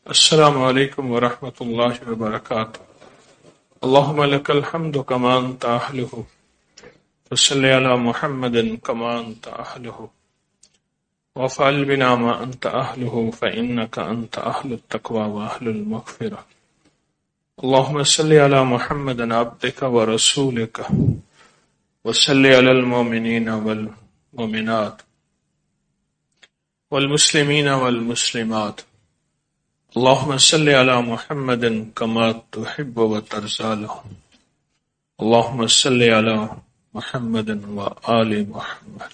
السلام علیکم ورحمۃ اللہ وبرکاتہ۔ اللہم لک الحمد کما انت اہلہ وصلی علی محمد کما انت اہلہ وافعل بنا ما انت اہلہ فانک انت اہل التقوی واہل المغفرہ۔ اللہم صلی علی محمد عبدک ورسولک وصلی علی المؤمنین والمؤمنات والمسلمین والمسلمات۔ اللهم صل على محمد كما تحب وترضى له۔ اللهم صل على محمد وآل محمد۔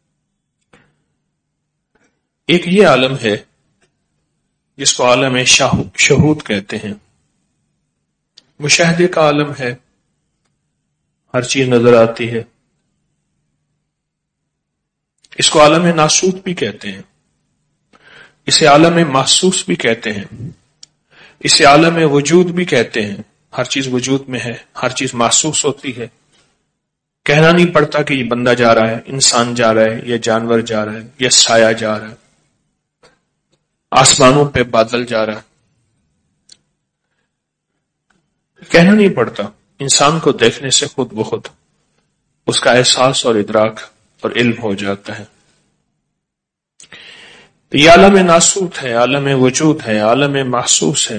ایک یہ عالم ہے جس کو عالم شہود کہتے ہیں، مشاہدے کا عالم ہے، ہر چیز نظر آتی ہے۔ اس کو عالم ناسوت بھی کہتے ہیں، اسے عالم محسوس بھی کہتے ہیں، اسے عالم وجود بھی کہتے ہیں۔ ہر چیز وجود میں ہے، ہر چیز محسوس ہوتی ہے، کہنا نہیں پڑتا کہ یہ بندہ جا رہا ہے، انسان جا رہا ہے، یہ جانور جا رہا ہے، یہ سایہ جا رہا ہے، آسمانوں پہ بادل جا رہا ہے، کہنا نہیں پڑتا۔ انسان کو دیکھنے سے خود بخود اس کا احساس اور ادراک اور علم ہو جاتا ہے۔ یہ عالم ناسوت ہے، عالم وجود ہے، عالم محسوس ہے۔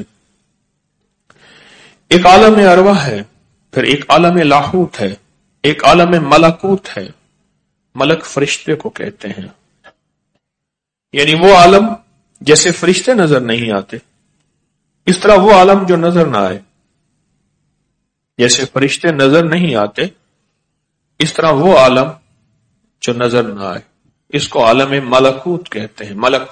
ایک عالم ارواح ہے، پھر ایک عالم لاہوت ہے، ایک عالم ملکوت ہے۔ ملک فرشتے کو کہتے ہیں، یعنی وہ عالم جیسے فرشتے نظر نہیں آتے، اس طرح وہ عالم جو نظر نہ آئے۔ جیسے فرشتے نظر نہیں آتے، اس طرح وہ عالم جو نظر نہ آئے، اس کو عالم ملکوت کہتے ہیں۔ ملک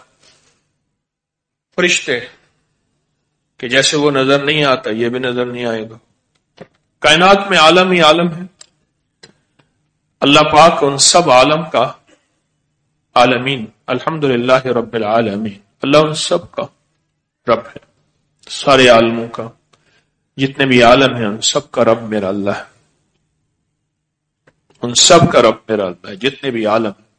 فرشتے کہ جیسے وہ نظر نہیں آتا، یہ بھی نظر نہیں آئے گا۔ کائنات میں عالم ہی عالم ہے۔ اللہ پاک ان سب عالم کا عالمین، الحمدللہ رب العالمین، اللہ ان سب کا رب ہے، سارے عالموں کا، جتنے بھی عالم ہیں ان سب کا رب میرا اللہ ہے، ان سب کا رب میرا اللہ ہے، جتنے بھی عالم ہیں۔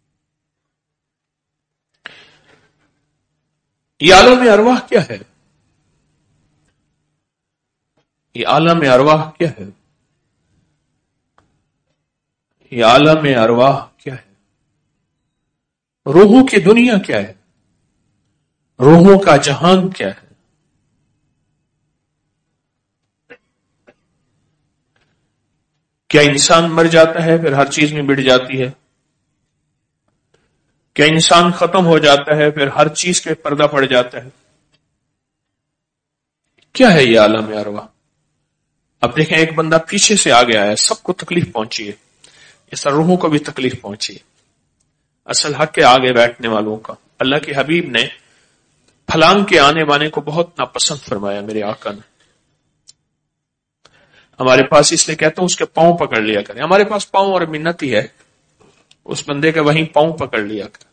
یہ عالم ارواح کیا ہے؟ یہ عالم ارواح کیا ہے؟ یہ عالم ارواح کیا ہے؟ روحوں کی دنیا کیا ہے؟ روحوں کا جہان کیا ہے؟ کیا انسان مر جاتا ہے پھر ہر چیز میں بڑھ جاتی ہے؟ کیا انسان ختم ہو جاتا ہے پھر ہر چیز کے پردہ پڑ جاتا ہے؟ کیا ہے یہ عالم ارواح؟ اب دیکھیں، ایک بندہ پیچھے سے آگے آیا، سب کو تکلیف پہنچی ہے، اس طرح روحوں کو بھی تکلیف پہنچی ہے، اصل حق کے آگے بیٹھنے والوں کا۔ اللہ کے حبیب نے پھلانگ کے آنے بانے کو بہت ناپسند فرمایا، میرے آقا نے۔ ہمارے پاس اس لیے کہتا ہوں اس کے پاؤں پکڑ لیا کریں، ہمارے پاس پاؤں اور منت ہی ہے، اس بندے کے وہیں پاؤں پکڑ لیا کریں۔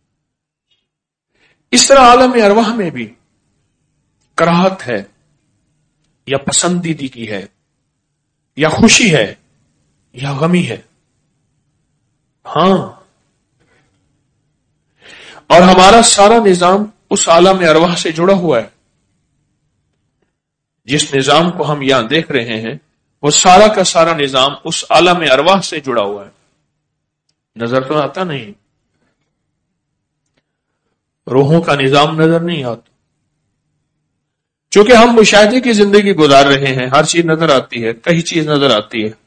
اس طرح عالم ارواح میں بھی کراہت ہے یا پسندیدگی کی ہے، یا خوشی ہے یا غمی ہے۔ ہاں، اور ہمارا سارا نظام اس عالم ارواح سے جڑا ہوا ہے۔ جس نظام کو ہم یہاں دیکھ رہے ہیں وہ سارا کا سارا نظام اس عالم ارواح سے جڑا ہوا ہے، نظر تو آتا نہیں، روحوں کا نظام نظر نہیں آتا۔ چونکہ ہم مشاہدے کی زندگی گزار رہے ہیں، ہر چیز نظر آتی ہے، کئی چیز نظر آتی ہے،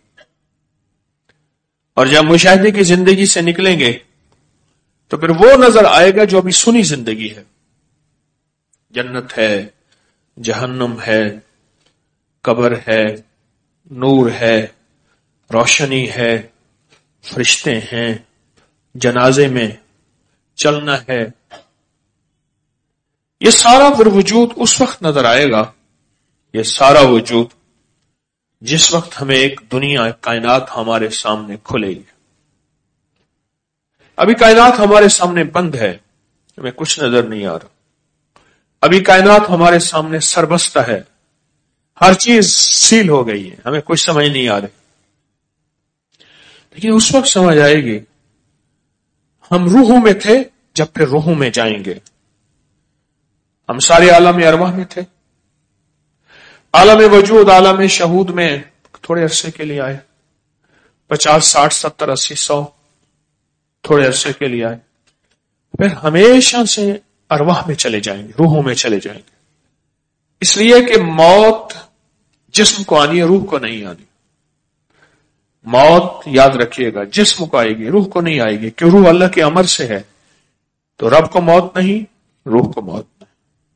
اور جب مشاہدے کی زندگی سے نکلیں گے تو پھر وہ نظر آئے گا جو ابھی سنی زندگی ہے۔ جنت ہے، جہنم ہے، قبر ہے، نور ہے، روشنی ہے، فرشتے ہیں، جنازے میں چلنا ہے۔ یہ سارا پھر وجود اس وقت نظر آئے گا، یہ سارا وجود جس وقت ہمیں ایک دنیا، ایک کائنات ہمارے سامنے کھلے گی۔ ابھی کائنات ہمارے سامنے بند ہے، ہمیں کچھ نظر نہیں آ رہا۔ ابھی کائنات ہمارے سامنے سربستہ ہے، ہر چیز سیل ہو گئی ہے، ہمیں کچھ سمجھ نہیں آ رہی۔ لیکن اس وقت سمجھ آئے گی ہم روحوں میں تھے، جب پھر روحوں میں جائیں گے۔ ہم سارے عالم ارواح میں تھے، عالم وجود عالم شہود میں تھوڑے عرصے کے لیے آئے، 50 60 70 80 100 تھوڑے عرصے کے لیے آئے، پھر ہمیشہ سے ارواح میں چلے جائیں گے، روحوں میں چلے جائیں گے، اس لیے کہ موت جسم کو آنی ہے، روح کو نہیں آنی۔ موت یاد رکھیے گا جسم کو آئے گی، روح کو نہیں آئے گی، کہ روح اللہ کے امر سے ہے، تو رب کو موت نہیں، روح کو موت نہیں۔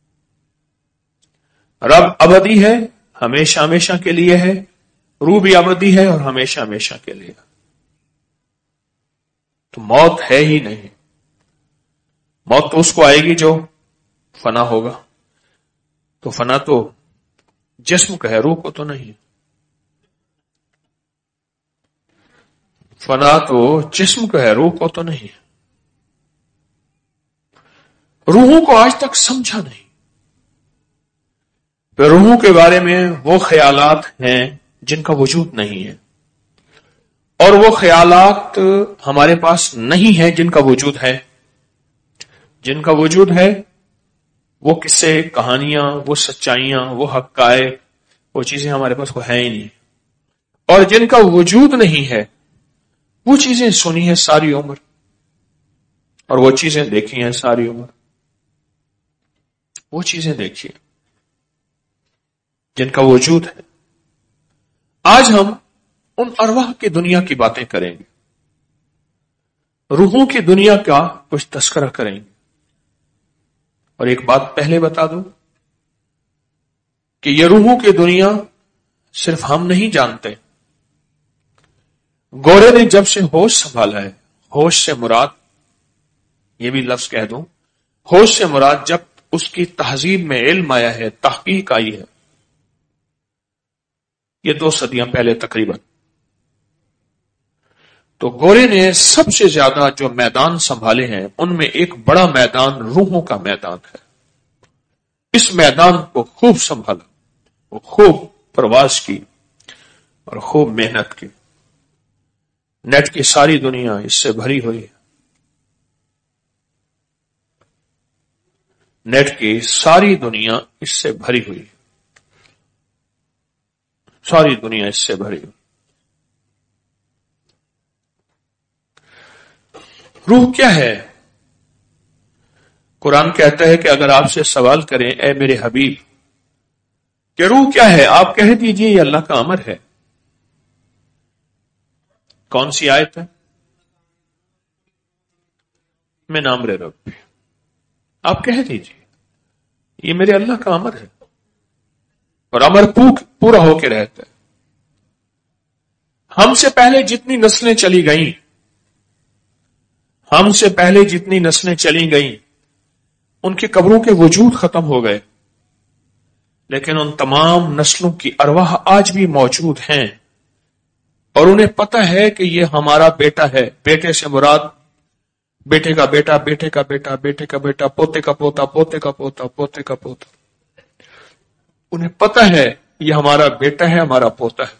رب ابدی ہے، ہمیشہ ہمیشہ کے لیے ہے، روح بھی ابدی ہے اور ہمیشہ ہمیشہ کے لیے، تو موت ہے ہی نہیں۔ موت تو اس کو آئے گی جو فنا ہوگا، تو فنا تو جسم کا ہے، روح کو تو نہیں۔ فنا تو جسم کا ہے، روح کو تو نہیں۔ روحوں کو آج تک سمجھا نہیں، پھر روحوں کے بارے میں وہ خیالات ہیں جن کا وجود نہیں ہے، اور وہ خیالات ہمارے پاس نہیں ہیں جن کا وجود ہے۔ جن کا وجود ہے وہ قصے، کہانیاں، وہ سچائیاں، وہ حقائق، وہ چیزیں ہمارے پاس وہ ہیں ہی نہیں، اور جن کا وجود نہیں ہے وہ چیزیں سنی ہیں ساری عمر، اور وہ چیزیں دیکھی ہیں ساری عمر، وہ چیزیں دیکھی ہیں جن کا وجود ہے۔ آج ہم ان ارواح کی دنیا کی باتیں کریں گے، روحوں کی دنیا کا کچھ تذکرہ کریں گے۔ اور ایک بات پہلے بتا دوں کہ یہ روحوں کی دنیا صرف ہم نہیں جانتے۔ گورے نے جب سے ہوش سنبھالا ہے، ہوش سے مراد، یہ بھی لفظ کہہ دوں، ہوش سے مراد جب اس کی تہذیب میں علم آیا ہے، تحقیق آئی ہے، یہ 2 صدیاں پہلے تقریباً، تو گورے نے سب سے زیادہ جو میدان سنبھالے ہیں ان میں ایک بڑا میدان روحوں کا میدان ہے۔ اس میدان کو خوب سنبھالا، وہ خوب پرواز کی اور خوب محنت کی۔ نیٹ کی ساری دنیا اس سے بھری ہوئی ہے، نیٹ کی ساری دنیا اس سے بھری ہوئی ہے، ساری دنیا اس سے بھری ہوئی۔ روح کیا ہے؟ قرآن کہتا ہے کہ اگر آپ سے سوال کریں اے میرے حبیب کہ روح کیا ہے، آپ کہہ دیجئے یہ اللہ کا امر ہے۔ کون سی آیت ہے؟ من امر ربی، آپ کہہ دیجئے یہ میرے اللہ کا امر ہے، اور امر پورا ہو کے رہتا ہے۔ ہم سے پہلے جتنی نسلیں چلی گئیں، ہم سے پہلے جتنی نسلیں چلی گئیں، ان کی قبروں کے وجود ختم ہو گئے، لیکن ان تمام نسلوں کی ارواح آج بھی موجود ہیں، اور انہیں پتہ ہے کہ یہ ہمارا بیٹا ہے۔ بیٹے سے مراد بیٹے کا بیٹا، بیٹے کا بیٹا، بیٹے کا بیٹا، پوتے کا پوتا، پوتے کا پوتا، پوتے کا پوتا۔ انہیں پتہ ہے یہ ہمارا بیٹا ہے، ہمارا پوتا ہے۔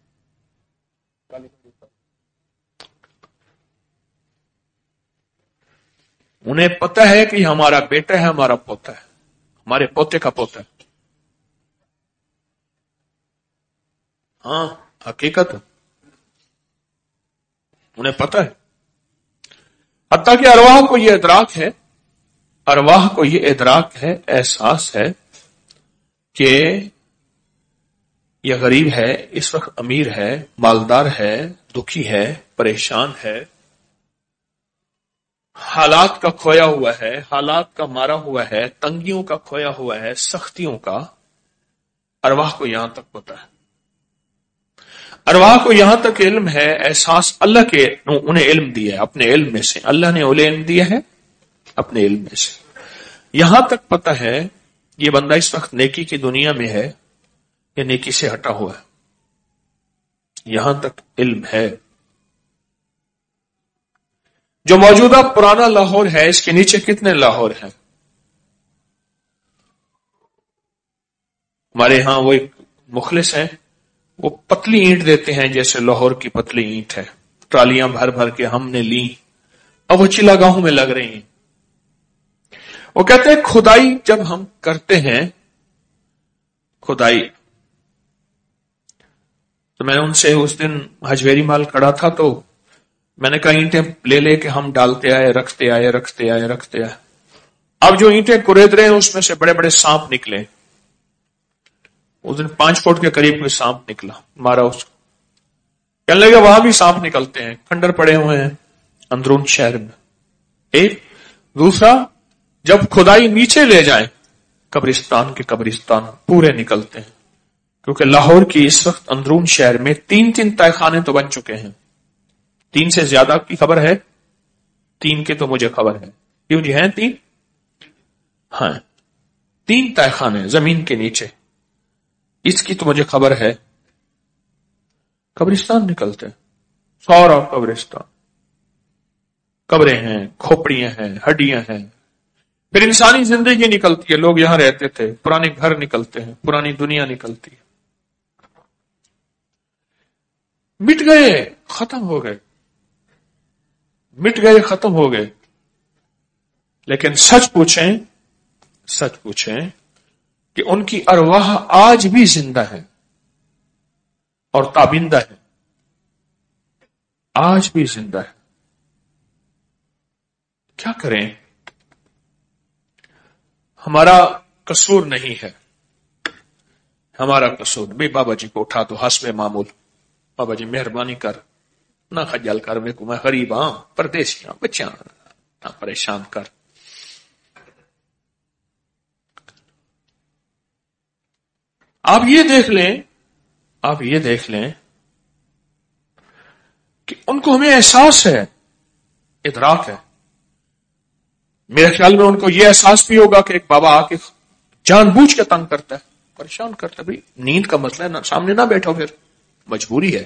انہیں پتہ ہے کہ یہ ہمارا بیٹا ہے، ہمارا پوتا ہے، ہمارے پوتے کا پوتا ہے۔ ہاں حقیقت ہے، انہیں پتہ ہے۔ حتیٰ کہ ارواح کو یہ ادراک ہے، ارواح کو یہ ادراک ہے، احساس ہے کہ یہ غریب ہے، اس وقت امیر ہے، مالدار ہے، دکھی ہے، پریشان ہے، حالات کا کھویا ہوا ہے، حالات کا مارا ہوا ہے، تنگیوں کا کھویا ہوا ہے، سختیوں کا۔ ارواح کو یہاں تک پتہ ہے، ارواح کو یہاں تک علم ہے، احساس اللہ کے انہیں علم دیا ہے، اپنے علم میں سے اللہ نے انہیں علم دیا ہے، اپنے علم میں سے یہاں تک پتہ ہے یہ بندہ اس وقت نیکی کی دنیا میں ہے یا نیکی سے ہٹا ہوا ہے، یہاں تک علم ہے۔ جو موجودہ پرانا لاہور ہے، اس کے نیچے کتنے لاہور ہیں؟ ہمارے ہاں وہ ایک مخلص ہیں، وہ پتلی اینٹ دیتے ہیں جیسے لاہور کی پتلی اینٹ ہے، ٹرالیاں بھر بھر کے ہم نے لی، اب وہ چلا گاہوں میں لگ رہی ہیں۔ وہ کہتے ہیں کھدائی جب ہم کرتے ہیں، کھدائی، تو میں ان سے اس دن حجویری مال کھڑا تھا، تو میں نے کہا اینٹیں لے لے کے ہم ڈالتے آئے، رکھتے آئے رکھتے آئے رکھتے آئے، اب جو اینٹیں کورید رہے ہیں اس میں سے بڑے بڑے سانپ نکلے. اس دن 5 فٹ کے قریب کوئی سانپ نکلا، مارا اس کو. کہنے لگا وہاں بھی سانپ نکلتے ہیں، کھنڈر پڑے ہوئے ہیں اندرون شہر میں. ایک دوسرا، جب کھدائی نیچے لے جائیں قبرستان کے قبرستان پورے نکلتے ہیں، کیونکہ لاہور کی اس وقت اندرون شہر میں 3 تہہ خانے تو بن چکے ہیں. 3 سے زیادہ کی خبر ہے؟ 3 کے تو مجھے خبر ہے. کیوں جی ہیں 3؟ ہاں 3 تہہ خانے زمین کے نیچے، اس کی تو مجھے خبر ہے. قبرستان نکلتے ہیں، سارا قبرستان، قبریں ہیں، کھوپڑیاں ہیں، ہڈیاں ہیں. پھر انسانی زندگی نکلتی ہے، لوگ یہاں رہتے تھے، پرانے گھر نکلتے ہیں، پرانی دنیا نکلتی ہے. مٹ گئے، ختم ہو گئے، مٹ گئے، ختم ہو گئے. لیکن سچ پوچھیں کہ ان کی ارواح آج بھی زندہ ہے اور تابندہ ہے، آج بھی زندہ ہے. کیا کریں؟ ہمارا قصور نہیں ہے، ہمارا قصور بھی. بابا جی کو اٹھا تو حسب معمول، بابا جی مہربانی کر، نہ خجل کر، میں کو میں غریب ہاں، پردیسی ہاں، بچہ نہ پریشان کر. آپ یہ دیکھ لیں کہ ان کو ہمیں احساس ہے، ادراک ہے. میرے خیال میں ان کو یہ احساس بھی ہوگا کہ ایک بابا آ کے جان بوجھ کے تنگ کرتا ہے، پریشان کرتا ہے. بھائی نیند کا مسئلہ ہے، سامنے نہ بیٹھو، پھر مجبوری ہے.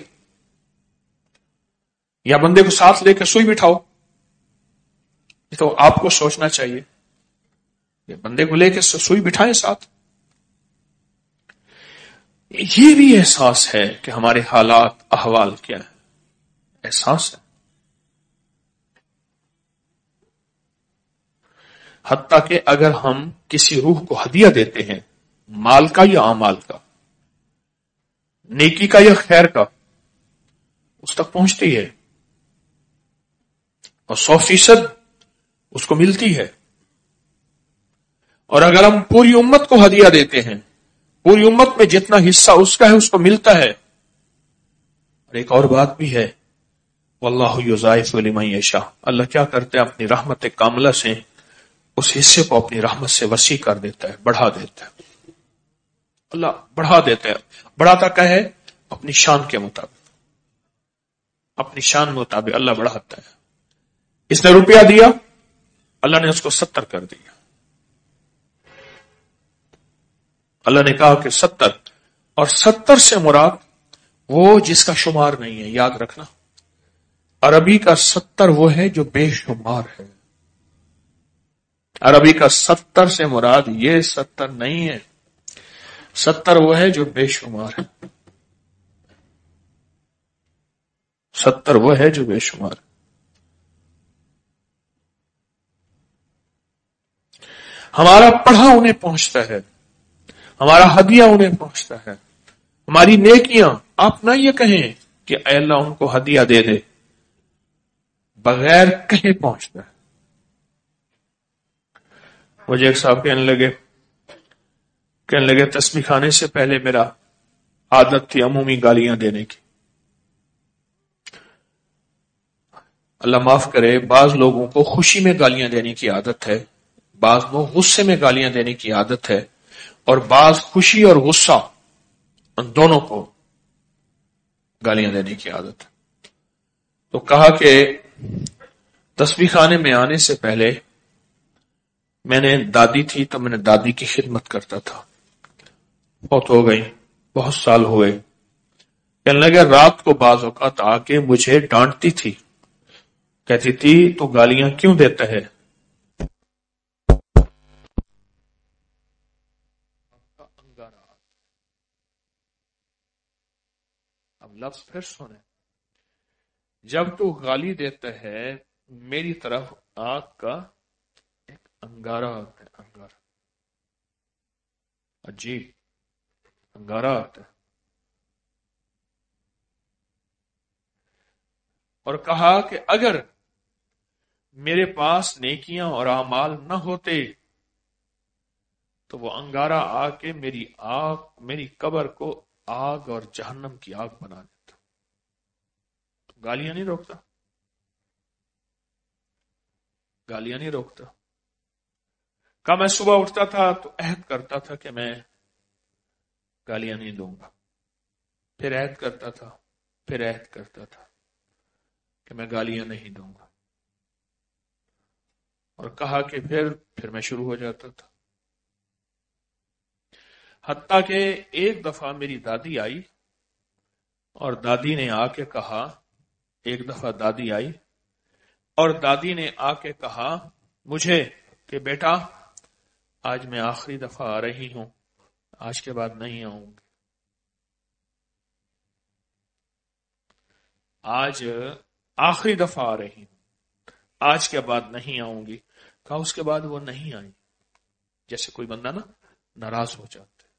یا بندے کو ساتھ لے کے سوئی بٹھاؤ. تو آپ کو سوچنا چاہیے کہ بندے کو لے کے سوئی بٹھائیں ساتھ. یہ بھی احساس ہے کہ ہمارے حالات احوال کیا ہے، احساس ہے. حتیٰ کہ اگر ہم کسی روح کو ہدیہ دیتے ہیں، مال کا یا اعمال کا، نیکی کا یا خیر کا، اس تک پہنچتی ہے اور 100% اس کو ملتی ہے. اور اگر ہم پوری امت کو ہدیہ دیتے ہیں، پوری امت میں جتنا حصہ اس کا ہے اس کو ملتا ہے. اور ایک اور بات بھی ہے، واللہ یضاعف لمن یشاء، اللہ کیا کرتے ہیں اپنی رحمت کاملہ سے اس حصے کو اپنی رحمت سے وسیع کر دیتا ہے، بڑھا دیتا ہے. اللہ بڑھا دیتا ہے. بڑھاتا کیا ہے؟ اپنی شان کے مطابق، اپنی شان مطابق اللہ بڑھاتا ہے. اس نے روپیہ دیا، اللہ نے اس کو 70 کر دیا. اللہ نے کہا کہ 70، اور 70 سے مراد وہ جس کا شمار نہیں ہے. یاد رکھنا، عربی کا 70 وہ ہے جو بے شمار ہے. عربی کا 70 سے مراد یہ 70 نہیں ہے، 70 وہ ہے جو بے شمار ہے. 70 وہ ہے جو بے شمار ہے. ہمارا پڑھا انہیں پہنچتا ہے، ہمارا ہدیہ انہیں پہنچتا ہے، ہماری نیکیاں. آپ نہ یہ کہیں کہ اے اللہ ان کو ہدیہ دے دے، بغیر کہیں پہنچتا ہے. مجھے ایک صاحب کہنے لگے تسبیح کھانے سے پہلے میرا عادت تھی عمومی گالیاں دینے کی. اللہ معاف کرے، بعض لوگوں کو خوشی میں گالیاں دینے کی عادت ہے، بعض کو غصے میں گالیاں دینے کی عادت ہے، اور بعض خوشی اور غصہ ان دونوں کو گالیاں دینے کی عادت ہے. تو کہا کہ تسبیح خانے میں آنے سے پہلے میں نے دادی تھی تو میں نے دادی کی خدمت کرتا تھا، بہت ہو گئی، بہت سال ہوئے. کہنے لگا رات کو بعض اوقات آ کے مجھے ڈانٹتی تھی، کہتی تھی تو گالیاں کیوں دیتا ہے. اب لفظ پھر سنیں، جب تو گالی دیتا ہے میری طرف آگ کا ایک انگارہ ہوتا ہے، انگارہ، عجیب انگارہ ہوتا ہے. اور کہا کہ اگر میرے پاس نیکیاں اور اعمال نہ ہوتے تو وہ انگارہ آ کے میری قبر کو آگ اور جہنم کی آگ بنا دیتا. گالیاں نہیں روکتا، گالیاں نہیں روکتا. کہا میں صبح اٹھتا تھا تو عہد کرتا تھا کہ میں گالیاں نہیں دوں گا، پھر عہد کرتا تھا، پھر عہد کرتا تھا کہ میں گالیاں نہیں دوں گا، اور کہا کہ پھر میں شروع ہو جاتا تھا. حتیٰ کہ ایک دفعہ میری دادی آئی اور دادی نے آ کے کہا، ایک دفعہ دادی آئی اور دادی نے آ کے کہا مجھے کہ بیٹا آج میں آخری دفعہ آ رہی ہوں، آج کے بعد نہیں آؤں گی. آج آخری دفعہ آ رہی ہوں، آج کے بعد نہیں آؤں گی. کہا اس کے بعد وہ نہیں آئی. جیسے کوئی بندہ نا ناراض ہو جاتا ہے.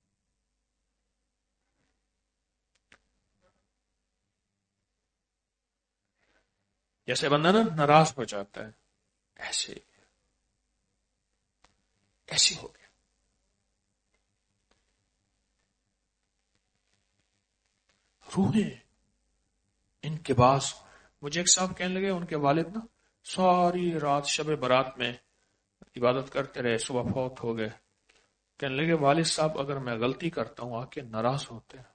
جیسے بندہ نا ناراض ہو جاتا ہے، ایسی ہو گیا. روحیں ان کے پاس. مجھے ایک صاحب کہنے لگے ان کے والد نا ساری رات شب برات میں عبادت کرتے رہے، صبح فوت ہو گئے. کہنے لگے والد صاحب اگر میں غلطی کرتا ہوں آ کے ناراض ہوتے ہیں.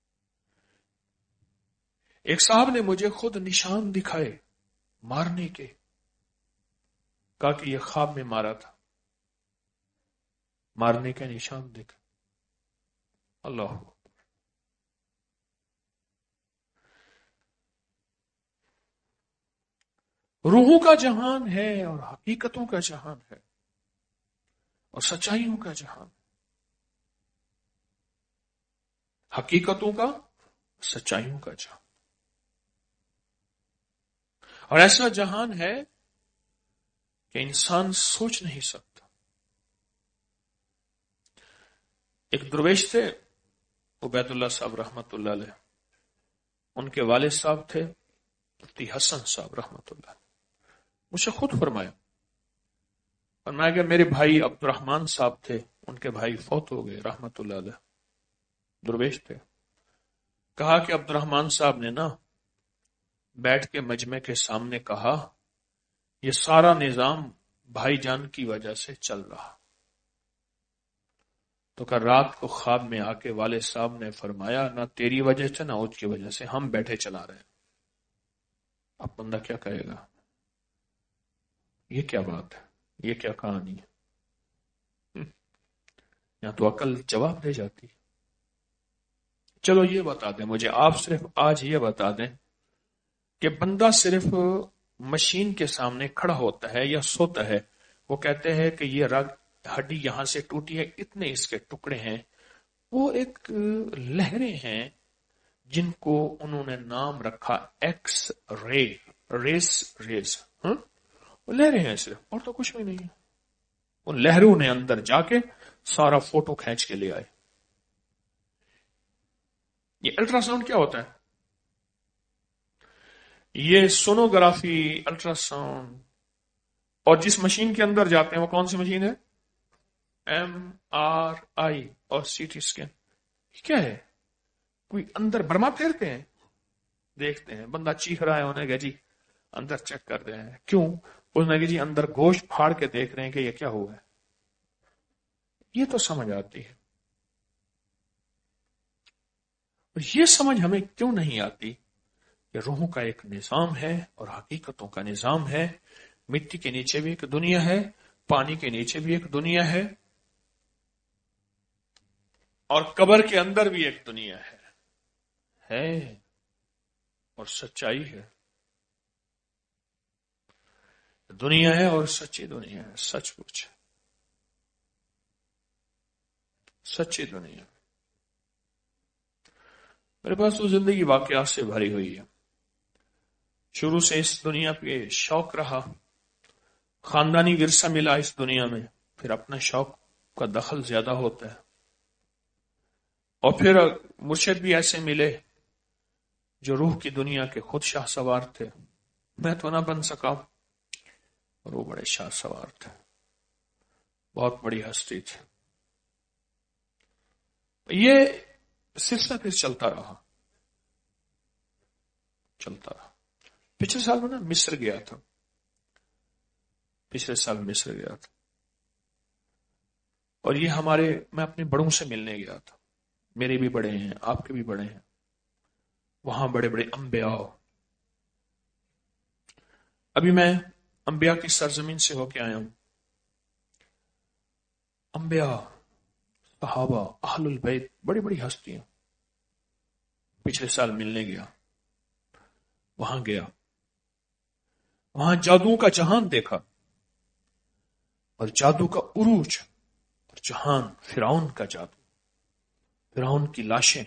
ایک صاحب نے مجھے خود نشان دکھائے مارنے کے، کہا کہ یہ خواب میں مارا تھا، مارنے کے نشان دکھا. اللہ. روحوں کا جہان ہے اور حقیقتوں کا جہان ہے اور سچائیوں کا جہان. حقیقتوں کا، سچائیوں کا جہان. اور ایسا جہان ہے کہ انسان سوچ نہیں سکتا. ایک درویش تھے عبید اللہ صاحب رحمت اللہ علیہ، ان کے والد صاحب تھے مفتی حسن صاحب رحمت اللہ. مجھ سے خود فرمایا کہ میرے بھائی عبد الرحمان صاحب تھے، ان کے بھائی فوت ہو گئے رحمت اللہ علیہ، درویش تھے. کہا کہ عبد الرحمان صاحب نے نا بیٹھ کے مجمع کے سامنے کہا یہ سارا نظام بھائی جان کی وجہ سے چل رہا. تو کہ رات کو خواب میں آ کے والد صاحب نے فرمایا نہ تیری وجہ سے نہ اس کی وجہ سے، ہم بیٹھے چلا رہے ہیں. اب بندہ کیا کہے گا؟ یہ کیا بات ہے، یہ کیا کہانی ہے؟ یا تو عقل جواب دے جاتی. چلو یہ بتا دیں مجھے، آپ صرف آج یہ بتا دیں کہ بندہ صرف مشین کے سامنے کھڑا ہوتا ہے یا سوتا ہے، وہ کہتے ہیں کہ یہ رگ ہڈی یہاں سے ٹوٹی ہے، اتنے اس کے ٹکڑے ہیں. وہ ایک لہریں ہیں جن کو انہوں نے نام رکھا ایکس رے، ریز. وہ لہریں ہیں صرف، اور تو کچھ بھی نہیں ہے. ان لہروں نے اندر جا کے سارا فوٹو کھینچ کے لے آئے. یہ الٹرا ساؤنڈ کیا ہوتا ہے؟ یہ سونوگرافی، الٹرا ساؤنڈ. اور جس مشین کے اندر جاتے ہیں وہ کون سی مشین ہے؟ ایم آر آئی اور سی ٹی اسکین. کیا ہے؟ کوئی اندر برما پھیرتے ہیں، دیکھتے ہیں بندہ چیخ رہا ہے، انہیں کہ جی اندر چیک کر رہے ہیں. کیوں؟ اس نے کہ جی اندر گوشت پھاڑ کے دیکھ رہے ہیں کہ یہ کیا ہوا ہے. یہ تو سمجھ آتی ہے. اور یہ سمجھ ہمیں کیوں نہیں آتی کہ روحوں کا ایک نظام ہے اور حقیقتوں کا نظام ہے. مٹی کے نیچے بھی ایک دنیا ہے، پانی کے نیچے بھی ایک دنیا ہے، اور قبر کے اندر بھی ایک دنیا ہے اور سچائی ہے. دنیا ہے اور سچی دنیا ہے، سچ پوچھ سچی دنیا. میرے پاس تو زندگی واقعات سے بھری ہوئی ہے. شروع سے اس دنیا پہ شوق رہا، خاندانی ورثہ ملا اس دنیا میں، پھر اپنا شوق کا دخل زیادہ ہوتا ہے، اور پھر مرشد بھی ایسے ملے جو روح کی دنیا کے خود شاہ سوار تھے، میں تو نہ بن سکا، اور وہ بڑے شاہ سوار تھے، بہت بڑی ہستی تھی۔ یہ سلسلہ پھر چلتا رہا۔ پچھلے سال میں مصر گیا تھا، اور یہ میں اپنے بڑوں سے ملنے گیا تھا، میرے بھی بڑے ہیں، آپ کے بھی بڑے ہیں، وہاں بڑے بڑے انبیاء۔ ابھی میں انبیاء کی سرزمین سے ہو کے آیا ہوں، انبیاء، صحابہ، اہل البیت، بڑی بڑی ہستیاں۔ پچھلے سال ملنے گیا، وہاں جادو کا جہان دیکھا، اور جادو کا عروج، اور جہان فرعون کا جادو، فرعون کی لاشیں،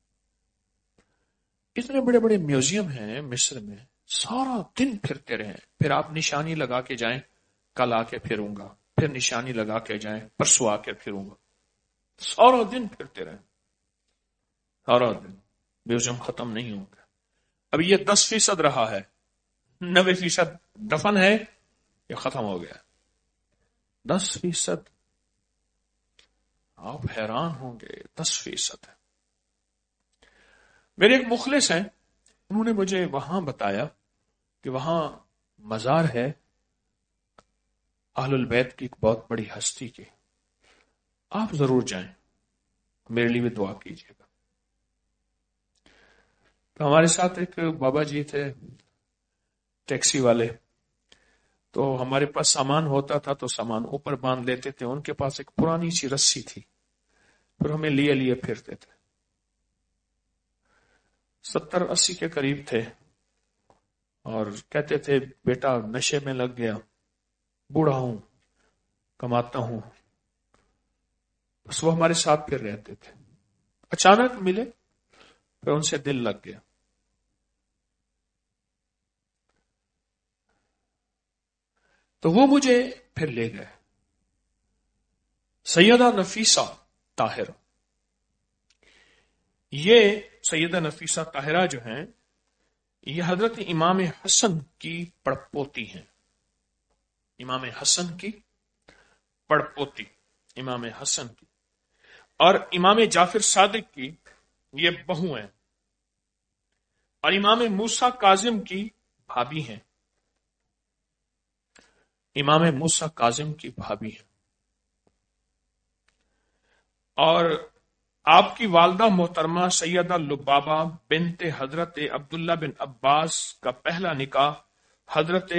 اتنے بڑے بڑے میوزیم ہیں مصر میں، سارا دن پھرتے رہیں، پھر آپ نشانی لگا کے جائیں، کل آ کے پھروں گا، پھر نشانی لگا کے جائیں، پرسوں آ کے پھروں گا، سارا دن پھرتے رہیں، سارا دن، میوزیم ختم نہیں ہوگا۔ اب یہ 10% رہا ہے، 90% دفن ہے یا ختم ہو گیا؟ 10%، آپ حیران ہوں گے، 10% ہے۔ میرے ایک مخلص ہیں، انہوں نے مجھے وہاں بتایا کہ وہاں مزار ہے اہل البیت کی ایک بہت بڑی ہستی کی، آپ ضرور جائیں، میرے لیے بھی دعا کیجیے گا۔ تو ہمارے ساتھ ایک بابا جی تھے، ٹیکسی والے، تو ہمارے پاس سامان ہوتا تھا تو سامان اوپر باندھ لیتے تھے، ان کے پاس ایک پرانی سی رسی تھی، پھر ہمیں لیے پھرتے تھے، 70-80 کے قریب تھے، اور کہتے تھے بیٹا نشے میں لگ گیا، بوڑھا ہوں، کماتا ہوں، بس وہ ہمارے ساتھ پھر رہتے تھے۔ اچانک ملے، پھر ان سے دل لگ گیا۔ تو وہ مجھے پھر لے گئے، سیدہ نفیسہ طاہرہ۔ یہ سیدہ نفیسہ طاہرہ جو ہیں، یہ حضرت امام حسن کی پڑپوتی ہیں، امام حسن کی پڑپوتی، امام حسن کی، اور امام جعفر صادق کی یہ بہو ہیں، اور امام موسیٰ کاظم کی بھابی ہیں، امام موسیٰ کاظم کی بھابی ہیں، اور آپ کی والدہ محترمہ سیدہ لبابہ بنت حضرت عبداللہ بن عباس کا پہلا نکاح حضرت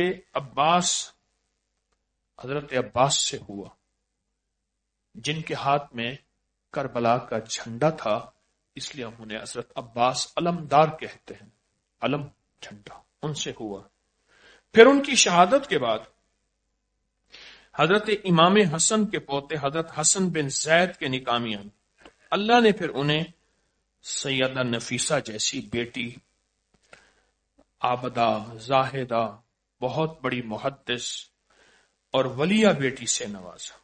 عباس سے ہوا، جن کے ہاتھ میں کربلا کا جھنڈا تھا، اس لیے ہم انہیں حضرت عباس علمدار کہتے ہیں، علم جھنڈا ان سے ہوا۔ پھر ان کی شہادت کے بعد حضرت امام حسن کے پوتے حضرت حسن بن زید کے نکاح میں آئے، اللہ نے پھر انہیں سیدہ نفیسہ جیسی بیٹی، عابدہ، زاہدہ، بہت بڑی محدث اور ولیہ بیٹی سے نوازا۔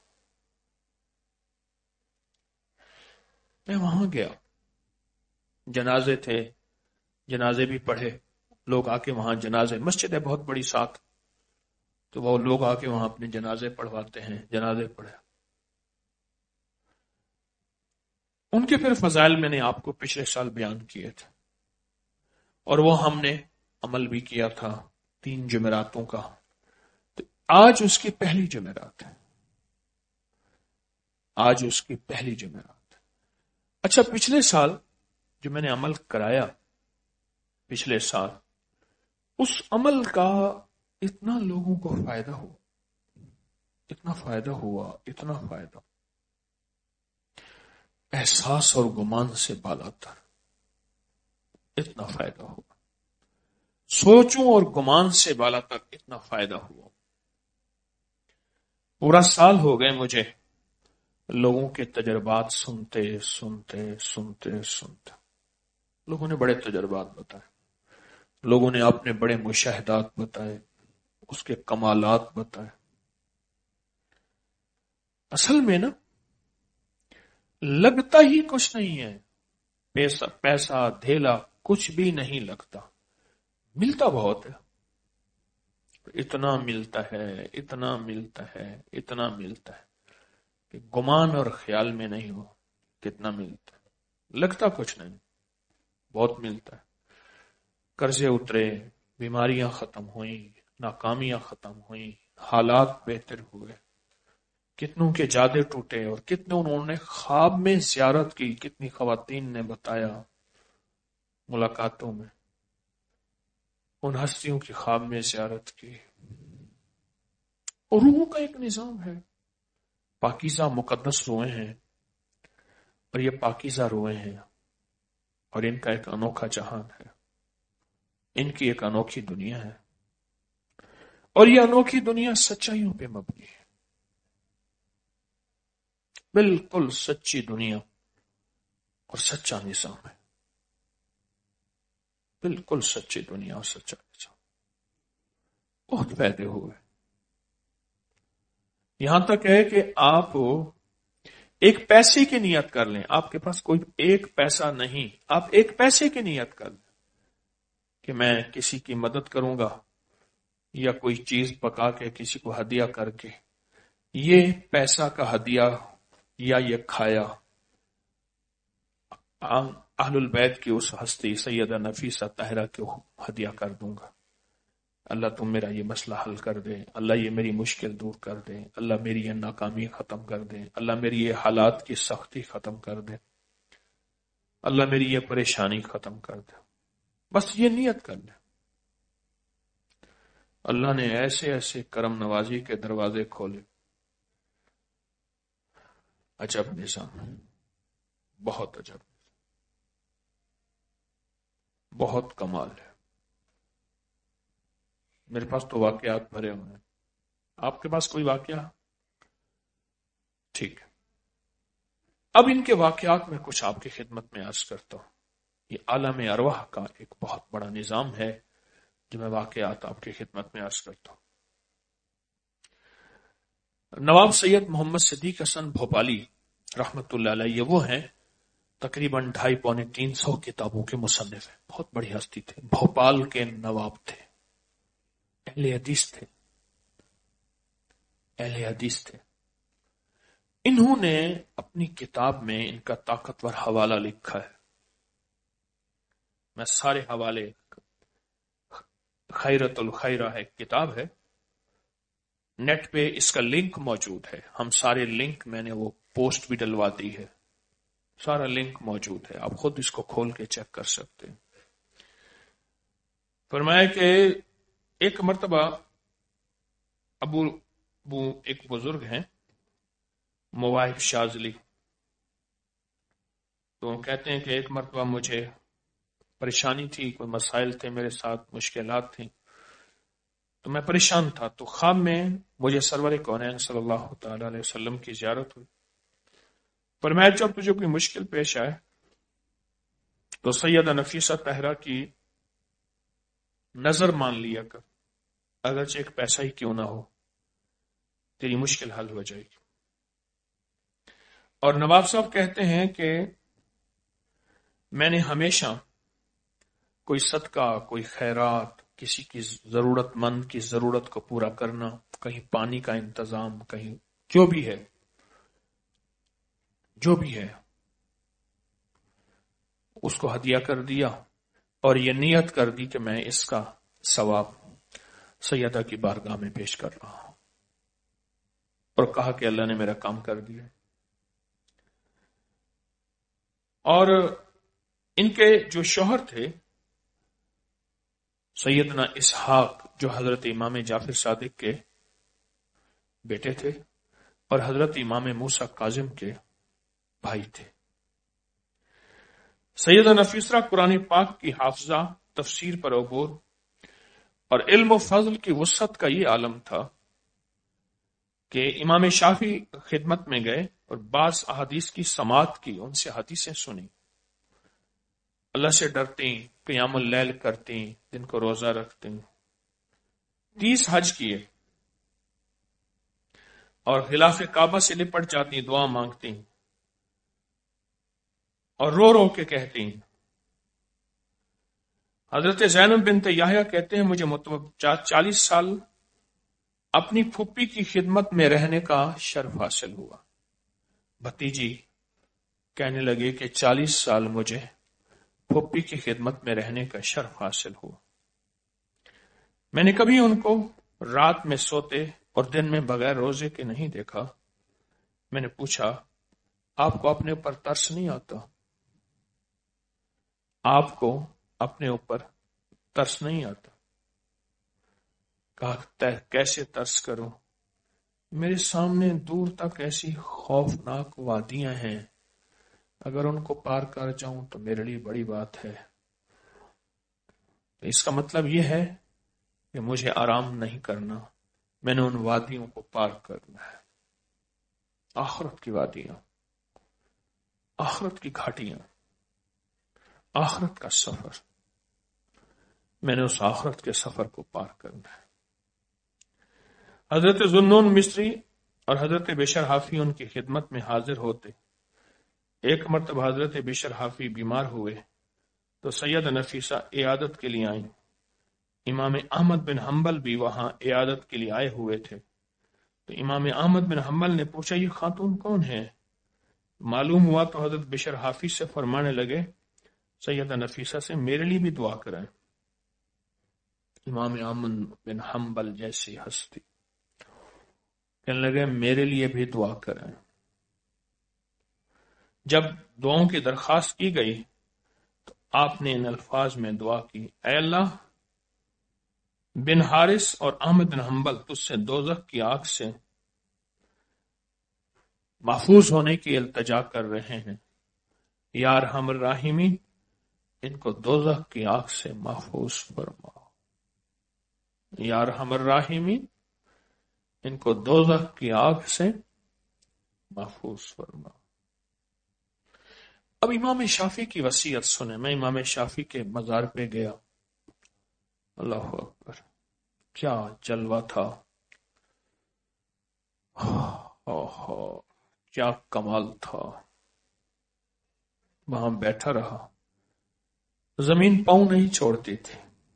میں وہاں گیا، جنازے تھے، جنازے بھی پڑھے، لوگ آ کے وہاں جنازے، مسجد ہے بہت بڑی ساتھ، تو وہ لوگ آ کے وہاں اپنے جنازے پڑھواتے ہیں، جنازے پڑھے۔ ان کے پھر فضائل میں نے آپ کو پچھلے سال بیان کیے تھے، اور وہ ہم نے عمل بھی کیا تھا 3 جمعراتوں کا، تو آج اس کی پہلی جمعرات ہے، آج اس کی پہلی جمعرات ہے۔ اچھا، پچھلے سال جو میں نے عمل کرایا، پچھلے سال اس عمل کا اتنا لوگوں کو فائدہ ہوا، اتنا فائدہ ہوا، اتنا فائدہ، احساس اور گمان سے بالا تر، اتنا فائدہ ہوا، سوچوں اور گمان سے بالا تر اتنا فائدہ ہوا۔ پورا سال ہو گئے مجھے لوگوں کے تجربات سنتے سنتے سنتے سنتے، لوگوں نے بڑے تجربات بتائے، لوگوں نے اپنے بڑے مشاہدات بتائے، اس کے کمالات بتائے، اصل میں نا لگتا ہی کچھ نہیں ہے، پیسہ دھیلا کچھ بھی نہیں لگتا، ملتا بہت ہے، اتنا ملتا ہے، اتنا ملتا ہے، اتنا ملتا ہے کہ گمان اور خیال میں نہیں ہو کتنا ملتا ہے، لگتا کچھ نہیں، بہت ملتا ہے۔ قرضے اترے، بیماریاں ختم ہوئیں، ناکامیاں ختم ہوئیں، حالات بہتر ہوئے، کتنوں کے جادے ٹوٹے، اور کتنے انہوں نے خواب میں زیارت کی، کتنی خواتین نے بتایا ملاقاتوں میں ان ہستیوں کی خواب میں زیارت کی۔ اور روحوں کا ایک نظام ہے، پاکیزہ مقدس روئے ہیں، اور یہ پاکیزہ روئے ہیں، اور ان کا ایک انوکھا جہان ہے، ان کی ایک انوکھی دنیا ہے، اور یہ انوکھی دنیا سچائیوں پہ مبنی ہے، بالکل سچی دنیا اور سچا نظام ہے، بالکل سچی دنیا اور سچا نظام، بہت فائدے ہوئے، یہاں تک ہے کہ آپ ایک پیسے کی نیت کر لیں، آپ کے پاس کوئی ایک پیسہ نہیں، آپ ایک پیسے کی نیت کر لیں کہ میں کسی کی مدد کروں گا، یا کوئی چیز پکا کے کسی کو ہدیہ کر کے، یہ پیسہ کا ہدیہ یا یہ کھایا اہل البیت کی اس ہستی سیدہ نفیسہ طاہرہ کو ہدیہ کر دوں گا، اللہ تم میرا یہ مسئلہ حل کر دے، اللہ یہ میری مشکل دور کر دے، اللہ میری یہ ناکامی ختم کر دے، اللہ میری یہ حالات کی سختی ختم کر دے، اللہ میری یہ پریشانی ختم کر دے، بس یہ نیت کر لے۔ اللہ نے ایسے ایسے کرم نوازی کے دروازے کھولے، عجب نظام، بہت عجب، بہت کمال ہے۔ میرے پاس تو واقعات بھرے ہوئے ہیں، آپ کے پاس کوئی واقعہ؟ ٹھیک ہے، اب ان کے واقعات میں کچھ آپ کی خدمت میں عرض کرتا ہوں۔ یہ عالم ارواح کا ایک بہت بڑا نظام ہے جو میں واقعات آپ کی خدمت میں عرض کرتا ہوں۔ نواب سید محمد صدیق حسن بھوپالی رحمت اللہ علیہ، یہ وہ ہیں تقریباً 250-300 کتابوں کے مصنف ہیں، بہت بڑی ہستی تھے، بھوپال کے نواب تھے، اہل حدیث تھے، اہل حدیث تھے۔ انہوں نے اپنی کتاب میں ان کا طاقتور حوالہ لکھا ہے، میں سارے حوالے، خیرت الخیرہ ہے کتاب ہے، نیٹ پہ اس کا لنک موجود ہے، ہم سارے لنک میں نے وہ پوسٹ بھی ڈلوا دی ہے، سارا لنک موجود ہے، آپ خود اس کو کھول کے چیک کر سکتے ہیں۔ فرمایا کہ ایک مرتبہ ابو ایک بزرگ ہیں مواہب شاذلی، تو کہتے ہیں کہ ایک مرتبہ مجھے پریشانی تھی، کوئی مسائل تھے میرے ساتھ، مشکلات تھیں، تو میں پریشان تھا، تو خواب میں مجھے سرور کونین صلی اللہ تعالی علیہ وسلم کی زیارت ہوئی، فرمایا جب تجھے کوئی مشکل پیش آئے تو سیدہ نفیسہ طاہرہ کی نظر مان لیا کر، اگرچہ ایک پیسہ ہی کیوں نہ ہو، تیری مشکل حل ہو جائے گی۔ اور نواب صاحب کہتے ہیں کہ میں نے ہمیشہ کوئی صدقہ، کوئی خیرات، کسی کی ضرورت مند کی ضرورت کو پورا کرنا، کہیں پانی کا انتظام، کہیں جو بھی ہے، جو بھی ہے اس کو ہدیہ کر دیا، اور یہ نیت کر دی کہ میں اس کا ثواب سیدہ کی بارگاہ میں پیش کر رہا ہوں، اور کہا کہ اللہ نے میرا کام کر دیا۔ اور ان کے جو شوہر تھے سیدنا اسحاق، جو حضرت امام جعفر صادق کے بیٹے تھے اور حضرت امام موسیٰ کاظم کے بھائی تھے، سیدہ نفیسہ قرآن پاک کی حافظہ، تفسیر پر عبور اور علم و فضل کی وسعت کا یہ عالم تھا کہ امام شافعی خدمت میں گئے اور بعض احادیث کی سماعت کی، ان سے حدیثیں سنی، اللہ سے ڈرتی، قیام اللیل کرتی، دن کو روزہ رکھتی، 30 حج کیے، اور غلاف کعبہ سے لپٹ جاتی، دعا مانگتی اور رو رو کے کہتی. حضرت زینب بنت یحییٰ کہتے ہیں مجھے 40 سال اپنی پھوپھی کی خدمت میں رہنے کا شرف حاصل ہوا. بھتیجی کہنے لگے کہ 40 سال مجھے پھوپھی کی خدمت میں رہنے کا شرف حاصل ہوا. میں نے کبھی ان کو رات میں سوتے اور دن میں بغیر روزے کے نہیں دیکھا. میں نے پوچھا آپ کو اپنے اوپر ترس نہیں آتا؟ آپ کو اپنے اوپر ترس نہیں آتا؟ کہا کیسے ترس کروں، میرے سامنے دور تک ایسی خوفناک وادیاں ہیں، اگر ان کو پار کر جاؤں تو میرے لیے بڑی بات ہے. اس کا مطلب یہ ہے کہ مجھے آرام نہیں کرنا، میں نے ان وادیوں کو پار کرنا ہے. آخرت کی وادیاں، آخرت کی گھاٹیاں، آخرت کا سفر، میں نے اس آخرت کے سفر کو پار کرنا ہے. حضرت ذوالنون مصری اور حضرت بشر حافی ان کی خدمت میں حاضر ہوتے. ایک مرتبہ حضرت بشر حافی بیمار ہوئے تو سید نفیسہ عیادت کے لیے آئیں. امام احمد بن حنبل بھی وہاں عیادت کے لیے آئے ہوئے تھے. تو امام احمد بن حنبل نے پوچھا یہ خاتون کون ہے؟ معلوم ہوا تو حضرت بشر حافی سے فرمانے لگے سیدہ نفیسہ سے میرے لیے بھی دعا کریں. امام احمد بن حنبل جیسی ہستی کہنے لگے میرے لیے بھی دعا کریں. جب دعاؤں کی درخواست کی گئی تو آپ نے ان الفاظ میں دعا کی اے اللہ بن حارث اور احمد بن حنبل تجھ سے دوزخ کی آگ سے محفوظ ہونے کی التجا کر رہے ہیں، یا ارحم الراحمین ان کو دوزخ کی آگ سے محفوظ فرما. یا ارحم الراحمین ان کو دوزخ کی آگ سے محفوظ فرما. اب امام شافعی کی وصیت سنیں. میں امام شافعی کے مزار پہ گیا، اللہ اکبر کیا جلوہ تھا، کیا کمال تھا. وہاں بیٹھا رہا، زمین پاؤں نہیں چھوڑتی تھی.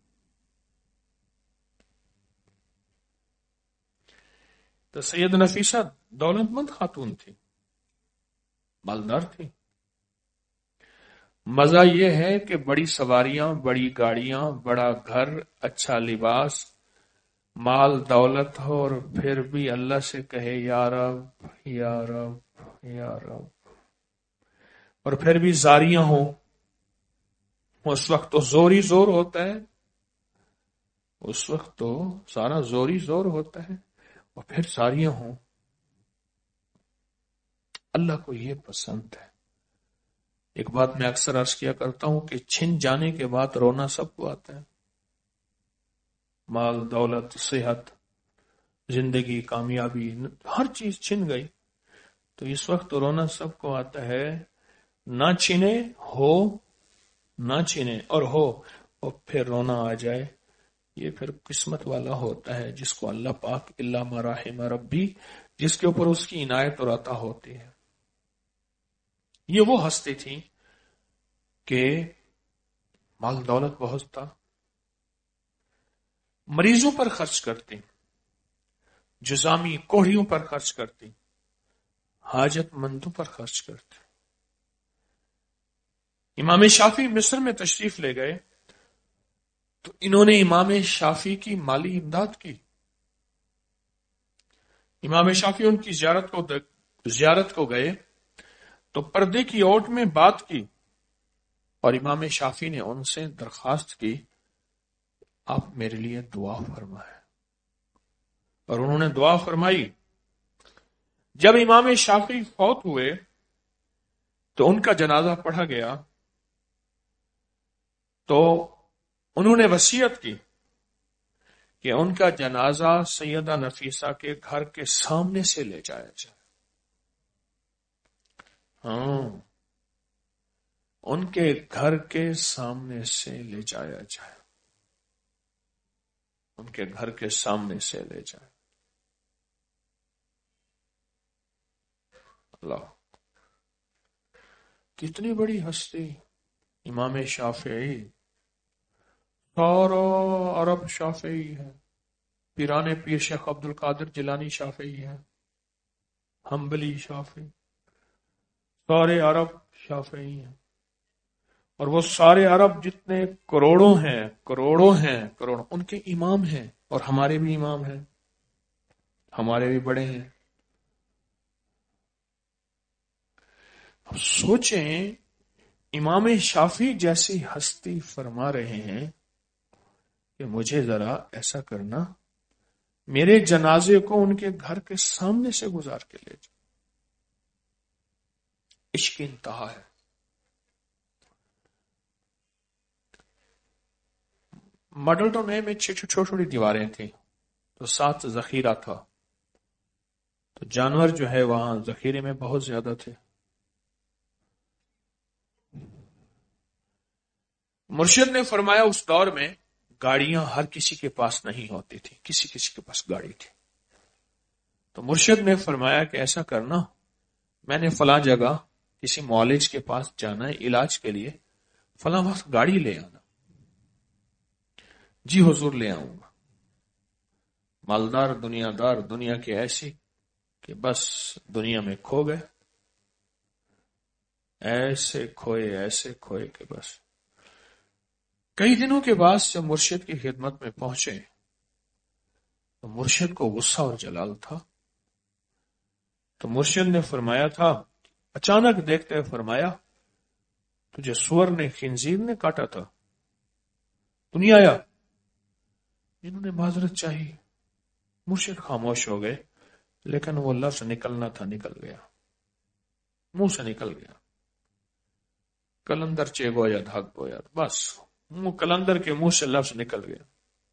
تو سید نفیسہ دولت مند خاتون تھی، مالدار تھی. مزہ یہ ہے کہ بڑی سواریاں، بڑی گاڑیاں، بڑا گھر، اچھا لباس، مال دولت ہو اور پھر بھی اللہ سے کہے یا رب یا رب یا رب، اور پھر بھی زاریاں ہوں. اس وقت تو زور ہی زور ہوتا ہے، اس وقت تو سارا زور ہی زور ہوتا ہے، اور پھر زاریاں ہوں. اللہ کو یہ پسند ہے. ایک بات میں اکثر عرض کیا کرتا ہوں کہ چھن جانے کے بعد رونا سب کو آتا ہے. مال دولت صحت زندگی کامیابی ہر چیز چھن گئی تو اس وقت تو رونا سب کو آتا ہے. نہ چھنے ہو، نہ چھنے اور ہو اور پھر رونا آ جائے، یہ پھر قسمت والا ہوتا ہے جس کو اللہ پاک الا ما رحم ربی، جس کے اوپر اس کی عنایت اور عطا ہوتی ہے. یہ وہ ہستی تھی کہ مال دولت بہت تھا، مریضوں پر خرچ کرتی، جزامی کوڑیوں پر خرچ کرتی، حاجت مندوں پر خرچ کرتی. امام شافعی مصر میں تشریف لے گئے تو انہوں نے امام شافعی کی مالی امداد کی. امام شافعی ان کی زیارت کو گئے تو پردے کی اوٹ میں بات کی اور امام شافعی نے ان سے درخواست کی آپ میرے لیے دعا فرمائیں، اور انہوں نے دعا فرمائی. جب امام شافعی فوت ہوئے تو ان کا جنازہ پڑھا گیا تو انہوں نے وصیت کی کہ ان کا جنازہ سیدہ نفیسہ کے گھر کے سامنے سے لے جایا جائے. ہاں، ان کے گھر کے سامنے سے لے جایا جائے، ان کے گھر کے سامنے سے لے جائے. اللہ، کتنی بڑی ہستی امام شافعی، سارا عرب شافعی ہے، پیران پیر شیخ عبد القادر جیلانی شافعی ہے، حنبلی شافعی، سارے عرب شافعی ہیں، اور وہ سارے عرب جتنے کروڑوں ہیں ان کے امام ہیں، اور ہمارے بھی امام ہیں، ہمارے بھی بڑے ہیں۔ اب سوچیں، امام شافعی جیسی ہستی فرما رہے ہیں کہ مجھے ذرا ایسا کرنا، میرے جنازے کو ان کے گھر کے سامنے سے گزار کے لے جاؤ۔ عشق کی انتہا ہے۔ ماڈل ٹاؤن میں چھوٹی چھوٹی دیواریں تھیں، تو ساتھ ذخیرہ تھا، تو جانور جو ہے وہاں ذخیرے میں بہت زیادہ تھے۔ مرشد نے فرمایا اس دور میں گاڑیاں ہر کسی کے پاس نہیں ہوتی تھی، کسی کے پاس گاڑی تھی، تو مرشد نے فرمایا کہ ایسا کرنا، میں نے فلاں جگہ کسی معالج کے پاس جانا ہے علاج کے لیے، فلاں وقت گاڑی لے آنا۔ جی حضور لے آؤں گا۔ مالدار دنیا دار، دنیا کی ایسی کہ بس دنیا میں کھو گئے، ایسے کھوئے کہ بس۔ کئی دنوں کے بعد جب مرشد کی خدمت میں پہنچے تو مرشد کو غصہ اور جلال تھا، تو مرشد نے فرمایا تھا، اچانک دیکھتے ہوئے فرمایا، تجھے سور نے، خنزیر نے کاٹا تھا، تو نہیں آیا؟ انہوں نے معذرت چاہی، مرشد خاموش ہو گئے، لیکن وہ لفظ نکلنا تھا نکل گیا، منہ سے نکل گیا، کلندر چے گویا دھاگ گویا، بس کلندر کے منہ سے لفظ نکل گیا۔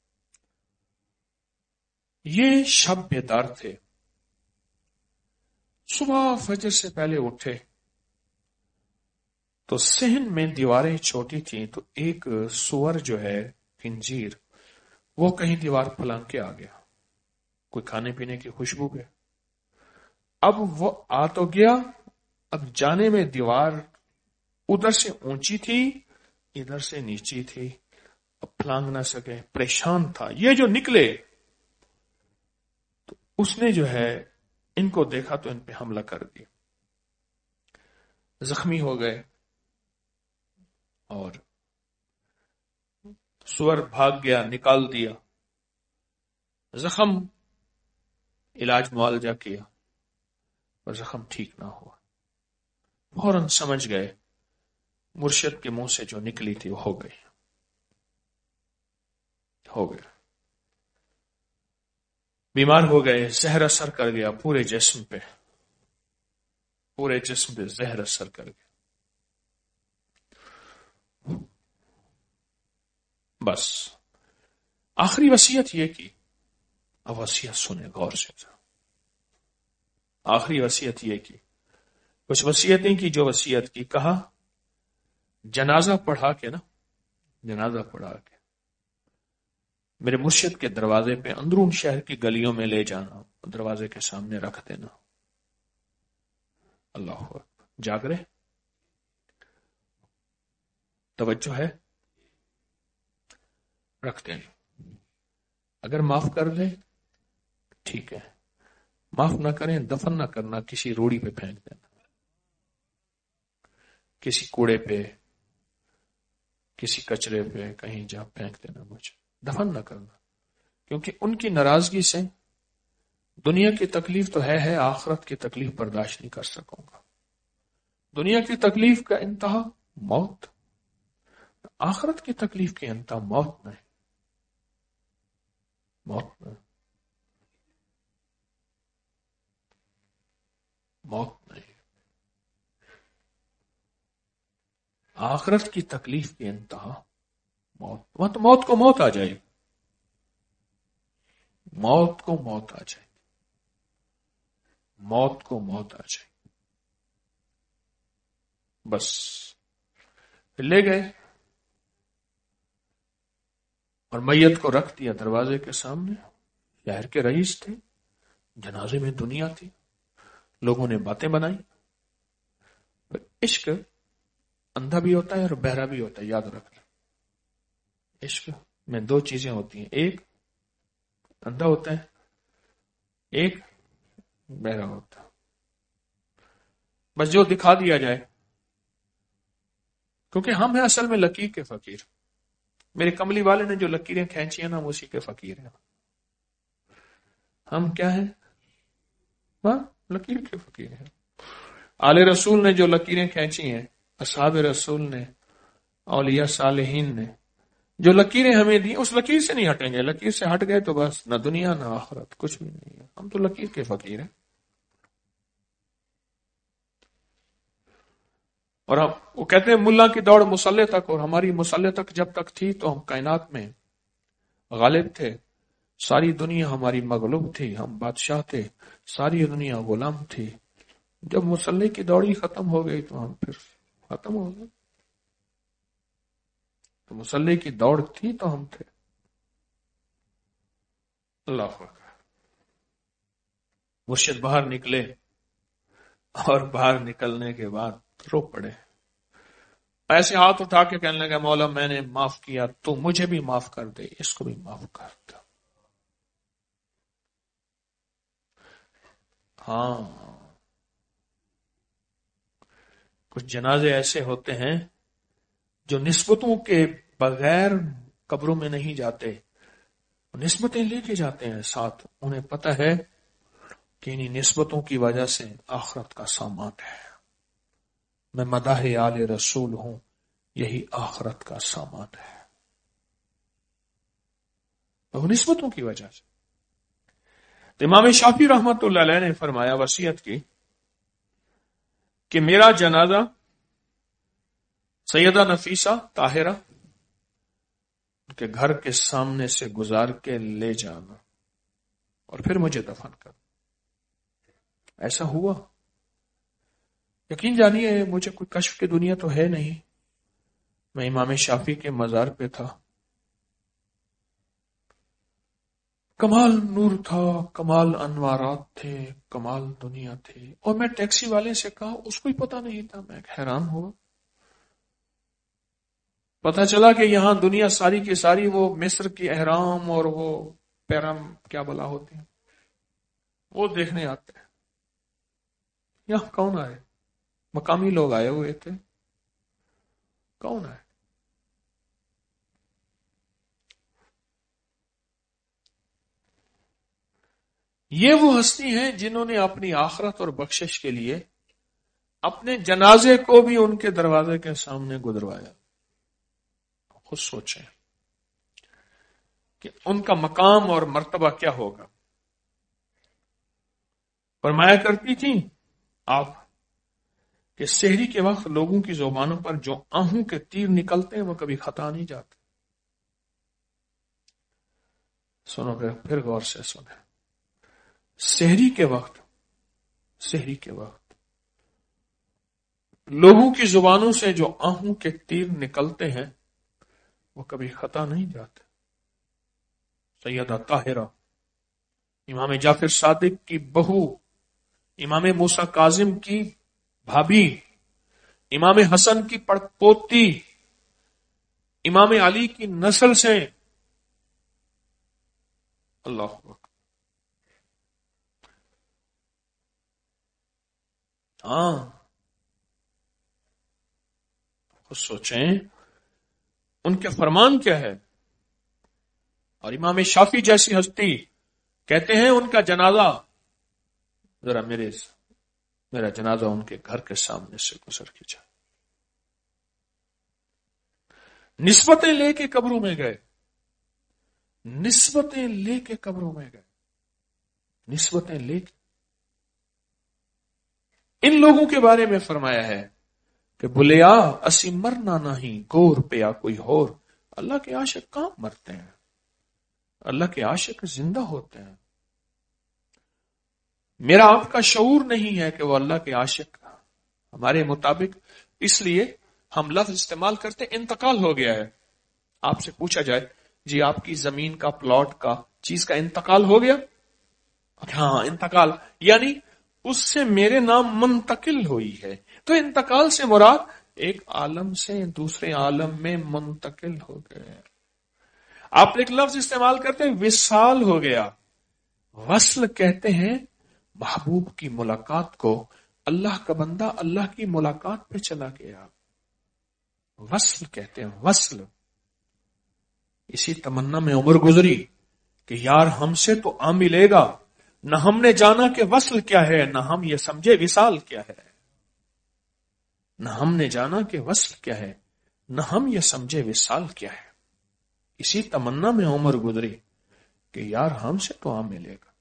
یہ شب بیدار تھے، صبح فجر سے پہلے اٹھے تو صحن میں دیواریں چھوٹی تھیں، تو ایک سور جو ہے خنزیر، وہ کہیں دیوار پھلانگ کے آ گیا، کوئی کھانے پینے کی خوشبو ہے، اب وہ آ تو گیا، اب جانے میں دیوار ادھر سے اونچی تھی ادھر سے نیچی تھی، اب پھلانگ نہ سکے، پریشان تھا۔ یہ جو نکلے تو اس نے جو ہے ان کو دیکھا تو ان پہ حملہ کر دیا، زخمی ہو گئے، اور سور بھاگ گیا، نکال دیا، زخم علاج معالجہ کیا، اور زخم ٹھیک نہ ہوا۔ فوراً سمجھ گئے مرشد کے منہ سے جو نکلی تھی وہ ہو گئی، ہو گیا، بیمار ہو گئے، زہر اثر کر گیا پورے جسم پہ، پورے جسم پہ زہر اثر کر گیا۔ بس آخری وصیت یہ کی، اب وصیت سنیں غور سے، آخری وصیت یہ کی، کچھ وصیتیں کی، جو وصیت کی، کہا جنازہ پڑھا کے نا، جنازہ پڑھا کے میرے مرشد کے دروازے پہ اندرون شہر کی گلیوں میں لے جانا، دروازے کے سامنے رکھ دینا۔ اللہ اکبر، جاگ رہے، توجہ ہے، رکھ دینا، اگر معاف کر دیں ٹھیک ہے، معاف نہ کریں، دفن نہ کرنا، کسی روڑی پہ پھینک دینا، کسی کوڑے پہ، کسی کچرے پہ، کہیں جا پھینک دینا، مجھے دفن نہ کرنا، کیونکہ ان کی ناراضگی سے دنیا کی تکلیف تو ہے، آخرت کی تکلیف برداشت نہیں کر سکوں گا۔ دنیا کی تکلیف کا انتہا موت، آخرت کی تکلیف کی انتہا موت نہیں، موت نہیں، موت نہیں، آخرت کی تکلیف کی انتہا موت، وہاں تو موت کو موت آ جائے، موت کو موت آ جائے، موت کو موت آ جائے، بس لے گئے اور میت کو رکھ دیا دروازے کے سامنے۔ شہر کے رئیس تھے، جنازے میں دنیا تھی، لوگوں نے باتیں بنائی، عشق اندھا بھی ہوتا ہے اور بہرا بھی ہوتا ہے، یاد رکھنا۔ عشق میں دو چیزیں ہوتی ہیں، ایک اندھا ہوتا ہے، ایک بہرا ہوتا ہے۔ بس جو دکھا دیا جائے، کیونکہ ہم ہیں اصل میں لکیر کے فقیر۔ میرے کملی والے نے جو لکیریں کھینچی ہیں نا، ہم اسی کے فقیر ہیں۔ ہم کیا ہیں؟ ہاں، لکیر کے فقیر ہیں۔ آل رسول نے جو لکیریں کھینچی ہیں، اصحاب رسول نے، اولیاء صالحین نے جو لکیریں ہمیں دی، اس لکیر سے نہیں ہٹیں گے۔ لکیر سے ہٹ گئے تو بس نہ دنیا نہ آخرت، کچھ بھی نہیں ہے۔ ہم تو لکیر کے فقیر ہیں۔ اور ہم وہ کہتے ہیں ملا کی دوڑ مسلح تک، اور ہماری مسلح تک جب تک تھی تو ہم کائنات میں غالب تھے، ساری دنیا ہماری مغلوب تھی، ہم بادشاہ تھے، ساری دنیا غلام تھی۔ جب مسلح کی دوڑ ہی ختم ہو گئی تو ہم پھر ختم ہو گئے۔ تو مسلح کی دوڑ تھی تو ہم تھے۔ اللہ اکبر۔ مرشد باہر نکلے اور باہر نکلنے کے بعد رو پڑے، ایسے ہاتھ اٹھا کے کہنے لگا مولا میں نے معاف کیا، تو مجھے بھی معاف کر دے، اس کو بھی معاف کر دے۔ ہاں، کچھ جنازے ایسے ہوتے ہیں جو نسبتوں کے بغیر قبروں میں نہیں جاتے، نسبتیں لے کے جاتے ہیں ساتھ۔ انہیں پتہ ہے کہ انہی نسبتوں کی وجہ سے آخرت کا سامان ہے۔ میں مداح آل رسول ہوں، یہی آخرت کا سامان ہے، وہ نسبتوں کی وجہ سے۔ تو امام شافعی رحمت اللہ علیہ نے فرمایا، وصیت کی کہ میرا جنازہ سیدہ نفیسہ طاہرہ کے گھر کے سامنے سے گزار کے لے جانا اور پھر مجھے دفن کر۔ ایسا ہوا۔ یقین جانیے مجھے کوئی کشف کی دنیا تو ہے نہیں، میں امام شافعی کے مزار پہ تھا، کمال نور تھا، کمال انوارات تھے، کمال دنیا تھی، اور میں ٹیکسی والے سے کہا، اس کو ہی پتہ نہیں تھا۔ میں حیران ہوا، پتہ چلا کہ یہاں دنیا ساری کی ساری وہ مصر کی اہرام اور وہ پیرام کیا بلا ہوتے ہیں، وہ دیکھنے آتے ہیں۔ یہاں کون آئے؟ مقامی لوگ آئے ہوئے تھے۔ کون آئے؟ یہ وہ ہستی ہیں جنہوں نے اپنی آخرت اور بخشش کے لیے اپنے جنازے کو بھی ان کے دروازے کے سامنے گزروایا۔ خود سوچیں کہ ان کا مقام اور مرتبہ کیا ہوگا۔ فرمایا کرتی تھیں آپ کہ سحری کے وقت لوگوں کی زبانوں پر جو آہوں کے تیر نکلتے ہیں وہ کبھی خطا نہیں جاتے۔ سنو پھر غور سے سنیں، سحری کے وقت لوگوں کی زبانوں سے جو آہوں کے تیر نکلتے ہیں وہ کبھی خطا نہیں جاتے۔ سیدہ طاہرہ، امام جعفر صادق کی بہو، امام موسیٰ کاظم کی بھابھی، امام حسن کی پڑپوتی، امام علی کی نسل سے، اللہ اکبر۔ ہاں، خود سوچیں ان کے فرمان کیا ہے۔ اور امام شافعی جیسی ہستی کہتے ہیں ان کا جنازہ ذرا میرا جنازہ ان کے گھر کے سامنے سے گزر کے جائے۔ نسبتیں لے کے قبروں میں گئے، نسبتیں لے کے قبروں میں گئے، نسبتیں لے کے۔ ان لوگوں کے بارے میں فرمایا ہے کہ بلیا اسی مرنا نہیں، گور پیا کوئی ہور۔ اللہ کے عاشق کہاں مرتے ہیں؟ اللہ کے عاشق زندہ ہوتے ہیں۔ میرا آپ کا شعور نہیں ہے کہ وہ اللہ کے عاشق ہمارے مطابق، اس لیے ہم لفظ استعمال کرتے انتقال ہو گیا ہے۔ آپ سے پوچھا جائے جی آپ کی زمین کا، پلاٹ کا، چیز کا انتقال ہو گیا؟ ہاں انتقال، یعنی اس سے میرے نام منتقل ہوئی ہے، تو انتقال سے مراد ایک عالم سے دوسرے عالم میں منتقل ہو گئے. آپ ایک لفظ استعمال کرتے ہیں وصال ہو گیا. وصل کہتے ہیں محبوب کی ملاقات کو. اللہ کا بندہ اللہ کی ملاقات پہ چلا گیا. وصل کہتے ہیں وصل. اسی تمنا میں عمر گزری کہ یار ہم سے تو آ ملے گا. نہ ہم نے جانا کہ وصل کیا ہے، نہ ہم یہ سمجھے وصال کیا ہے. نہ ہم نے جانا کہ وصل کیا ہے، نہ ہم یہ سمجھے وصال کیا ہے. اسی تمنا میں عمر گزری کہ یار ہم سے تو آ ملے گا.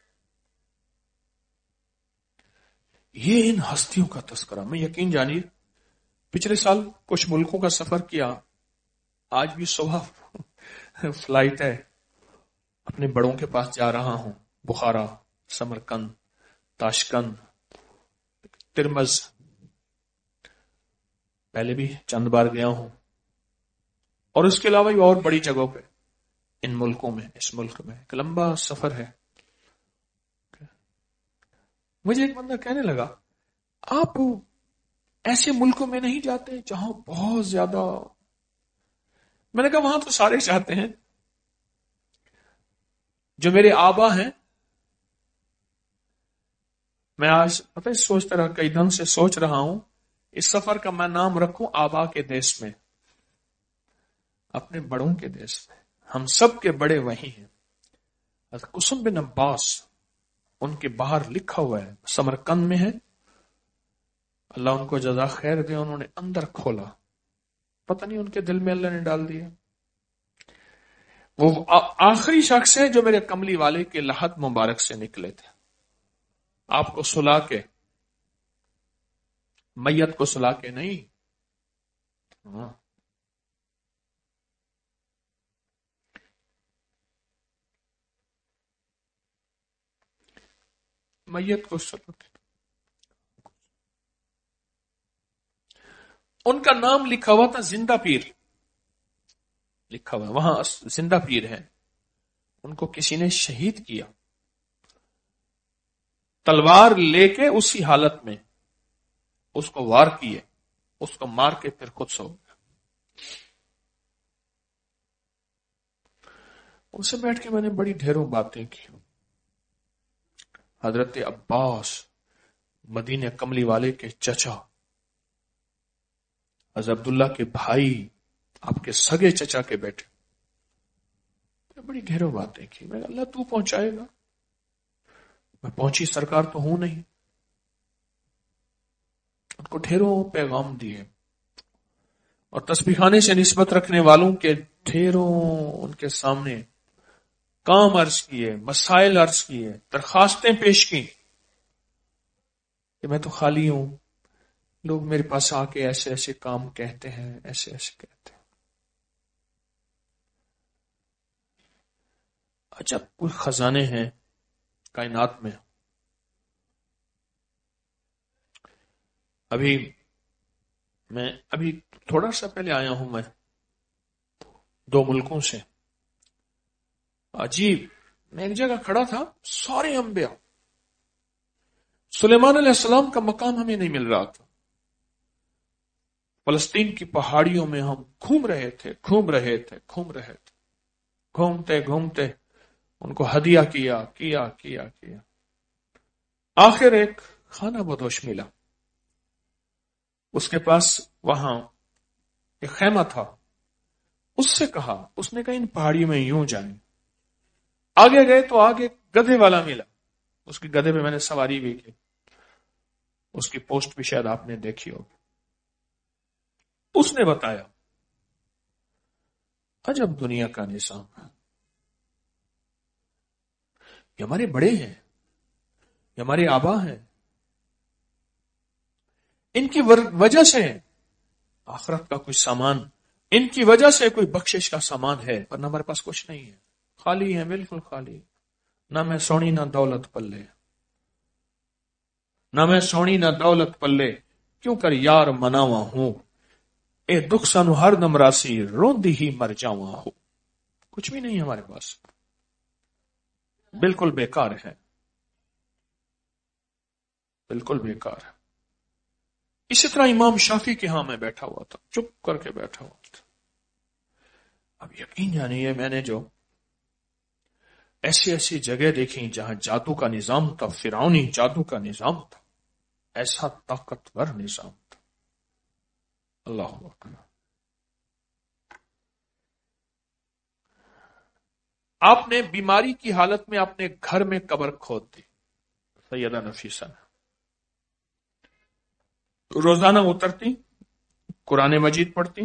یہ ان ہستیوں کا تذکرہ. میں یقین جانیے پچھلے سال کچھ ملکوں کا سفر کیا. آج بھی صبح فلائٹ ہے، اپنے بڑوں کے پاس جا رہا ہوں. بخارا، سمرقند، تاشقند، ترمز، پہلے بھی چند بار گیا ہوں، اور اس کے علاوہ بھی اور بڑی جگہوں پہ ان ملکوں میں. اس ملک میں ایک لمبا سفر ہے. مجھے ایک بندہ کہنے لگا آپ ایسے ملکوں میں نہیں جاتے جہاں بہت زیادہ. میں نے کہا وہاں تو سارے چاہتے ہیں. جو میرے آبا ہیں، میں آج پتہ ہے سوچتا رہا، کئی دن سے سوچ رہا ہوں اس سفر کا میں نام رکھوں آبا کے دیش میں، اپنے بڑوں کے دیش میں. ہم سب کے بڑے وہی ہیں. حضرت قسم بن عباس، ان کے باہر لکھا ہوا ہے، سمرقند میں ہے. اللہ ان کو جزا خیر دے، انہوں نے اندر کھولا، پتہ نہیں ان کے دل میں اللہ نے ڈال دیا. وہ آخری شخص ہے جو میرے کملی والے کے لحد مبارک سے نکلے تھے. آپ کو سلا کے، میت کو سلا کے نہیں. میت کو سلا کے. ان کا نام لکھا ہوا تھا زندہ پیر، لکھا ہوا وہاں زندہ پیر ہے. ان کو کسی نے شہید کیا، تلوار لے کے اسی حالت میں اس کو وار کیے، اس کو مار کے پھر خود سو گیا. ان سے بیٹھ کے میں نے بڑی ڈھیروں باتیں کی. حضرت عباس، مدینہ کملی والے کے چچا، حضرت عبداللہ کے بھائی، آپ کے سگے چچا کے بیٹے. بڑی ڈھیروں باتیں کی. میں اللہ تو پہنچائے گا. میں پہنچی سرکار تو ہوں نہیں. ان کو ڈھیروں پیغام دیے، اور تسبیح خانے سے نسبت رکھنے والوں کے ڈھیروں ان کے سامنے کام عرض کیے، مسائل عرض کیے، درخواستیں پیش کی کہ میں تو خالی ہوں، لوگ میرے پاس آ کے ایسے ایسے کام کہتے ہیں، ایسے ایسے کہتے ہیں. عجب کوئی خزانے ہیں کائنات میں. ابھی تھوڑا سا پہلے آیا ہوں میں 2 ملکوں سے. عجیب، میں ایک جگہ کھڑا تھا، سارے انبیاء. سلیمان علیہ السلام کا مقام ہمیں نہیں مل رہا تھا. فلسطین کی پہاڑیوں میں ہم گھوم رہے تھے. گھومتے گھومتے ان کو ہدیہ کیا. آخر ایک خانہ بدوش ملا. اس کے پاس وہاں ایک خیمہ تھا. اس سے کہا، اس نے کہا ان پہاڑیوں میں یوں جائیں. آگے گئے تو آگے گدھے والا ملا. اس کی گدھے پہ میں نے سواری بھی کی. اس کی پوسٹ بھی شاید آپ نے دیکھی ہوگی. اس نے بتایا عجب دنیا کا نظام ہے. یہ ہمارے بڑے ہیں، یہ ہمارے آبا ہیں، ان کی وجہ سے آخرت کا کوئی سامان، ان کی وجہ سے کوئی بخشش کا سامان ہے، ورنہ ہمارے پاس کچھ نہیں ہے. خالی ہے، بالکل خالی. نہ میں سونی نہ دولت پلے، نہ میں سونی نہ دولت پلے، کیوں کر یار مناواں ہوں، اے دکھ سانو ہر دم راسی، روندی ہی مر جاواں ہو. کچھ بھی نہیں ہے ہمارے پاس، بالکل بیکار ہے، بالکل بیکار ہے. اسی طرح امام شافی کے ہاں میں بیٹھا ہوا تھا، چپ کر کے بیٹھا ہوا تھا. اب یقین جانیے میں نے جو ایسی ایسی جگہ دیکھی جہاں جادو کا نظام تھا، فرعونی جادو کا نظام تھا، ایسا طاقتور نظام تھا. اللہ اکبر. آپ نے بیماری کی حالت میں اپنے گھر میں قبر کھود دی. سیدہ نفیسہ نے روزانہ اترتی، قرآن مجید پڑھتی.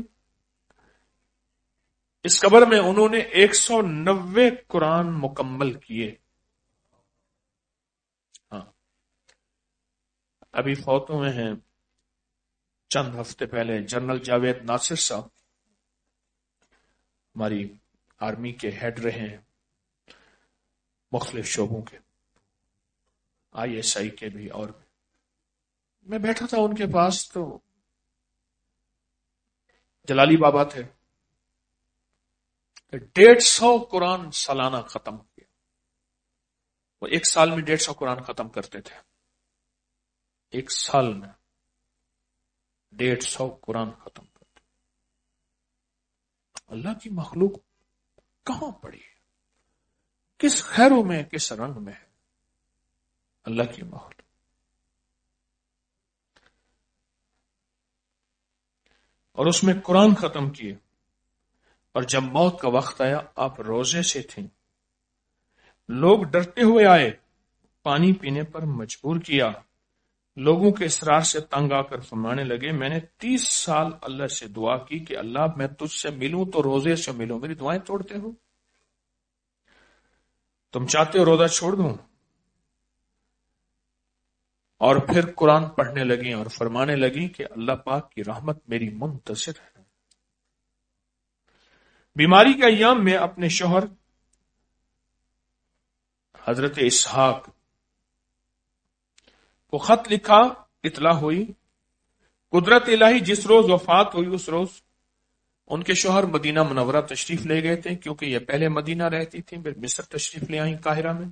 اس قبر میں انہوں نے 190 قرآن مکمل کیے. ہاں، ابھی فوت ہوئے ہیں چند ہفتے پہلے جنرل جاوید ناصر صاحب، ہماری آرمی کے ہیڈ رہے ہیں مختلف شعبوں کے، ISI کے بھی. اور میں بیٹھا تھا ان کے پاس تو جلالی بابا تھے. 150 قرآن سالانہ ختم کیا. وہ ایک سال میں 150 قرآن ختم کرتے تھے. ایک سال میں 150 قرآن ختم کرتے. اللہ کی مخلوق کہاں پڑی ہے؟ کس خیروں میں، کس رنگ میں ہے اللہ کی مخلوق. اور اس میں قرآن ختم کیے. اور جب موت کا وقت آیا آپ روزے سے تھیں، لوگ ڈرتے ہوئے آئے، پانی پینے پر مجبور کیا. لوگوں کے اصرار سے تنگ آ کر فرمانے لگے میں نے 30 سال اللہ سے دعا کی کہ اللہ میں تجھ سے ملوں تو روزے سے ملوں، میری دعائیں توڑتے ہو، تم چاہتے ہو روزہ چھوڑ دوں. اور پھر قرآن پڑھنے لگی اور فرمانے لگی کہ اللہ پاک کی رحمت میری منتظر ہے. بیماری کے ایام میں اپنے شوہر حضرت اسحاق کو خط لکھا، اطلاع ہوئی. قدرت الہی جس روز وفات ہوئی اس روز ان کے شوہر مدینہ منورہ تشریف لے گئے تھے، کیونکہ یہ پہلے مدینہ رہتی تھی، پھر مصر تشریف لے آئیں قاہرہ میں.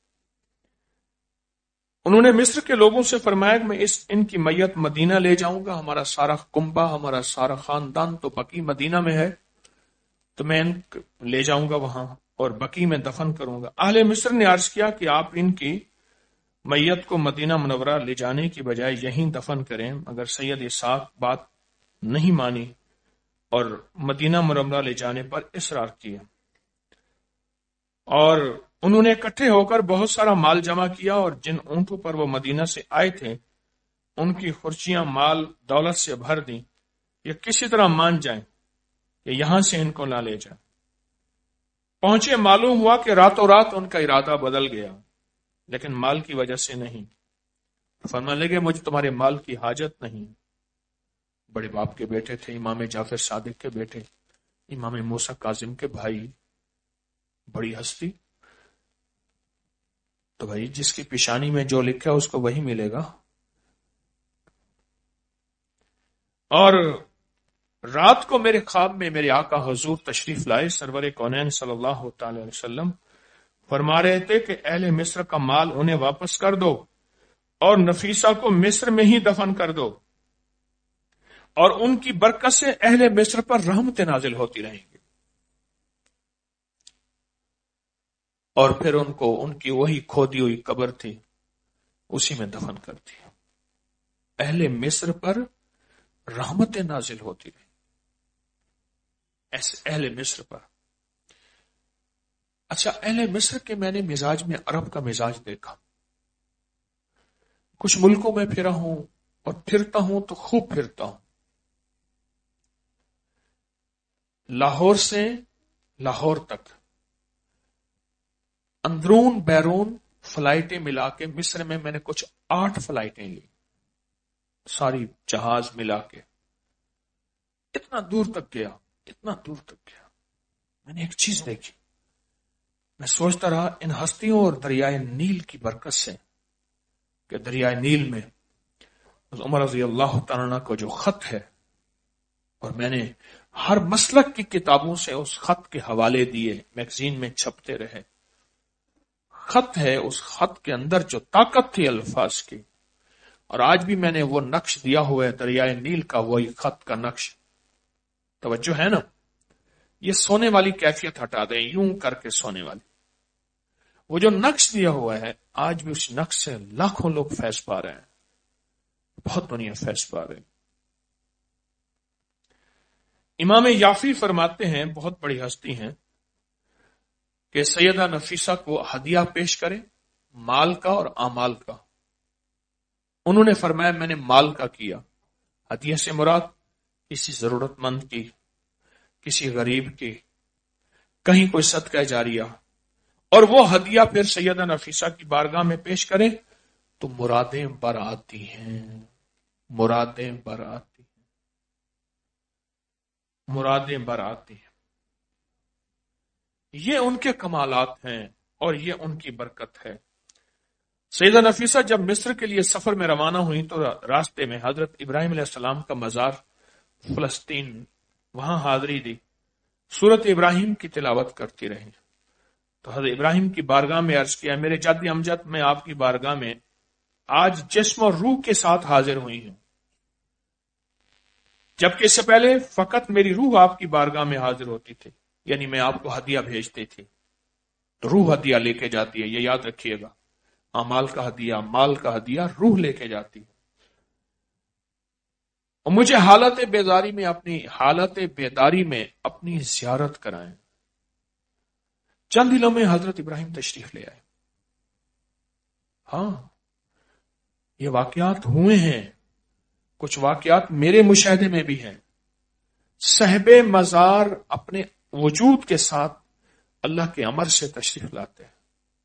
انہوں نے مصر کے لوگوں سے فرمایا کہ میں ان کی میت مدینہ لے جاؤں گا، ہمارا سارا کنبہ، ہمارا سارا خاندان تو بقی مدینہ میں ہے، تو میں ان لے جاؤں گا وہاں اور بقی میں دفن کروں گا. اہل مصر نے عرض کیا کہ آپ ان کی میت کو مدینہ منورہ لے جانے کی بجائے یہیں دفن کریں، مگر سید اسحاق بات نہیں مانی اور مدینہ منورہ لے جانے پر اصرار کیا. اور انہوں نے اکٹھے ہو کر بہت سارا مال جمع کیا اور جن اونٹوں پر وہ مدینہ سے آئے تھے ان کی خرچیاں مال دولت سے بھر دیں، یہ کسی طرح مان جائیں کہ یہاں سے ان کو نہ لے جائیں. پہنچے، معلوم ہوا کہ راتوں رات ان کا ارادہ بدل گیا، لیکن مال کی وجہ سے نہیں. فرمانے لگے مجھے تمہارے مال کی حاجت نہیں. بڑے باپ کے بیٹے تھے، امام جعفر صادق کے بیٹے، امام موسیٰ کاظم کے بھائی، بڑی ہستی. تو بھائی جس کی پیشانی میں جو لکھا ہے اس کو وہی ملے گا. اور رات کو میرے خواب میں میرے آقا حضور تشریف لائے، سرور کونین صلی اللہ تعالی علیہ وسلم فرما رہے تھے کہ اہل مصر کا مال انہیں واپس کر دو اور نفیسہ کو مصر میں ہی دفن کر دو، اور ان کی برکت سے اہل مصر پر رحمتیں نازل ہوتی رہیں گی. اور پھر ان کو ان کی وہی کھودی ہوئی قبر تھی اسی میں دفن کر دیا. اہل مصر پر رحمتیں نازل ہوتی رہیں، ایسے اہل مصر پر. اچھا، اہل مصر کے میں نے مزاج میں عرب کا مزاج دیکھا. کچھ ملکوں میں پھرا ہوں اور پھرتا ہوں تو خوب پھرتا ہوں. لاہور سے لاہور تک اندرون بیرون فلائٹیں ملا کے مصر میں نے کچھ 8 فلائٹیں لی، ساری جہاز ملا کے. اتنا دور تک گیا، اتنا دور تک گیا. میں نے ایک چیز دیکھی، میں سوچتا رہا ان ہستیوں اور دریائے نیل کی برکت سے کہ دریائے نیل میں عمر رضی اللہ تعالیٰ عنہ کو جو خط ہے، اور میں نے ہر مسلک کی کتابوں سے اس خط کے حوالے دیے، میگزین میں چھپتے رہے. خط ہے، اس خط کے اندر جو طاقت تھی الفاظ کی، اور آج بھی میں نے وہ نقش دیا ہوا ہے دریائے نیل کا، وہی خط کا نقش، توجہ ہے نا؟ یہ سونے والی کیفیت ہٹا دیں، یوں کر کے سونے والی، وہ جو نقش دیا ہوا ہے آج بھی اس نقش سے لاکھوں لوگ فیض پا رہے ہیں، بہت دنیا فیض پا رہے ہیں۔ امام یافی فرماتے ہیں، بہت بڑی ہستی ہیں، کہ سیدہ نفیسہ کو ہدیہ پیش کرے مال کا اور اعمال کا۔ انہوں نے فرمایا میں نے مال کا کیا، ہدیہ سے مراد کسی ضرورت مند کی، کسی غریب کی، کہیں کوئی صدقہ جاریہ، اور وہ ہدیہ پھر سیدہ نفیسہ کی بارگاہ میں پیش کرے تو مرادیں بر آتی ہیں، مرادیں بر آتی ہیں، مرادیں بر آتی ہیں۔ یہ ان کے کمالات ہیں اور یہ ان کی برکت ہے۔ سیدہ نفیسہ جب مصر کے لیے سفر میں روانہ ہوئی تو راستے میں حضرت ابراہیم علیہ السلام کا مزار فلسطین، وہاں حاضری دی، سورت ابراہیم کی تلاوت کرتی رہی۔ تو حضرت ابراہیم کی بارگاہ میں عرض کیا، میرے جد امجد میں آپ کی بارگاہ میں آج جسم اور روح کے ساتھ حاضر ہوئی ہوں، جبکہ اس سے پہلے فقط میری روح آپ کی بارگاہ میں حاضر ہوتی تھی، یعنی میں آپ کو ہدیہ بھیجتی تھی، تو روح ہدیہ لے کے جاتی ہے، یہ یاد رکھیے گا، اعمال کا ہدیہ، مال کا ہدیہ، روح لے کے جاتی ہے۔ اور مجھے حالت بیداری میں اپنی زیارت کرائیں۔ چند دنوں میں حضرت ابراہیم تشریف لے آئے۔ ہاں یہ واقعات ہوئے ہیں، کچھ واقعات میرے مشاہدے میں بھی ہیں۔ صاحب مزار اپنے وجود کے ساتھ اللہ کے امر سے تشریف لاتے ہیں۔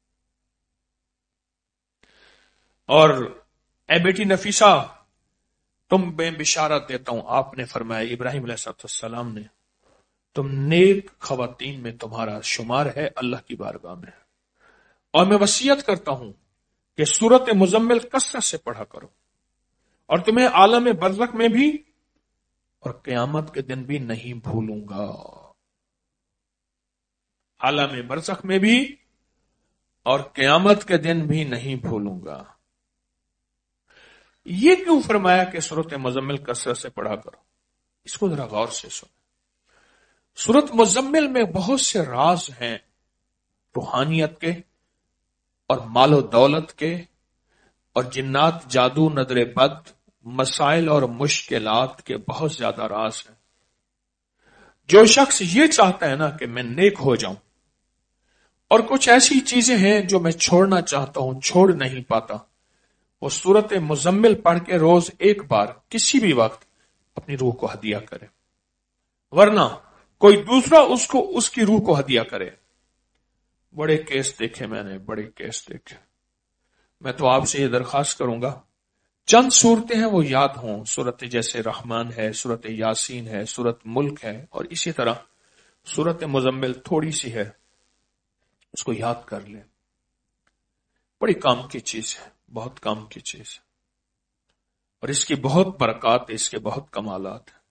اور اے بیٹی نفیسہ تم میں بشارت دیتا ہوں، آپ نے فرمایا ابراہیم علیہ السلام نے، تم نیک خواتین میں تمہارا شمار ہے اللہ کی بارگاہ میں، اور میں وصیت کرتا ہوں کہ سورت مزمل کثرت سے پڑھا کرو، اور تمہیں عالم برزخ میں بھی اور قیامت کے دن بھی نہیں بھولوں گا، عالم برزخ میں بھی اور قیامت کے دن بھی نہیں بھولوں گا۔ یہ کیوں فرمایا کہ سورت مزمل کثرت سے پڑھا کرو؟ اس کو ذرا غور سے سنو۔ سورت مزمل میں بہت سے راز ہیں، روحانیت کے اور مال و دولت کے اور جنات، جادو، نظر بد، مسائل اور مشکلات کے بہت زیادہ راز ہیں۔ جو شخص یہ چاہتا ہے نا کہ میں نیک ہو جاؤں، اور کچھ ایسی چیزیں ہیں جو میں چھوڑنا چاہتا ہوں چھوڑ نہیں پاتا، وہ سورت مزمل پڑھ کے روز ایک بار کسی بھی وقت اپنی روح کو ہدیہ کرے، ورنہ کوئی دوسرا اس کی روح کو ہدیہ کرے۔ بڑے کیس دیکھے میں نے، بڑے کیس دیکھے۔ میں تو آپ سے یہ درخواست کروں گا چند صورتیں ہیں وہ یاد ہوں، صورت جیسے رحمان ہے، صورت یاسین ہے، صورت ملک ہے، اور اسی طرح صورت مزمل تھوڑی سی ہے، اس کو یاد کر لیں، بڑی کام کی چیز ہے، بہت کام کی چیز ہے، اور اس کی بہت برکات، اس کے بہت کمالات ہیں،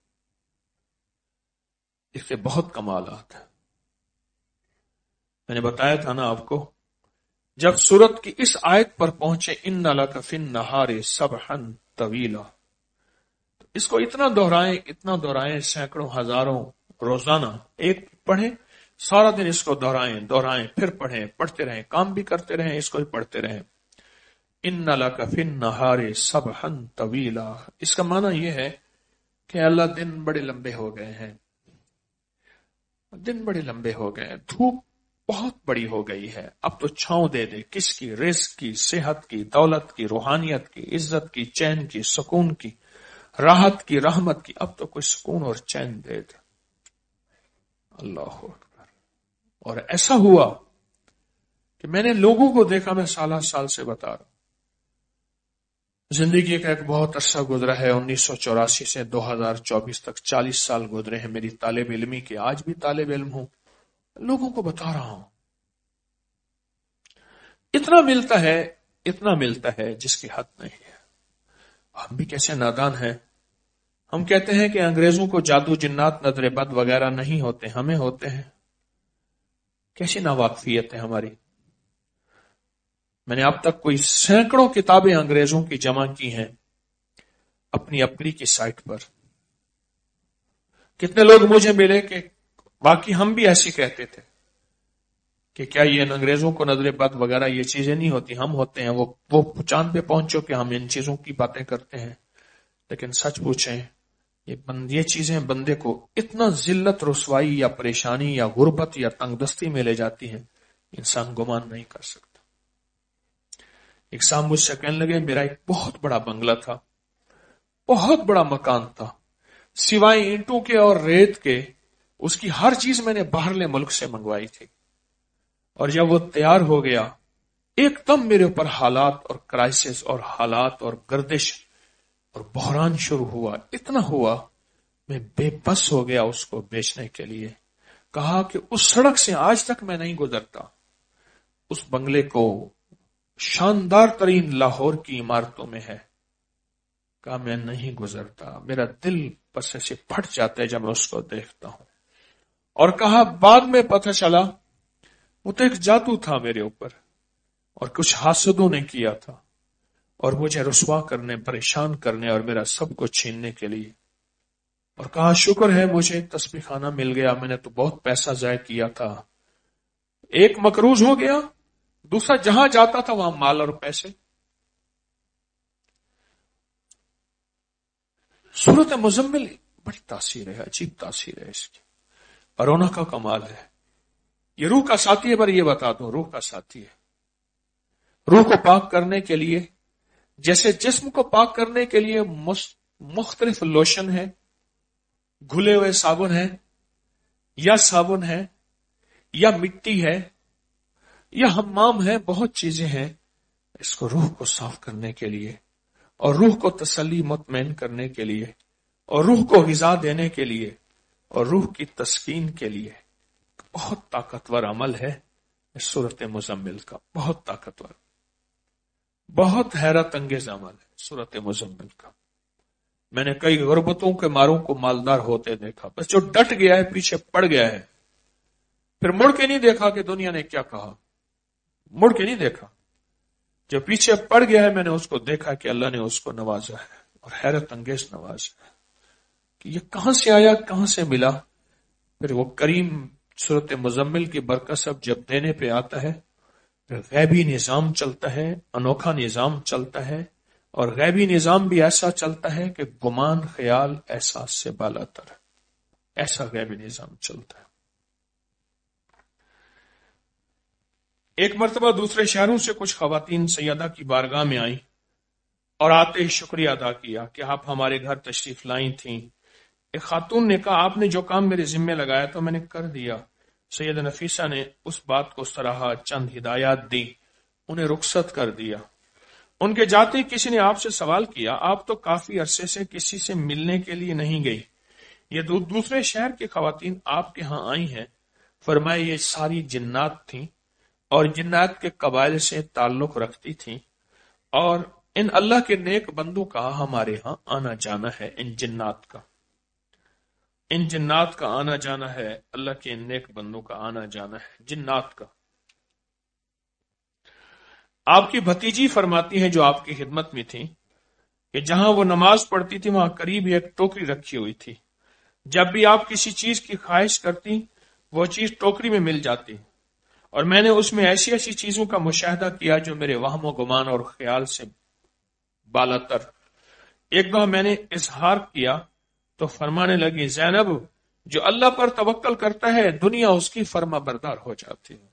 اس کے بہت کمالات ہیں۔ میں نے بتایا تھا نا آپ کو، جب سورت کی اس آیت پر پہنچے ان لک فی النہار سبحا طویلا، تو اس کو اتنا دہرائیں، سینکڑوں ہزاروں روزانہ ایک پڑھیں، سارا دن اس کو دہرائیں، پھر پڑھیں، پڑھتے رہیں، کام بھی کرتے رہیں، اس کو بھی پڑھتے رہیں۔ ان لک فی النہار سبحا طویلا، اس کا معنی یہ ہے کہ اللہ دن بڑے لمبے ہو گئے ہیں، دن بڑے لمبے ہو گئے ہیں، دھوپ بہت بڑی ہو گئی ہے، اب تو چھاؤں دے دے، کس کی؟ رزق کی، صحت کی، دولت کی، روحانیت کی، عزت کی، چین کی، سکون کی، راحت کی، رحمت کی، اب تو کوئی سکون اور چین دے دے۔ اللہ اکبر۔ اور ایسا ہوا کہ میں نے لوگوں کو دیکھا، میں سالہ سال سے بتا رہا ہوں، زندگی کا ایک بہت عرصہ گزرا ہے، 1984 سے 2024 تک 40 سال گزرے ہیں میری طالب علمی کے، آج بھی طالب علم ہوں، لوگوں کو بتا رہا ہوں، اتنا ملتا ہے جس کی حد نہیں ہے۔ ہم بھی کیسے نادان ہیں، ہم کہتے ہیں کہ انگریزوں کو جادو، جنات، نظر بد وغیرہ نہیں ہوتے، ہمیں ہوتے ہیں۔ کیسی ناواقفیت ہے ہماری۔ میں نے اب تک کوئی سینکڑوں کتابیں انگریزوں کی جمع کی ہیں، اپنی اپنی کی سائٹ پر. کتنے لوگ مجھے ملے کہ باقی ہم بھی ایسی کہتے تھے کہ کیا یہ انگریزوں کو نظر بد وغیرہ یہ چیزیں نہیں ہوتی، ہم ہوتے ہیں. وہ چاند پہ پہنچو کہ ہم ان چیزوں کی باتیں کرتے ہیں. لیکن سچ پوچھیں یہ چیزیں بندے کو اتنا ذلت رسوائی یا پریشانی یا غربت یا تنگ دستی میں لے جاتی ہیں، انسان گمان نہیں کر سکتا. ایک صاحب مجھ سے کہنے لگے میرا ایک بہت بڑا بنگلہ تھا، بہت بڑا مکان تھا، سوائے اینٹوں کے اور ریت کے اس کی ہر چیز میں نے باہرلے ملک سے منگوائی تھی. اور جب وہ تیار ہو گیا ایک دم میرے اوپر حالات اور کرائسس اور حالات اور گردش اور بحران شروع ہوا. اتنا ہوا میں بے بس ہو گیا اس کو بیچنے کے لیے. کہا کہ اس سڑک سے آج تک میں نہیں گزرتا. اس بنگلے کو شاندار ترین لاہور کی عمارتوں میں ہے. کہا میں نہیں گزرتا، میرا دل پس سے پھٹ جاتا ہے جب میں اس کو دیکھتا ہوں. اور کہا بعد میں پتہ چلا وہ تو ایک جادو تھا میرے اوپر، اور کچھ حاسدوں نے کیا تھا اور مجھے رسوا کرنے، پریشان کرنے اور میرا سب کو چھیننے کے لیے. اور کہا شکر ہے مجھے تسبیح خانہ مل گیا، میں نے تو بہت پیسہ ضائع کیا تھا. ایک مقروض ہو گیا، دوسرا جہاں جاتا تھا وہاں مال اور پیسے. سورت مزمل بڑی تاثیر ہے، عجیب تاثیر ہے اس کی، اور رونق کا کمال ہے. یہ روح کا ساتھی ہے، پر یہ بتا دو روح کا ساتھی ہے. روح کو پاک کرنے کے لیے جیسے جسم کو پاک کرنے کے لیے مختلف لوشن ہے، گھلے ہوئے صابن ہے، یا صابن ہے، یا مٹی ہے، یا حمام ہے، بہت چیزیں ہیں. اس کو روح کو صاف کرنے کے لیے اور روح کو تسلی مطمئن کرنے کے لیے اور روح کو غذا دینے کے لیے اور روح کی تسکین کے لیے بہت طاقتور عمل ہے اس سورت مزمل کا. بہت طاقتور، بہت حیرت انگیز عمل ہے سورت مزمل کا. میں نے کئی غربتوں کے ماروں کو مالدار ہوتے دیکھا، بس جو ڈٹ گیا ہے پیچھے پڑ گیا ہے، پھر مڑ کے نہیں دیکھا کہ دنیا نے کیا کہا، مڑ کے نہیں دیکھا. جو پیچھے پڑ گیا ہے میں نے اس کو دیکھا کہ اللہ نے اس کو نوازا ہے، اور حیرت انگیز نوازا ہے کہ یہ کہاں سے آیا، کہاں سے ملا. پھر وہ کریم سورت مزمل کی برکت سب جب دینے پہ آتا ہے، پھر غیبی نظام چلتا ہے، انوکھا نظام چلتا ہے. اور غیبی نظام بھی ایسا چلتا ہے کہ گمان خیال احساس سے بالا تر ہے. ایسا غیبی نظام چلتا ہے. ایک مرتبہ دوسرے شہروں سے کچھ خواتین سیدہ کی بارگاہ میں آئیں اور آتے ہی شکریہ ادا کیا کہ آپ ہمارے گھر تشریف لائی تھیں. ایک خاتون نے کہا آپ نے جو کام میرے ذمہ لگایا تو میں نے کر دیا. سید نفیسہ نے اس بات کو سراہا، چند ہدایات دی، انہیں رخصت کر دیا. ان کے جاتے کسی نے آپ سے سوال کیا آپ تو کافی عرصے سے کسی سے ملنے کے لیے نہیں گئی، یہ دوسرے شہر کی خواتین آپ کے ہاں آئی ہیں. فرمایا یہ ساری جنات تھیں اور جنات کے قبائل سے تعلق رکھتی تھیں، اور ان اللہ کے نیک بندوں کا ہمارے ہاں آنا جانا ہے. ان جنات کا آنا جانا ہے، اللہ کے ان نیک بندوں کا آنا جانا ہے جنات کا. آپ کی بھتیجی فرماتی ہیں جو آپ کی خدمت میں تھی کہ جہاں وہ نماز پڑھتی تھی وہاں قریب ایک ٹوکری رکھی ہوئی تھی. جب بھی آپ کسی چیز کی خواہش کرتی وہ چیز ٹوکری میں مل جاتی، اور میں نے اس میں ایسی ایسی چیزوں کا مشاہدہ کیا جو میرے وہم و گمان اور خیال سے بالا تر. ایک دفعہ میں نے اظہار کیا تو فرمانے لگی زینب جو اللہ پر توکل کرتا ہے دنیا اس کی فرما بردار ہو جاتی ہے،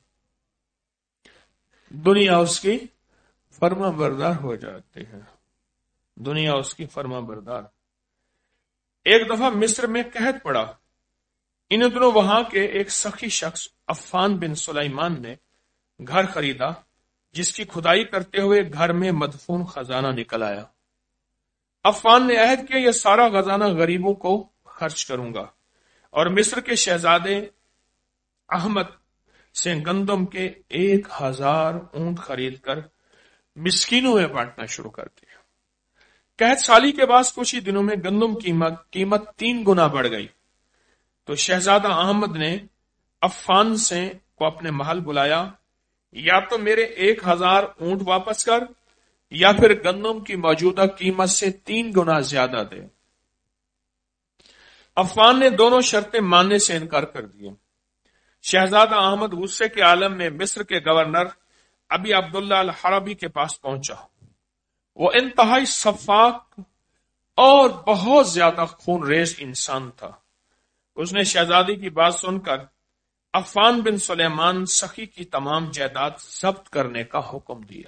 دنیا اس کی فرما بردار ہو جاتی ہے، دنیا اس کی فرما بردار. ایک دفعہ مصر میں قحط پڑا. ان دنوں وہاں کے ایک سخی شخص عفان بن سلیمان نے گھر خریدا جس کی کھدائی کرتے ہوئے گھر میں مدفون خزانہ نکل آیا. عفان نے عہد کیا یہ سارا خزانہ غریبوں کو خرچ کروں گا، اور مصر کے شہزادے احمد سے گندم کے 1000 اونٹ خرید کر مسکینوں میں بانٹنا شروع کر دیا. قحط سالی کے بعد کچھ ہی دنوں میں گندم قیمت 3 گنا بڑھ گئی. تو شہزادہ احمد نے عفان سے کو اپنے محل بلایا، یا تو میرے 1000 اونٹ واپس کر یا پھر گندم کی موجودہ قیمت سے 3 گنا زیادہ دے۔ عفان نے دونوں شرطیں ماننے سے انکار کر دیا۔ شہزادہ احمد غصے کے عالم میں مصر کے گورنر ابی عبداللہ الحربی کے پاس پہنچا۔ وہ انتہائی شفاق اور بہت زیادہ خون ریز انسان تھا۔ اس نے شہزادی کی بات سن کر عفان بن سلیمان سخی کی تمام جائیداد ضبط کرنے کا حکم دیا۔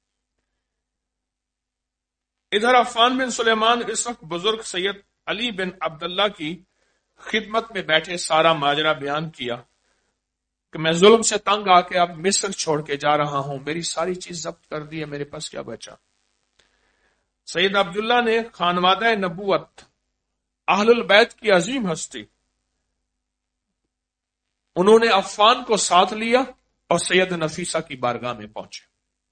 ادھر عفان بن سلیمان اس وقت بزرگ سید علی بن عبداللہ کی خدمت میں بیٹھے سارا ماجرا بیان کیا کہ میں ظلم سے تنگ آ کے اب مصر چھوڑ کے جا رہا ہوں، میری ساری چیز ضبط کر دی ہے، میرے پاس کیا بچا۔ سید عبداللہ نے خانوادہ نبوت، اہل البیت کی عظیم ہستی، انہوں نے عفان کو ساتھ لیا اور سید نفیسہ کی بارگاہ میں پہنچے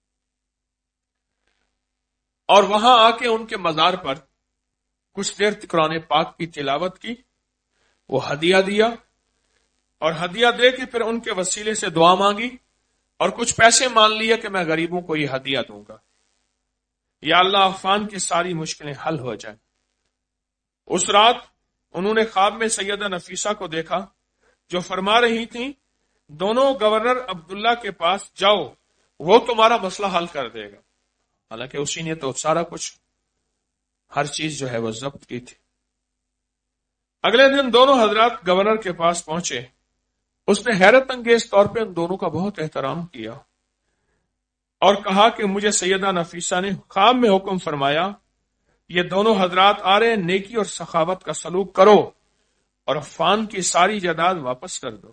اور وہاں آ کے ان کے مزار پر کچھ دیر قرآن پاک کی تلاوت کی، وہ ہدیہ دیا اور ہدیہ دے کے پھر ان کے وسیلے سے دعا مانگی اور کچھ پیسے مان لیے کہ میں غریبوں کو یہ ہدیہ دوں گا، یا اللہ عفان کی ساری مشکلیں حل ہو جائیں۔ اس رات انہوں نے خواب میں سیدہ نفیسہ کو دیکھا جو فرما رہی تھیں دونوں گورنر عبداللہ کے پاس جاؤ، وہ تمہارا مسئلہ حل کر دے گا۔ حالانکہ اسی نے تو سارا کچھ، ہر چیز جو ہے وہ ضبط کی تھی۔ اگلے دن دونوں حضرات گورنر کے پاس پہنچے۔ اس نے حیرت انگیز طور پہ ان دونوں کا بہت احترام کیا اور کہا کہ مجھے سیدہ نفیسہ نے خواب میں حکم فرمایا یہ دونوں حضرات آ رہے ہیں، نیکی اور سخاوت کا سلوک کرو اور عفان کی ساری جائیداد واپس کر دو،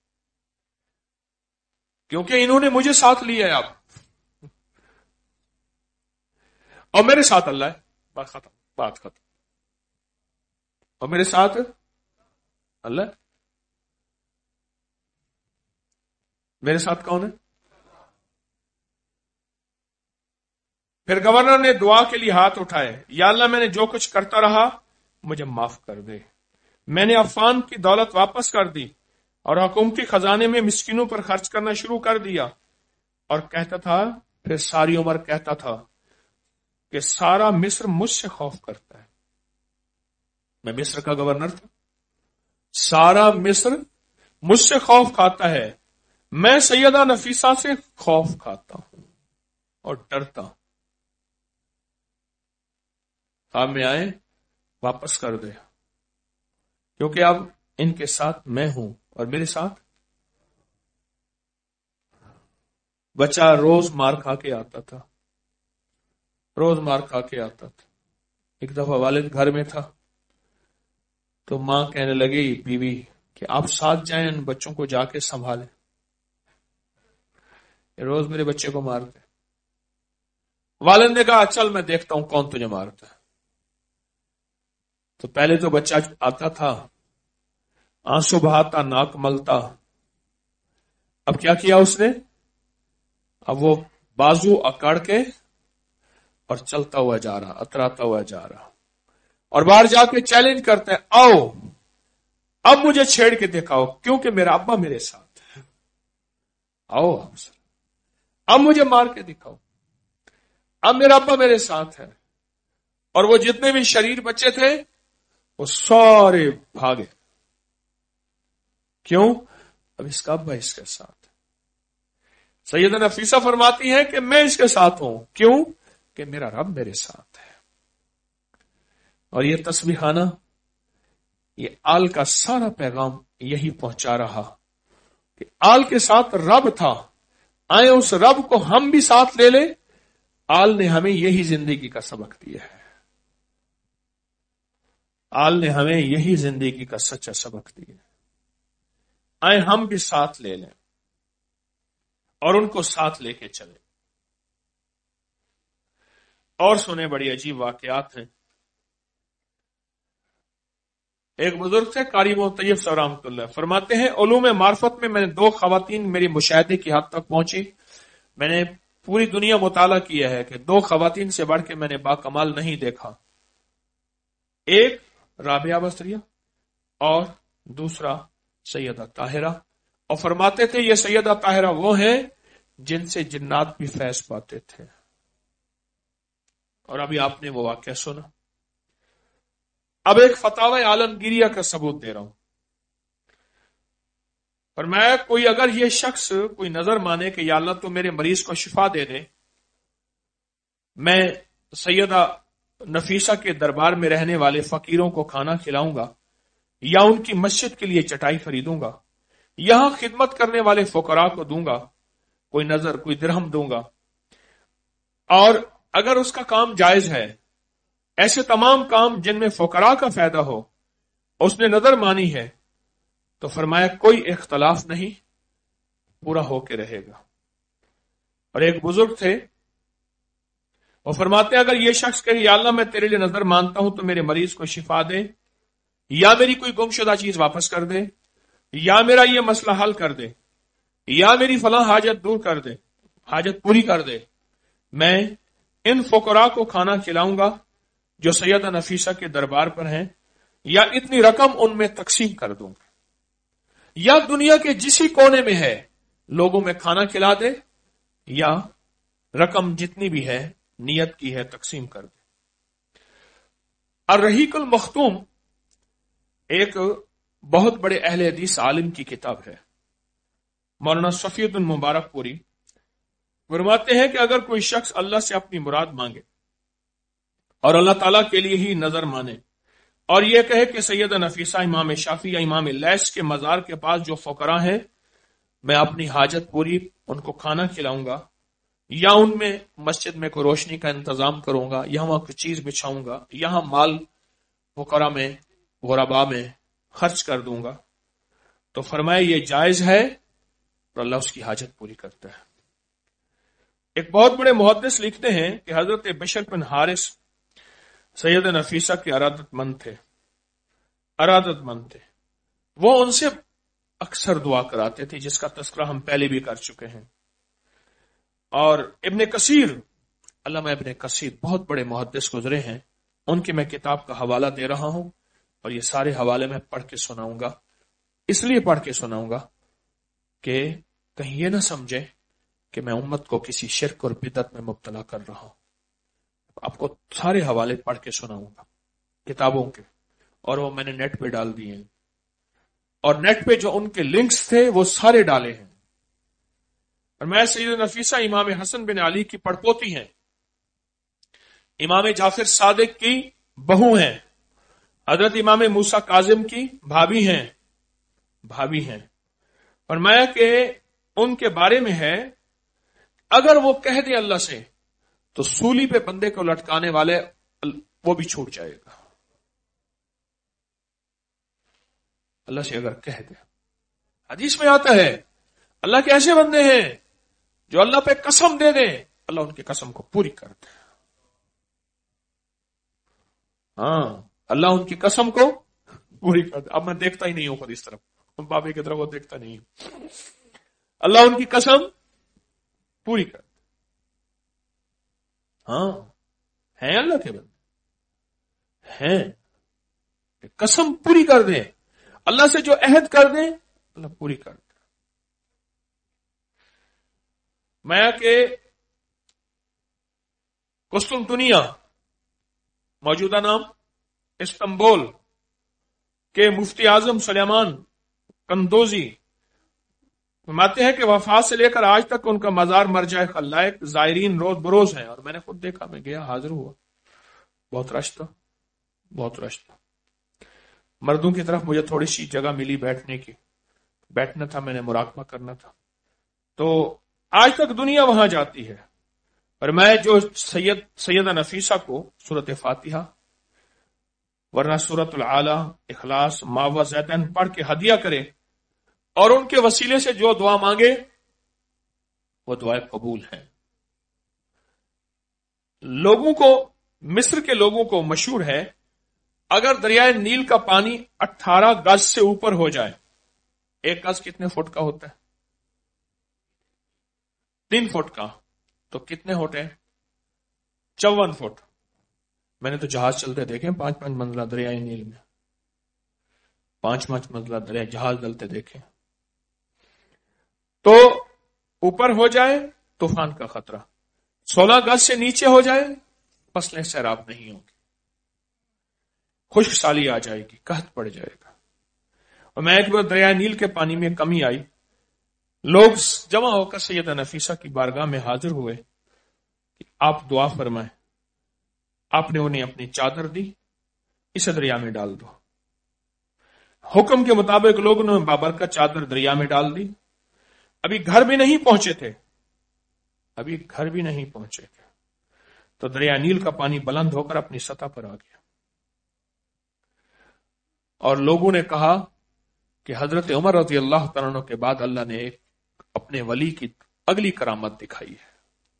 کیونکہ انہوں نے مجھے ساتھ لیا ہے اب، اور میرے ساتھ اللہ ہے۔ بات ختم۔ اور میرے ساتھ اللہ ہے۔ میرے ساتھ کون ہے؟ پھر گورنر نے دعا کے لیے ہاتھ اٹھائے، یا اللہ میں نے جو کچھ کرتا رہا مجھے معاف کر دے۔ میں نے عفان کی دولت واپس کر دی اور حکومتی خزانے میں مسکینوں پر خرچ کرنا شروع کر دیا، اور کہتا تھا، پھر ساری عمر کہتا تھا کہ سارا مصر مجھ سے خوف کرتا ہے۔ میں مصر کا گورنر تھا، سارا مصر مجھ سے خوف کھاتا ہے، میں سیدہ نفیسہ سے خوف کھاتا ہوں اور ڈرتا ہوں۔ خواب میں آئے واپس کر دے، کیونکہ اب ان کے ساتھ میں ہوں اور میرے ساتھ بچہ روز مار کھا کے آتا تھا، روز مار کھا کے آتا تھا۔ ایک دفعہ والد گھر میں تھا تو ماں کہنے لگی بیوی کہ آپ ساتھ جائیں، ان بچوں کو جا کے سنبھالیں، روز میرے بچے کو مارتے۔ والد نے کہا چل میں دیکھتا ہوں کون تجھے مارتا ہے۔ تو پہلے تو بچہ آتا تھا، آنسو بہاتا، ناک ملتا۔ اب کیا کیا اس نے؟ اب وہ بازو اکڑ کے اور چلتا ہوا جا رہا، اتراتا ہوا جا رہا، اور باہر جا کے چیلنج کرتا ہے، آؤ اب مجھے چھیڑ کے دکھاؤ، کیونکہ میرا ابا میرے ساتھ ہے، آؤ اب مجھے مار کے دکھاؤ، اب میرا ابا میرے ساتھ ہے۔ اور وہ جتنے بھی شریر بچے تھے وہ سارے بھاگے، کیوں؟ اب اس کا ابا اس کے ساتھ ہے۔ سیدہ نفیسہ فرماتی ہے کہ میں اس کے ساتھ ہوں، کیوں؟ کہ میرا رب میرے ساتھ ہے۔ اور یہ تسبیحانہ، یہ آل کا سارا پیغام یہی پہنچا رہا کہ آل کے ساتھ رب تھا، آئے اس رب کو ہم بھی ساتھ لے لیں۔ آل نے ہمیں یہی زندگی کا سبق دیا ہے، آل نے ہمیں یہی زندگی کا سچا سبق دیا ہے۔ آئے ہم بھی ساتھ لے لیں اور ان کو ساتھ لے کے چلیں۔ اور سنیں، بڑی عجیب واقعات ہیں۔ ایک بزرگ تھے قاری طیب صاحب رحمۃ اللہ، فرماتے ہیں علوم معرفت میں نے 2 خواتین میری مشاہدے کی حد تک پہنچی۔ میں نے پوری دنیا مطالعہ کیا ہے کہ 2 خواتین سے بڑھ کے میں نے باکمال نہیں دیکھا، ایک رابعہ بصریہ اور دوسرا سیدہ طاہرہ۔ اور فرماتے تھے یہ سیدہ طاہرہ وہ ہیں جن سے جنات بھی فیض پاتے تھے۔ اور ابھی آپ نے وہ واقعہ سنا. اب ایک فتاوی عالمگیریہ کا ثبوت دے رہا ہوں. پر میں کوئی اگر یہ شخص کوئی نظر مانے کہ یا اللہ تو میرے مریض کو شفا دے دے، میں سیدہ نفیسہ کے دربار میں رہنے والے فقیروں کو کھانا کھلاؤں گا، یا ان کی مسجد کے لیے چٹائی خریدوں گا، یہاں خدمت کرنے والے فقراء کو دوں گا، کوئی نظر کوئی درہم دوں گا، اور اگر اس کا کام جائز ہے، ایسے تمام کام جن میں فقراء کا فائدہ ہو اس نے نظر مانی ہے، تو فرمایا کوئی اختلاف نہیں، پورا ہو کے رہے گا. اور ایک بزرگ تھے، وہ فرماتے ہیں اگر یہ شخص کہے یا اللہ میں تیرے لیے نظر مانتا ہوں تو میرے مریض کو شفا دے، یا میری کوئی گم شدہ چیز واپس کر دے، یا میرا یہ مسئلہ حل کر دے، یا میری فلاں حاجت دور کر دے، حاجت پوری کر دے، میں ان فقراء کو کھانا کھلاؤں گا جو سیدہ نفیسہ کے دربار پر ہیں، یا اتنی رقم ان میں تقسیم کر دوں گا، یا دنیا کے جسی کونے میں ہے لوگوں میں کھانا کھلا دے، یا رقم جتنی بھی ہے نیت کی ہے تقسیم کر دے. الرحیق المختوم ایک بہت بڑے اہل حدیث عالم کی کتاب ہے، مولانا صفی الدین مبارک پوری فرماتے ہیں کہ اگر کوئی شخص اللہ سے اپنی مراد مانگے اور اللہ تعالیٰ کے لیے ہی نظر مانے، اور یہ کہے کہ سیدہ نفیسہ، امام شافعی یا امام لیث کے مزار کے پاس جو فقراء ہیں میں اپنی حاجت پوری ان کو کھانا کھلاؤں گا، یا ان میں مسجد میں کوئی روشنی کا انتظام کروں گا، یا وہاں کوئی چیز بچھاؤں گا، یہاں مال فقراء میں غرباء میں خرچ کر دوں گا، تو فرمایا یہ جائز ہے اور اللہ اس کی حاجت پوری کرتا ہے. ایک بہت بڑے محدث لکھتے ہیں کہ حضرت بشر بن حارث سید نفیسہ کے ارادت مند تھے. وہ ان سے اکثر دعا کراتے تھے، جس کا تذکرہ ہم پہلے بھی کر چکے ہیں. اور ابن کثیر، علامہ ابن کثیر بہت بڑے محدث گزرے ہیں، ان کی میں کتاب کا حوالہ دے رہا ہوں، اور یہ سارے حوالے میں پڑھ کے سناؤں گا. اس لیے پڑھ کے سناؤں گا کہ کہیں یہ نہ سمجھے کہ میں امت کو کسی شرک اور بدعت میں مبتلا کر رہا ہوں. آپ کو سارے حوالے پڑھ کے سناؤں گا کتابوں کے، اور وہ میں نے نیٹ پہ ڈال دیے ہیں، اور نیٹ پہ جو ان کے لنکس تھے وہ سارے ڈالے ہیں. اور میں سید نفیسہ امام حسن بن علی کی پڑپوتی ہیں، امام جعفر صادق کی بہو ہیں، حضرت امام موسیٰ کاظم کی بھابھی ہیں. فرمایا کہ ان کے بارے میں ہے اگر وہ کہہ دے اللہ سے تو سولی پہ بندے کو لٹکانے والے وہ بھی چھوٹ جائے گا. اللہ سے اگر کہہ دے، حدیث میں آتا ہے اللہ کے ایسے بندے ہیں جو اللہ پہ قسم دے دیں اللہ ان کی قسم کو پوری کر دے. ہاں، اللہ ان کی قسم کو پوری کر دے. اب میں دیکھتا ہی نہیں ہوں خود اس طرف، بابے کی طرف وہ دیکھتا نہیں ہوں. اللہ ان کی قسم پوری کر دے. ہاں، ہیں اللہ کے بندے، ہیں قسم پوری کر دیں، اللہ سے جو عہد کر دیں اللہ پوری کر دیں. میں کہ قسطنطنیہ، موجودہ نام استنبول کے مفتی اعظم سلیمان قندوزی فرماتے ہیں کہ وفات سے لے کر آج تک ان کا مزار مرجع خلائق زائرین روز بروز ہیں. اور میں نے خود دیکھا، میں گیا، حاضر ہوا، بہت رش تھا. مردوں کی طرف مجھے تھوڑی سی جگہ ملی بیٹھنے کی، بیٹھنا تھا، میں نے مراقبہ کرنا تھا. تو آج تک دنیا وہاں جاتی ہے. اور میں جو سیدہ نفیسہ کو سورت فاتحہ ورنہ سورت العالی، اخلاص، معوذتین پڑھ کے ہدیہ کرے اور ان کے وسیلے سے جو دعا مانگے وہ دعائیں قبول ہیں. لوگوں کو، مصر کے لوگوں کو مشہور ہے اگر دریائے نیل کا پانی 18 گز سے اوپر ہو جائے، 1 گز کتنے فٹ کا ہوتا ہے؟ 3 فٹ کا، تو کتنے ہوتے ہیں؟ 54 فٹ. میں نے تو جہاز چلتے دیکھے 5-5 منزلہ دریائے نیل میں، 5-5 منزلہ دریا جہاز ڈلتے دیکھے. تو اوپر ہو جائے طوفان کا خطرہ، 16 گز سے نیچے ہو جائے فصلیں سیراب نہیں ہوں گی، خشک سالی آ جائے گی، قحط پڑ جائے گا۔ اور میں ایک بار دریائے نیل کے پانی میں کمی آئی، لوگ جمع ہو کر سیدہ نفیسہ کی بارگاہ میں حاضر ہوئے کہ آپ دعا فرمائیں۔ آپ نے انہیں اپنی چادر دی، اسے دریا میں ڈال دو۔ حکم کے مطابق لوگوں نے بابرکت چادر دریا میں ڈال دی۔ ابھی گھر بھی نہیں پہنچے تھے، تو دریا نیل کا پانی بلند ہو کر اپنی سطح پر آ گیا، اور لوگوں نے کہا کہ حضرت عمر رضی اللہ تعالیٰ عنہ کے بعد اللہ نے ایک اپنے ولی کی اگلی کرامت دکھائی ہے،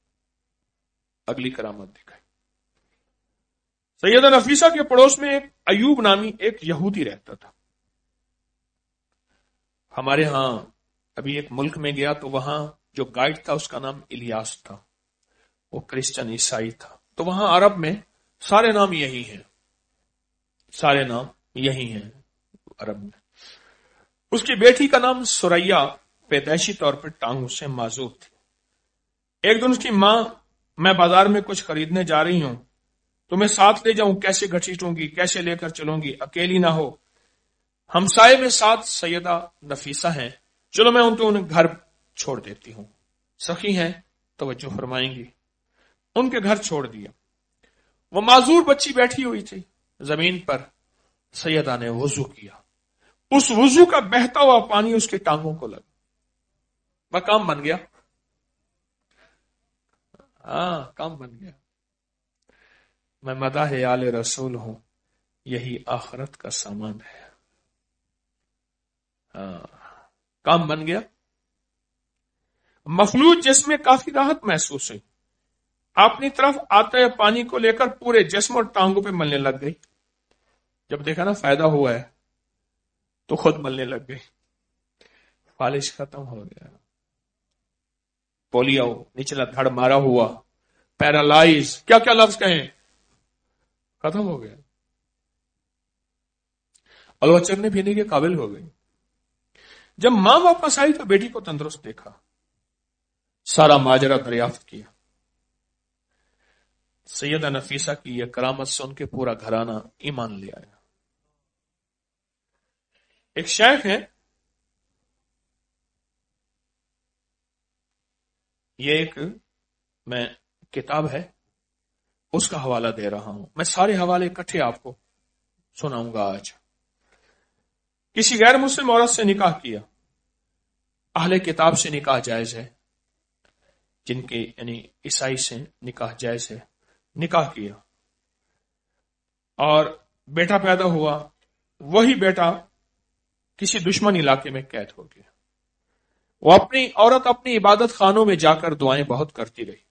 سیدہ نفیسہ کے پڑوس میں ایک ایوب نامی ایک یہودی رہتا تھا۔ ہمارے ہاں ابھی ایک ملک میں گیا تو وہاں جو گائیڈ تھا اس کا نام الیاس تھا، وہ کرسچن عیسائی تھا، تو وہاں عرب میں سارے نام یہی ہیں عرب میں۔ اس کی بیٹی کا نام سریا پیدائشی طور پر ٹانگوں سے معذور تھی۔ ایک دن اس کی ماں، میں بازار میں کچھ خریدنے جا رہی ہوں، تمہیں ساتھ لے جاؤں، کیسے گھسیٹوں گی، کیسے لے کر چلوں گی، اکیلی نہ ہو، ہمسائے میں ساتھ سیدہ نفیسہ ہیں، چلو میں انہیں گھر چھوڑ دیتی ہوں، سخی ہیں توجہ فرمائیں گی۔ ان کے گھر چھوڑ دیا، وہ معذور بچی بیٹھی ہوئی تھی زمین پر، سیدہ نے وضو کیا، اس وضو کا بہتا ہوا پانی اس کے ٹانگوں کو لگا، وہ کام بن گیا، کام بن گیا۔ میں مداح آل رسول ہوں، یہی آخرت کا سامان ہے، کام بن گیا۔ مفلوج جسم میں کافی راحت محسوس ہوئی، اپنی طرف آتے پانی کو لے کر پورے جسم اور ٹانگوں پہ ملنے لگ گئی۔ جب دیکھا نا فائدہ ہوا ہے تو خود ملنے لگ گئی، فالش ختم ہو گیا، پولیو، نچلا دھڑ مارا ہوا، پیرالائز، کیا کیا لفظ کہیں، ختم ہو گیا، اور وہ چلنے پھرنے کے قابل ہو گئی۔ جب ماں واپس آئی تو بیٹی کو تندرست دیکھا، سارا ماجرا دریافت کیا۔ سیدہ نفیسہ کی یہ کرامت سن کے پورا گھرانہ ایمان لے آیا۔ ایک شیخ ہے، یہ ایک میں کتاب ہے اس کا حوالہ دے رہا ہوں، میں سارے حوالے اکٹھے آپ کو سناؤں گا آج۔ کسی غیر مسلم عورت سے نکاح کیا، اہل کتاب سے نکاح جائز ہے، جن کے یعنی عیسائی سے نکاح جائز ہے، نکاح کیا اور بیٹا پیدا ہوا، وہی بیٹا کسی دشمن علاقے میں قید ہو گیا، وہ عورت اپنی عبادت خانوں میں جا کر دعائیں بہت کرتی رہی،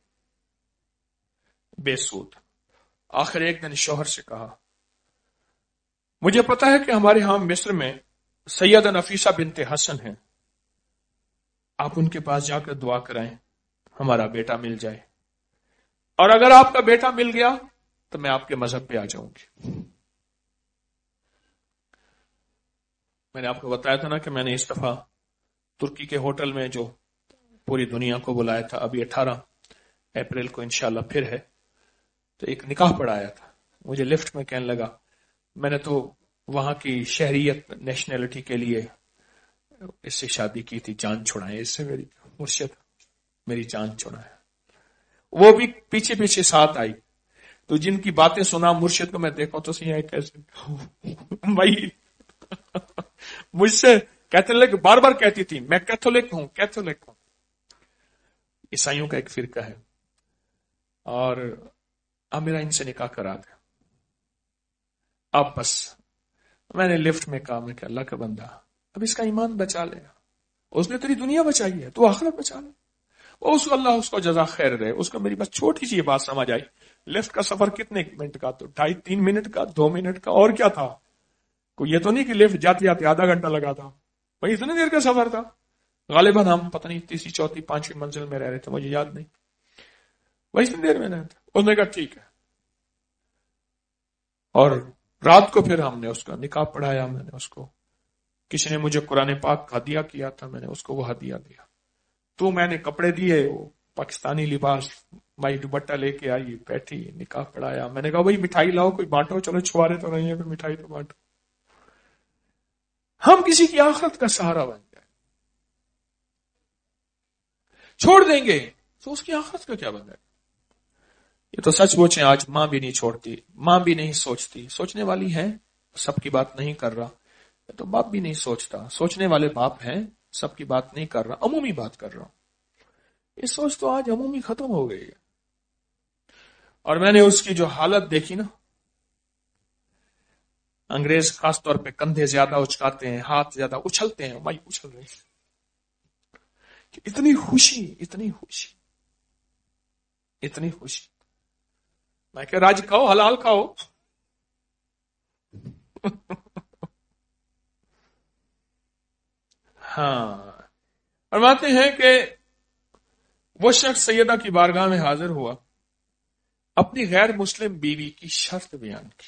بے سود۔ آخر ایک دن شوہر سے کہا، مجھے پتا ہے کہ ہمارے ہاں مصر میں سیدہ نفیسہ بنت حسن ہیں، آپ ان کے پاس جا کر دعا کرائیں ہمارا بیٹا مل جائے، اور اگر آپ کا بیٹا مل گیا تو میں آپ کے مذہب پہ آ جاؤں گی۔ میں نے آپ کو بتایا تھا نا کہ میں نے اس دفعہ ترکی کے ہوٹل میں جو پوری دنیا کو بلایا تھا، ابھی 18 اپریل کو انشاءاللہ پھر ہے، تو ایک نکاح پڑھایا تھا، مجھے لفٹ میں کہنے لگا میں نے تو وہاں کی شہریت نیشنلٹی کے لیے اس سے شادی کی تھی، جان چھڑائے اس سے، میری مرشد میری جان چھڑائے۔ وہ بھی پیچھے پیچھے ساتھ آئی، تو جن کی باتیں سنا مرشد کو میں دیکھا تو سیاں کیسے بھائی مجھ سے کہتے لگے، بار بار کہتی تھی میں کیتھولک ہوں۔ عیسائیوں کا ایک فرقہ ہے، اور اب میرا ان سے نکاح کرا دیا۔ اب بس میں نے لفٹ میں کہا، میں کہ اللہ کا بندہ اب اس کا ایمان بچا لے، اس نے تیری دنیا بچائی ہے، تو آخرت بچا لے، اللہ اس کو جزا خیر دے۔ اس کو میری بس چھوٹی سی یہ بات سمجھ آئی، لفٹ کا سفر کتنے منٹ کا، تو 2.5-3 منٹ کا، 2 منٹ کا، اور کیا تھا، کوئی یہ تو نہیں کہ لفٹ جاتے جاتے آدھا گھنٹہ لگا تھا، وہی اتنی دیر کا سفر تھا۔ غالباً ہم پتہ نہیں 3ری 4تھی 5ویں منزل میں رہ رہے تھے، مجھے یاد نہیں، وہی اتنی دیر میں رہے تھے۔ اس نے کہا ٹھیک ہے، اور رات کو پھر ہم نے اس کا نکاح پڑھایا، میں نے اس کو، کسی نے مجھے قرآن پاک کا ہدیہ کیا تھا، میں نے اس کو وہ ہدیہ دیا، تو میں نے کپڑے دیے، وہ پاکستانی لباس بھائی دوپٹہ لے کے آئی، بیٹھی، نکاح پڑھایا. میں نے کہا بھائی مٹھائی لاؤ، کوئی بانٹو، چلو چھوارے تو نہیں ہے، کوئی مٹھائی تو بانٹو. ہم کسی کی آخرت کا سہارا بن جائے، چھوڑ دیں گے تو اس کی آخرت کا کیا بن جائے؟ یہ تو سچ پوچھیں، آج ماں بھی نہیں چھوڑتی، ماں بھی نہیں سوچتی. سوچنے والی ہے، سب کی بات نہیں کر رہا. تو باپ بھی نہیں سوچتا، سوچنے والے باپ ہیں، سب کی بات نہیں کر رہا، عمومی بات کر رہا ہوں. یہ سوچ تو آج عمومی ختم ہو گئی ہے. اور میں نے اس کی جو حالت دیکھی نا، انگریز خاص طور پہ کندھے زیادہ اچکاتے ہیں، ہاتھ زیادہ اچھلتے ہیں، بھائی اچھل رہے ہیں کہ اتنی خوشی، اتنی خوشی، اتنی خوشی. میں کہ راج کھاؤ، حلال کھاؤ. ہاں، فرماتے ہیں کہ وہ شخص سیدہ کی بارگاہ میں حاضر ہوا، اپنی غیر مسلم بیوی کی شرط بیان کی.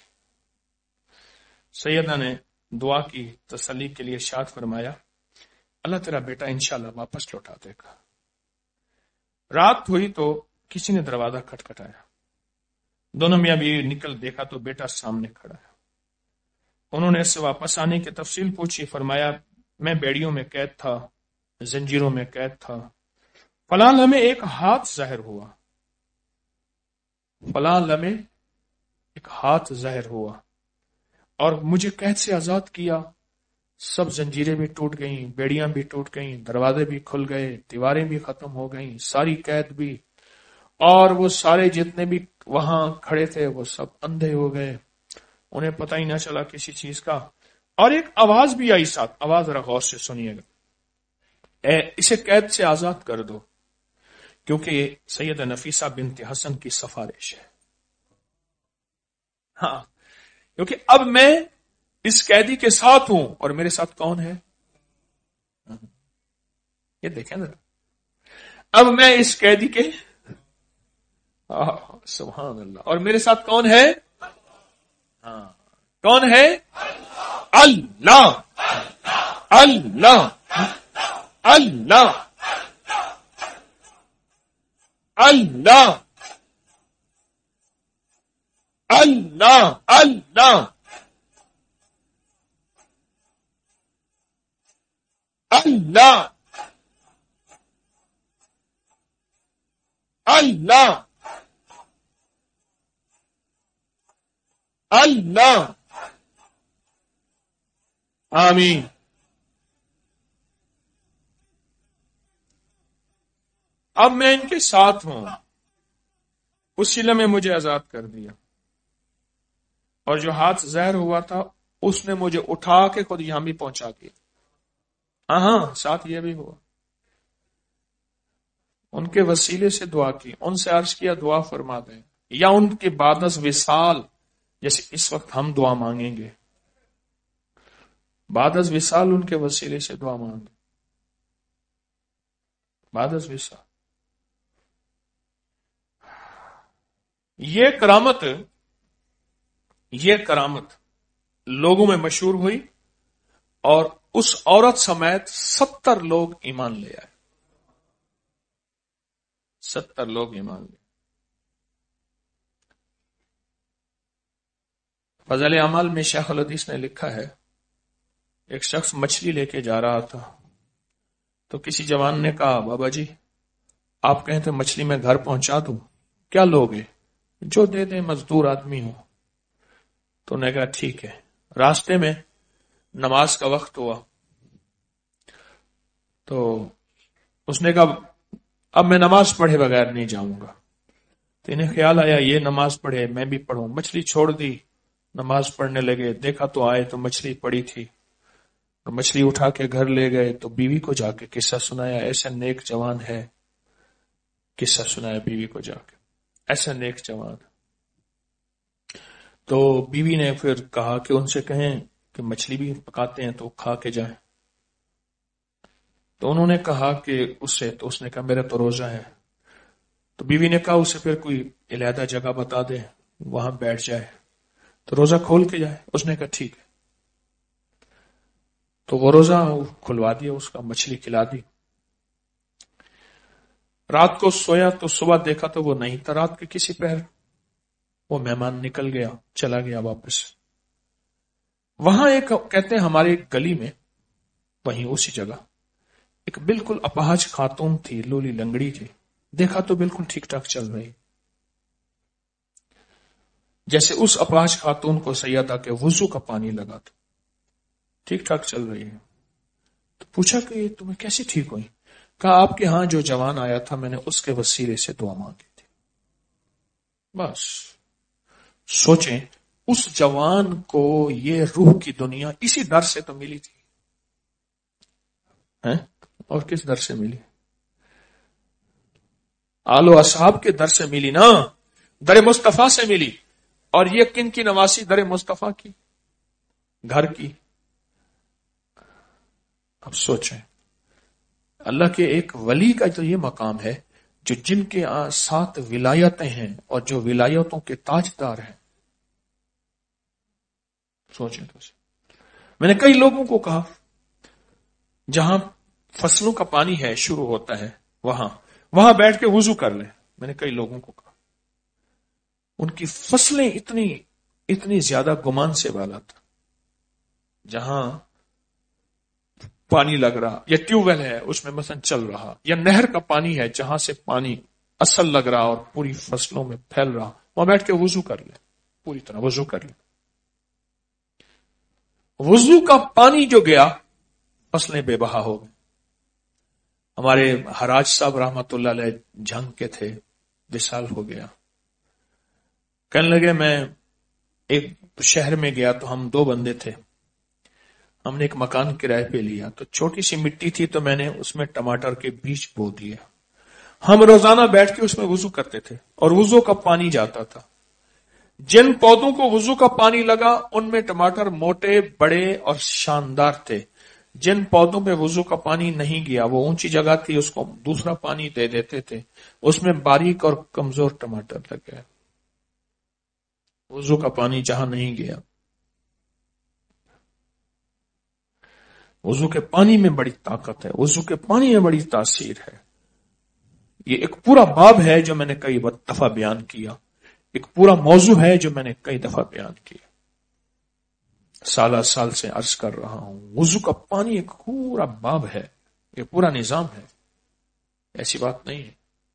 سیدہ نے دعا کی، تسلی کے لیے ارشاد فرمایا اللہ تیرا بیٹا انشاءاللہ واپس لوٹا دے گا. رات ہوئی تو کسی نے دروازہ کھٹکھٹایا. دونوں میاں بیوی نکل دیکھا تو بیٹا سامنے کھڑا ہے. انہوں نے اس سے واپس آنے کی تفصیل پوچھی. فرمایا میں بیڑیوں میں قید تھا، زنجیروں میں قید تھا. فلاں لمحے ایک ہاتھ ظاہر ہوا، فلاں لمحے ایک ہاتھ ظاہر ہوا اور مجھے قید سے آزاد کیا. سب زنجیریں بھی ٹوٹ گئیں، بیڑیاں بھی ٹوٹ گئیں، دروازے بھی کھل گئے، دیواریں بھی ختم ہو گئیں، ساری قید بھی. اور وہ سارے جتنے بھی وہاں کھڑے تھے وہ سب اندھے ہو گئے، انہیں پتہ ہی نہ چلا کسی چیز کا. اور ایک آواز بھی آئی ساتھ، آواز ذرا غور سے سنیے گا، اسے قید سے آزاد کر دو، کیونکہ یہ سیدہ نفیسہ بنت حسن کی سفارش ہے. ہاں، کیونکہ اب میں اس قیدی کے ساتھ ہوں، اور میرے ساتھ کون ہے؟ یہ دیکھیں نا، اب میں اس قیدی کے، سبحان اللہ، اور میرے ساتھ کون ہے؟ ہاں، کون ہے؟ اللہ، اللہ، اللہ، اللہ، اللہ، اللہ، اللہ، اللہ، اللہ. آمین. اب میں ان کے ساتھ ہوں، اسی لمحے مجھے آزاد کر دیا. اور جو ہاتھ ظاہر ہوا تھا اس نے مجھے اٹھا کے خود یہاں بھی پہنچا دیا. ہاں، ساتھ یہ بھی ہوا. ان کے وسیلے سے دعا کی، ان سے عرض کیا دعا فرما دیں، یا ان کے بعد از وصال، جیسے اس وقت ہم دعا مانگیں گے، بعد از وصال ان کے وسیلے سے دعا مانگیں، بعد از وصال. یہ کرامت لوگوں میں مشہور ہوئی، اور اس عورت سمیت 70 لوگ ایمان لے آئے. 70 لوگ ایمان لے. فضائل اعمال میں شیخ الحدیث نے لکھا ہے، ایک شخص مچھلی لے کے جا رہا تھا تو کسی جوان نے کہا بابا جی آپ کہیں تو مچھلی میں گھر پہنچا دوں، کیا لوگے؟ جو دے دیں، مزدور آدمی ہوں. تو نے کہا ٹھیک ہے. راستے میں نماز کا وقت ہوا تو اس نے کہا اب میں نماز پڑھے بغیر نہیں جاؤں گا. تو انہیں خیال آیا یہ نماز پڑھے میں بھی پڑھوں. مچھلی چھوڑ دی، نماز پڑھنے لگے. دیکھا تو آئے تو مچھلی پڑی تھی، اور مچھلی اٹھا کے گھر لے گئے تو بیوی کو جا کے قصہ سنایا، ایسا نیک جوان ہے. قصہ سنایا بیوی کو جا کے، ایسا نیک جوان. تو بیوی نے پھر کہا کہ ان سے کہیں کہ مچھلی بھی پکاتے ہیں تو کھا کے جائیں. تو انہوں نے کہا کہ اس نے کہا میرا تو روزہ ہے. تو بیوی نے کہا اسے پھر کوئی علیحدہ جگہ بتا دے، وہاں بیٹھ جائے تو روزہ کھول کے جائے. اس نے کہا ٹھیک ہے. تو وہ روزہ کھلوا دیا، اس کا مچھلی کھلا دی. رات کو سویا تو صبح دیکھا تو وہ نہیں تھا، رات کے کسی پہر وہ مہمان نکل گیا، چلا گیا واپس۔ وہاں ایک کہتے ہیں ہماری ایک گلی میں، وہیں اسی جگہ ایک بالکل اپاہج خاتون تھی، لولی لنگڑی تھی، دیکھا تو بالکل ٹھیک ٹھاک چل رہی، جیسے اس اپاہج خاتون کو سیدہ کے وضو کا پانی لگا تھا، ٹھیک ٹھاک چل رہی ہے۔ تو پوچھا کہ یہ تمہیں کیسے ٹھیک ہوئی؟ کہا آپ کے ہاں جو جوان آیا تھا میں نے اس کے وسیلے سے دعا مانگی تھی۔ بس سوچیں اس جوان کو یہ روح کی دنیا اسی در سے تو ملی تھی، اور کس در سے ملی؟ آل و اصحاب کے در سے ملی نا، در مصطفیٰ سے ملی۔ اور یہ کن کی نواسی؟ در مصطفیٰ کی، گھر کی۔ اب سوچیں اللہ کے ایک ولی کا تو یہ مقام ہے جو جن کے ساتھ ولایتیں ہیں اور جو ولایتوں کے تاجدار ہیں۔ سوچیں تو میں نے کئی لوگوں کو کہا جہاں فصلوں کا پانی ہے شروع ہوتا ہے وہاں بیٹھ کے وضو کر لیں۔ میں نے کئی لوگوں کو کہا ان کی فصلیں اتنی زیادہ گمان سے والا تھا، جہاں پانی لگ رہا یا ٹیوب ویل ہے اس میں مثلا چل رہا، یا نہر کا پانی ہے جہاں سے پانی اصل لگ رہا اور پوری فصلوں میں پھیل رہا، وہاں بیٹھ کے وضو کر لیں، پوری طرح وضو کر لیں۔ وضو کا پانی جو گیا فصلیں بے بہا ہو گئی۔ ہمارے حراج صاحب رحمت اللہ علیہ جنگ کے تھے، وصال ہو گیا۔ کہنے لگے میں ایک شہر میں گیا تو ہم 2 بندے تھے، ہم نے ایک مکان کرائے پہ لیا، تو چھوٹی سی مٹی تھی تو میں نے اس میں ٹماٹر کے بیج بو دیے۔ ہم روزانہ بیٹھ کے اس میں وضو کرتے تھے اور وضو کا پانی جاتا تھا۔ جن پودوں کو وضو کا پانی لگا ان میں ٹماٹر موٹے بڑے اور شاندار تھے، جن پودوں پہ وضو کا پانی نہیں گیا وہ اونچی جگہ تھی، اس کو دوسرا پانی دے دیتے تھے، اس میں باریک اور کمزور ٹماٹر لگ گئے۔ وضو کا پانی جہاں نہیں گیا، وضو کے پانی میں بڑی طاقت ہے، وضو کے پانی میں بڑی تاثیر ہے۔ یہ ایک پورا باب ہے جو میں نے کئی دفعہ بیان کیا، ایک پورا موضوع ہے جو میں نے کئی دفعہ بیان کیا، سالہ سال سے عرض کر رہا ہوں۔ وضو کا پانی ایک پورا باب ہے، یہ پورا نظام ہے، ایسی بات نہیں ہے۔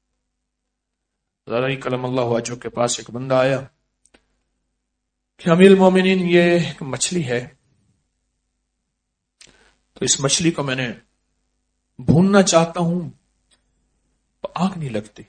ذرا کلم اللہ وجہ کے پاس ایک بندہ آیا کہ امیر المومنین یہ ایک مچھلی ہے، تو اس مچھلی کو میں نے بھوننا چاہتا ہوں تو آگ نہیں لگتی،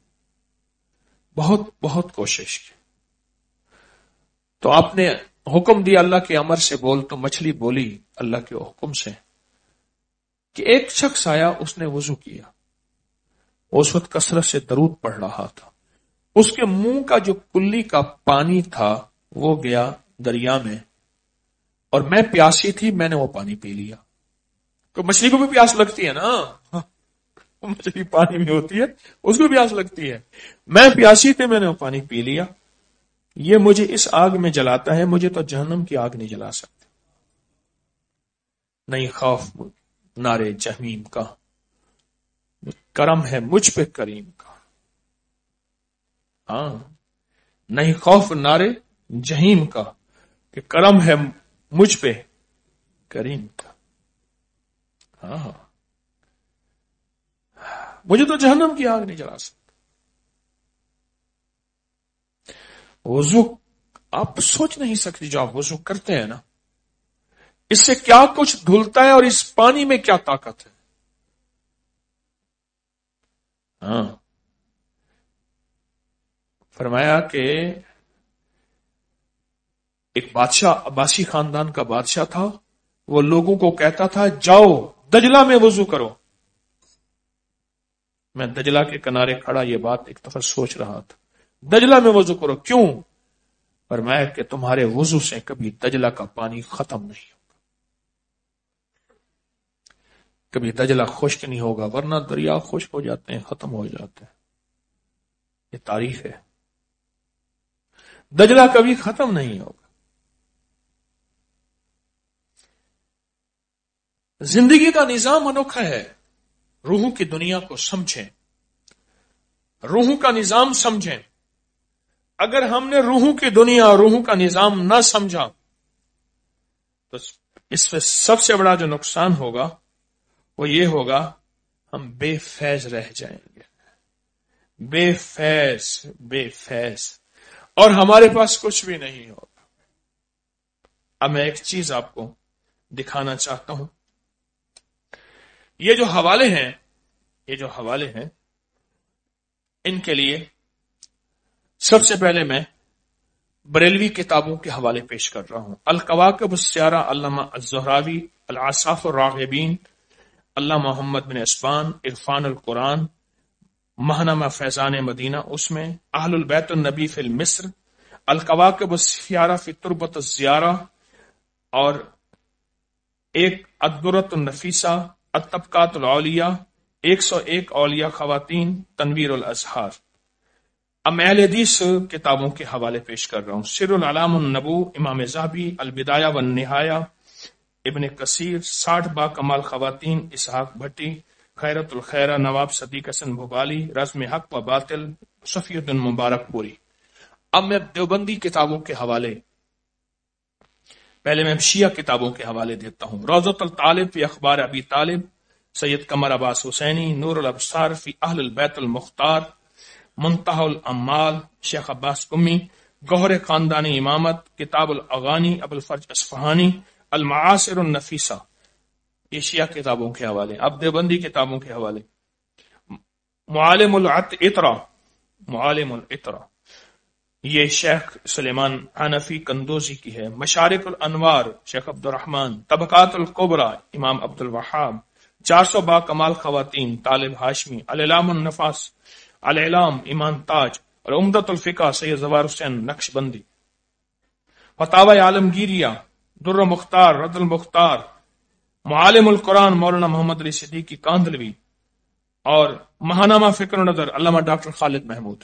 بہت کوشش کی، تو آپ نے حکم دیا اللہ کے امر سے بول، تو مچھلی بولی اللہ کے حکم سے کہ ایک شخص آیا، اس نے وضو کیا، اس وقت کثرت سے درود پڑھ رہا تھا، اس کے منہ کا جو کلی کا پانی تھا وہ گیا دریا میں، اور میں پیاسی تھی، میں نے وہ پانی پی لیا۔ تو مچھلی کو بھی پیاس لگتی ہے نا، مچھلی پانی میں ہوتی ہے، اس کو پیاس لگتی ہے، میں پیاسی تھی، میں نے وہ پانی پی لیا۔ یہ مجھے اس آگ میں جلاتا ہے، مجھے تو جہنم کی آگ نہیں جلا سکتی۔ نہیں خوف نارے جہنم کا، کرم ہے مجھ پہ کریم کا۔ ہاں، نہیں خوف نارے جہنم کا کہ کرم ہے مجھ پہ کریم کا۔ ہاں، مجھے تو جہنم کی آگ نہیں جلا سکتی۔ وضو آپ سوچ نہیں سکتے، جو آپ وضو کرتے ہیں نا، اس سے کیا کچھ دھلتا ہے اور اس پانی میں کیا طاقت ہے۔ ہاں، فرمایا کہ ایک بادشاہ، عباسی خاندان کا بادشاہ تھا، وہ لوگوں کو کہتا تھا جاؤ دجلہ میں وضو کرو۔ میں دجلہ کے کنارے کھڑا یہ بات ایک دفعہ سوچ رہا تھا، دجلہ میں وضو کرو، کیوں؟ فرمایا کہ تمہارے وضو سے کبھی دجلہ کا پانی ختم نہیں ہوگا، کبھی دجلہ خشک نہیں ہوگا، ورنہ دریا خشک ہو جاتے ہیں، ختم ہو جاتے ہیں، یہ تعریف ہے، دجلہ کبھی ختم نہیں ہوگا۔ زندگی کا نظام انوکھا ہے، روحوں کی دنیا کو سمجھیں، روحوں کا نظام سمجھیں. اگر ہم نے روحوں کی دنیا اور روحوں کا نظام نہ سمجھا تو اس میں سب سے بڑا جو نقصان ہوگا وہ یہ ہوگا ہم بے فیض رہ جائیں گے. بے فیض اور ہمارے پاس کچھ بھی نہیں ہوگا. اب میں ایک چیز آپ کو دکھانا چاہتا ہوں. یہ جو حوالے ہیں ان کے لیے سب سے پہلے میں بریلوی کتابوں کے حوالے پیش کر رہا ہوں. الکواکب السیارہ علامہ الزہراوی، العصاف الراغبین علامہ محمد بن اسفان، عرفان القرآن، ماہنامہ فیضان مدینہ، اس میں اہل البیت النبی فی مصر، الکواکب السیارہ فی تربت الزیارہ، اور ایک الدرۃ النفیسہ، الطبقات العولیہ، 101 اولیاء خواتین، تنویر الازہار. اب میں اہل حدیث کتابوں کے حوالے پیش کر رہا ہوں. سر العلام النبو امام ذہبی، البدایہ والنہایہ ابن کثیر، 60 با کمال خواتین اسحاق بھٹی، خیرت الخیرہ نواب صدیق حسن بھوپالی، رزم حق و باطل صفی الدین مبارک پوری. اب میں دیوبندی کتابوں کے حوالے، پہلے میں شیعہ کتابوں کے حوالے دیتا ہوں. روضۃ الطالب فی اخبار ابی طالب، سید قمر عباس حسینی، نور الابصار فی اہل البیت المختار، منتہی الامال شیخ عباس قمی، گوہر خاندانی امامت، کتاب الاغانی ابو الفرج اصفہانی، المعاصر النفیسہ. یہ شیعہ کتابوں کے حوالے. اب دیوبندی کتابوں کے حوالے، معالم العطرہ یہ شیخ سلیمان حنفی کندوزی کی ہے. مشارق الانوار شیخ عبد الرحمن، طبقات الکبریٰ امام عبد الوہاب، 400 با کمال خواتین طالب ہاشمی، الاعلام النفاس، الاعلام ایمان تاج، اور عمدۃ الفقہ سید زوار حسین نقشبندی، فتاوی عالمگیریہ، در مختار، رد المختار، معالم القرآن مولانا محمد علی صدیقی کاندھلوی، اور ماہنامہ فکر و نظر علامہ ڈاکٹر خالد محمود.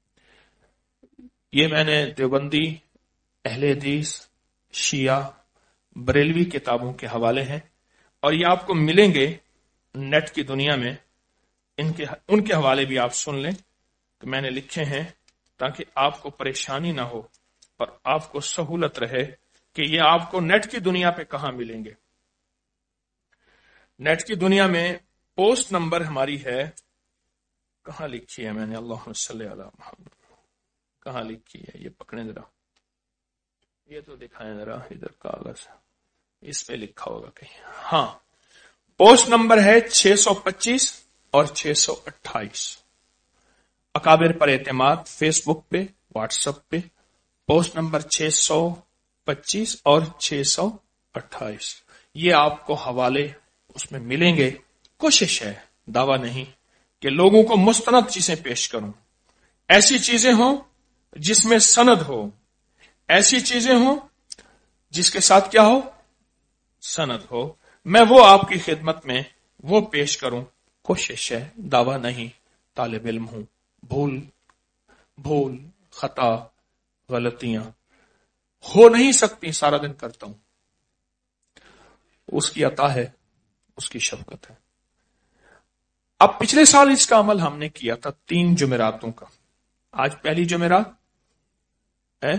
یہ میں نے دیوبندی، اہل حدیث، شیعہ، بریلوی کتابوں کے حوالے ہیں، اور یہ آپ کو ملیں گے نیٹ کی دنیا میں. ان کے حوالے بھی آپ سن لیں کہ میں نے لکھے ہیں تاکہ آپ کو پریشانی نہ ہو اور آپ کو سہولت رہے کہ یہ آپ کو نیٹ کی دنیا پہ کہاں ملیں گے. نیٹ کی دنیا میں پوسٹ نمبر ہماری ہے، کہاں لکھی ہے میں نے، اللہم صلی علی محمد، کہاں لکھی ہے، یہ پکڑیں ذرا، یہ تو دکھائیں ذرا ادھر کاغذ، اس پہ لکھا ہوگا کہیں. ہاں، پوسٹ نمبر ہے 625 اور 628. اکابر پر اعتماد فیس بک پہ، واٹس ایپ پہ، پوسٹ نمبر 625 اور 628. یہ آپ کو حوالے اس میں ملیں گے. کوشش ہے، دعویٰ نہیں، کہ لوگوں کو مستند چیزیں پیش کروں. ایسی چیزیں ہوں جس میں سند ہو، ایسی چیزیں ہوں جس کے ساتھ کیا ہو، سند ہو. میں وہ آپ کی خدمت میں وہ پیش کروں. کوشش ہے، دعویٰ نہیں. طالب علم ہوں، بھول خطا غلطیاں ہو نہیں سکتی، سارا دن کرتا ہوں. اس کی عطا ہے، اس کی شفقت ہے. اب پچھلے سال اس کا عمل ہم نے کیا تھا 3 جمعراتوں کا. آج پہلی جمعرات ہے،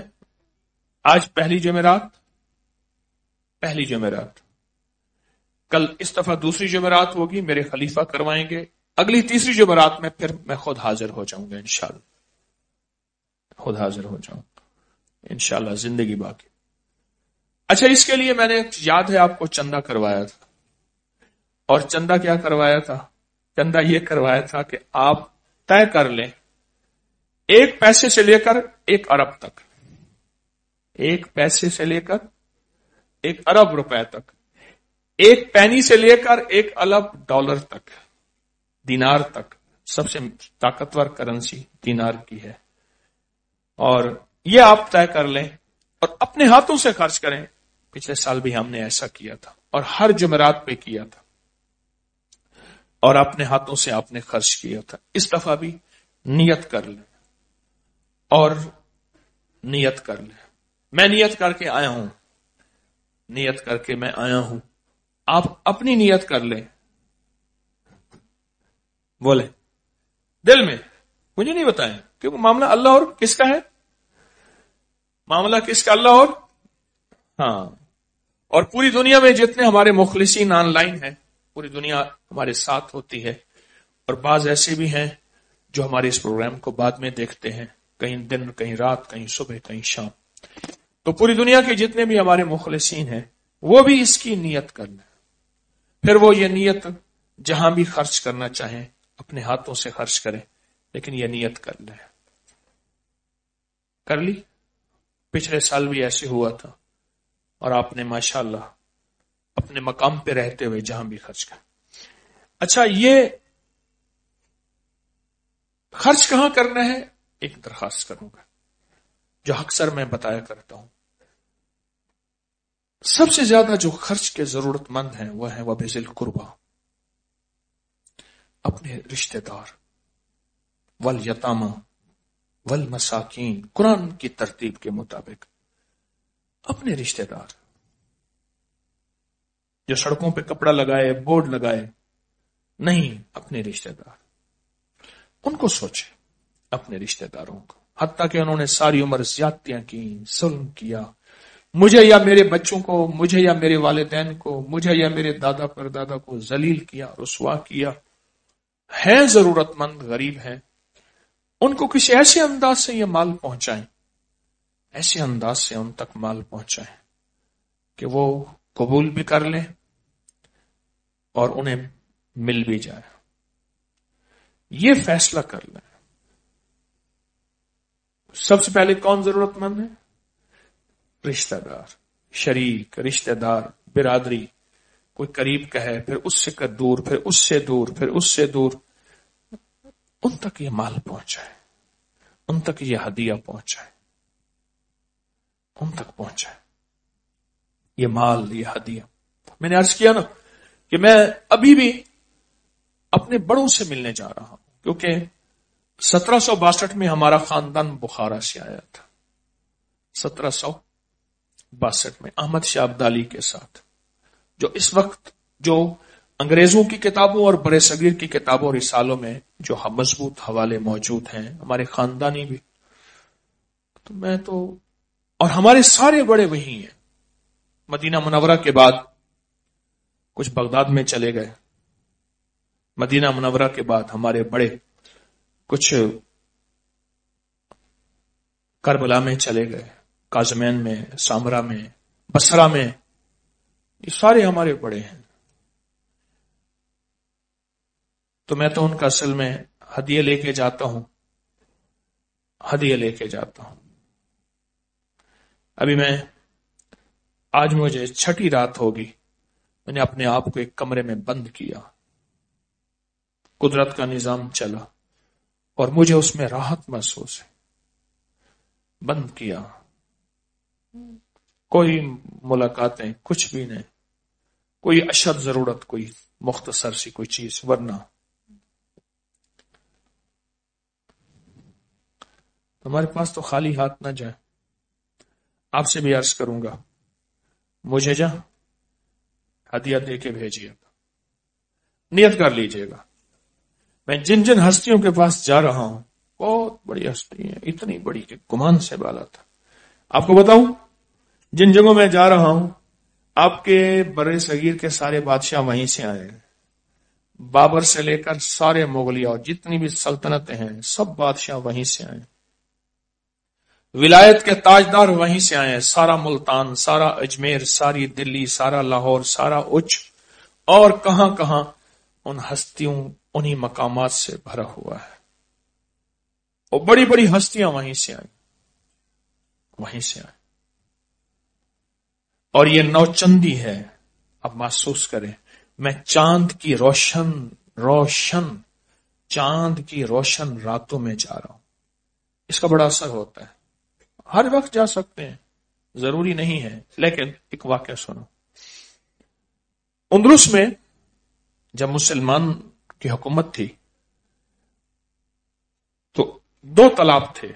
پہلی جمعرات، کل اس دفعہ دوسری جمعرات ہوگی، میرے خلیفہ کروائیں گے. اگلی تیسری جمعرات میں پھر میں خود حاضر ہو جاؤں گا انشاءاللہ، خود حاضر ہو جاؤں گا انشاءاللہ، زندگی باقی. اچھا، اس کے لیے میں نے یاد ہے آپ کو چندہ کروایا تھا. اور چندہ کیا کروایا تھا؟ چندہ یہ کروایا تھا کہ آپ طے کر لیں 1 پیسے سے لے کر 1 ارب تک، 1 پیسے سے لے کر 1 ارب روپے تک، 1 پینی سے لے کر 1 ارب ڈالر تک، دینار تک. سب سے طاقتور کرنسی دینار کی ہے. اور یہ آپ طے کر لیں اور اپنے ہاتھوں سے خرچ کریں. پچھلے سال بھی ہم نے ایسا کیا تھا اور ہر جمعرات پہ کیا تھا اور اپنے ہاتھوں سے آپ نے خرچ کیا تھا. اس دفعہ بھی نیت کر لیں اور نیت کر لیں. میں نیت کر کے آیا ہوں، نیت کر کے میں آیا ہوں. آپ اپنی نیت کر لیں، بولے دل میں مجھے نہیں بتائیں، کیونکہ معاملہ اللہ اور کس کا ہے؟ معاملہ کس کا؟ اللہ اور ہاں. اور پوری دنیا میں جتنے ہمارے مخلصین آن لائن ہیں، پوری دنیا ہمارے ساتھ ہوتی ہے، اور بعض ایسے بھی ہیں جو ہمارے اس پروگرام کو بعد میں دیکھتے ہیں، کہیں دن، کہیں رات، کہیں صبح، کہیں شام. تو پوری دنیا کے جتنے بھی ہمارے مخلصین ہیں وہ بھی اس کی نیت کر لیں. پھر وہ یہ نیت جہاں بھی خرچ کرنا چاہیں اپنے ہاتھوں سے خرچ کریں، لیکن یہ نیت کر لیں. کر لی؟ پچھلے سال بھی ایسے ہوا تھا، اور آپ نے ماشاءاللہ اپنے مقام پہ رہتے ہوئے جہاں بھی خرچ کر. اچھا، یہ خرچ کہاں کرنا ہے؟ ایک درخواست کروں گا جو اکثر میں بتایا کرتا ہوں. سب سے زیادہ جو خرچ کے ضرورت مند ہیں وہ ہیں وبذل القربہ، اپنے رشتہ دار، والیتامى والمساکین، قرآن کی ترتیب کے مطابق اپنے رشتہ دار جو سڑکوں پہ کپڑا لگائے، بورڈ لگائے، نہیں، اپنے رشتہ دار، ان کو سوچے، اپنے رشتہ داروں کو. حتیٰ کہ انہوں نے ساری عمر زیادتیاں کی، ظلم کیا، مجھے یا میرے بچوں کو، مجھے یا میرے والدین کو، مجھے یا میرے دادا پردادا کو ذلیل کیا، رسوا کیا. ہیں ضرورت مند، غریب ہیں، ان کو کسی ایسے انداز سے یہ مال پہنچائیں، ایسے انداز سے ان تک مال پہنچائیں کہ وہ قبول بھی کر لیں اور انہیں مل بھی جائے. یہ فیصلہ کر لیں. سب سے پہلے کون ضرورت مند ہے؟ رشتہ دار، شریک، رشتہ دار، برادری. کوئی قریب کا ہے، پھر اس سے دور، پھر اس سے دور، پھر اس سے دور. ان تک یہ مال پہنچائے، ان تک یہ ہدیہ پہنچائے، ان تک پہنچائے یہ مال، یہ ہدیہ. میں نے عرض کیا نا کہ میں ابھی بھی اپنے بڑوں سے ملنے جا رہا ہوں، کیونکہ 1762 میں ہمارا خاندان بخارا سے آیا تھا. 1762 میں احمد شاہ ابدالی کے ساتھ، جو اس وقت جو انگریزوں کی کتابوں اور برے صغیر کی کتابوں اور رسالوں میں جو مضبوط حوالے موجود ہیں، ہمارے خاندانی بھی. تو میں تو، اور ہمارے سارے بڑے وہی ہیں. مدینہ منورہ کے بعد کچھ بغداد میں چلے گئے، مدینہ منورہ کے بعد ہمارے بڑے کچھ کربلا میں چلے گئے، کاظمین میں، سامرا میں، بصرہ میں. یہ سارے ہمارے بڑے ہیں. تو میں تو ان کا اصل میں ہدیہ لے کے جاتا ہوں، ہدیہ لے کے جاتا ہوں. ابھی آج مجھے 6ٹھی رات ہوگی، میں نے اپنے آپ کو ایک کمرے میں بند کیا، قدرت کا نظام چلا اور مجھے اس میں راحت محسوس ہے. بند کیا، کوئی ملاقاتیں، کچھ بھی نہیں، کوئی اشد ضرورت، کوئی مختصر سی کوئی چیز، ورنہ ہمارے پاس تو خالی ہاتھ نہ جائے. آپ سے بھی عرض کروں گا، مجھے ہدیہ دے کے بھیجیے گا، نیت کر لیجئے گا. میں جن جن ہستیوں کے پاس جا رہا ہوں، بہت بڑی ہستی ہیں، اتنی بڑی کہ گمان سے بالا تھا. آپ کو بتاؤں، جن جگہوں میں جا رہا ہوں، آپ کے برے صغیر کے سارے بادشاہ وہیں سے آئے ہیں. بابر سے لے کر سارے مغلیہ اور جتنی بھی سلطنتیں ہیں، سب بادشاہ وہیں سے آئے. ولایت کے تاجدار وہیں سے آئے ہیں. سارا ملتان، سارا اجمیر، ساری دلی، سارا لاہور، سارا اچ، اور کہاں کہاں ان ہستیوں، انہی مقامات سے بھرا ہوا ہے. اور بڑی بڑی ہستیاں وہیں سے آئیں، وہیں سے آئیں. اور یہ نوچندی ہے. اب محسوس کریں، میں چاند کی روشن چاند کی روشن راتوں میں جا رہا ہوں. اس کا بڑا اثر ہوتا ہے. ہر وقت جا سکتے ہیں، ضروری نہیں ہے. لیکن ایک واقعہ سنو. اندلس میں جب مسلمان کی حکومت تھی تو 2 تالاب تھے.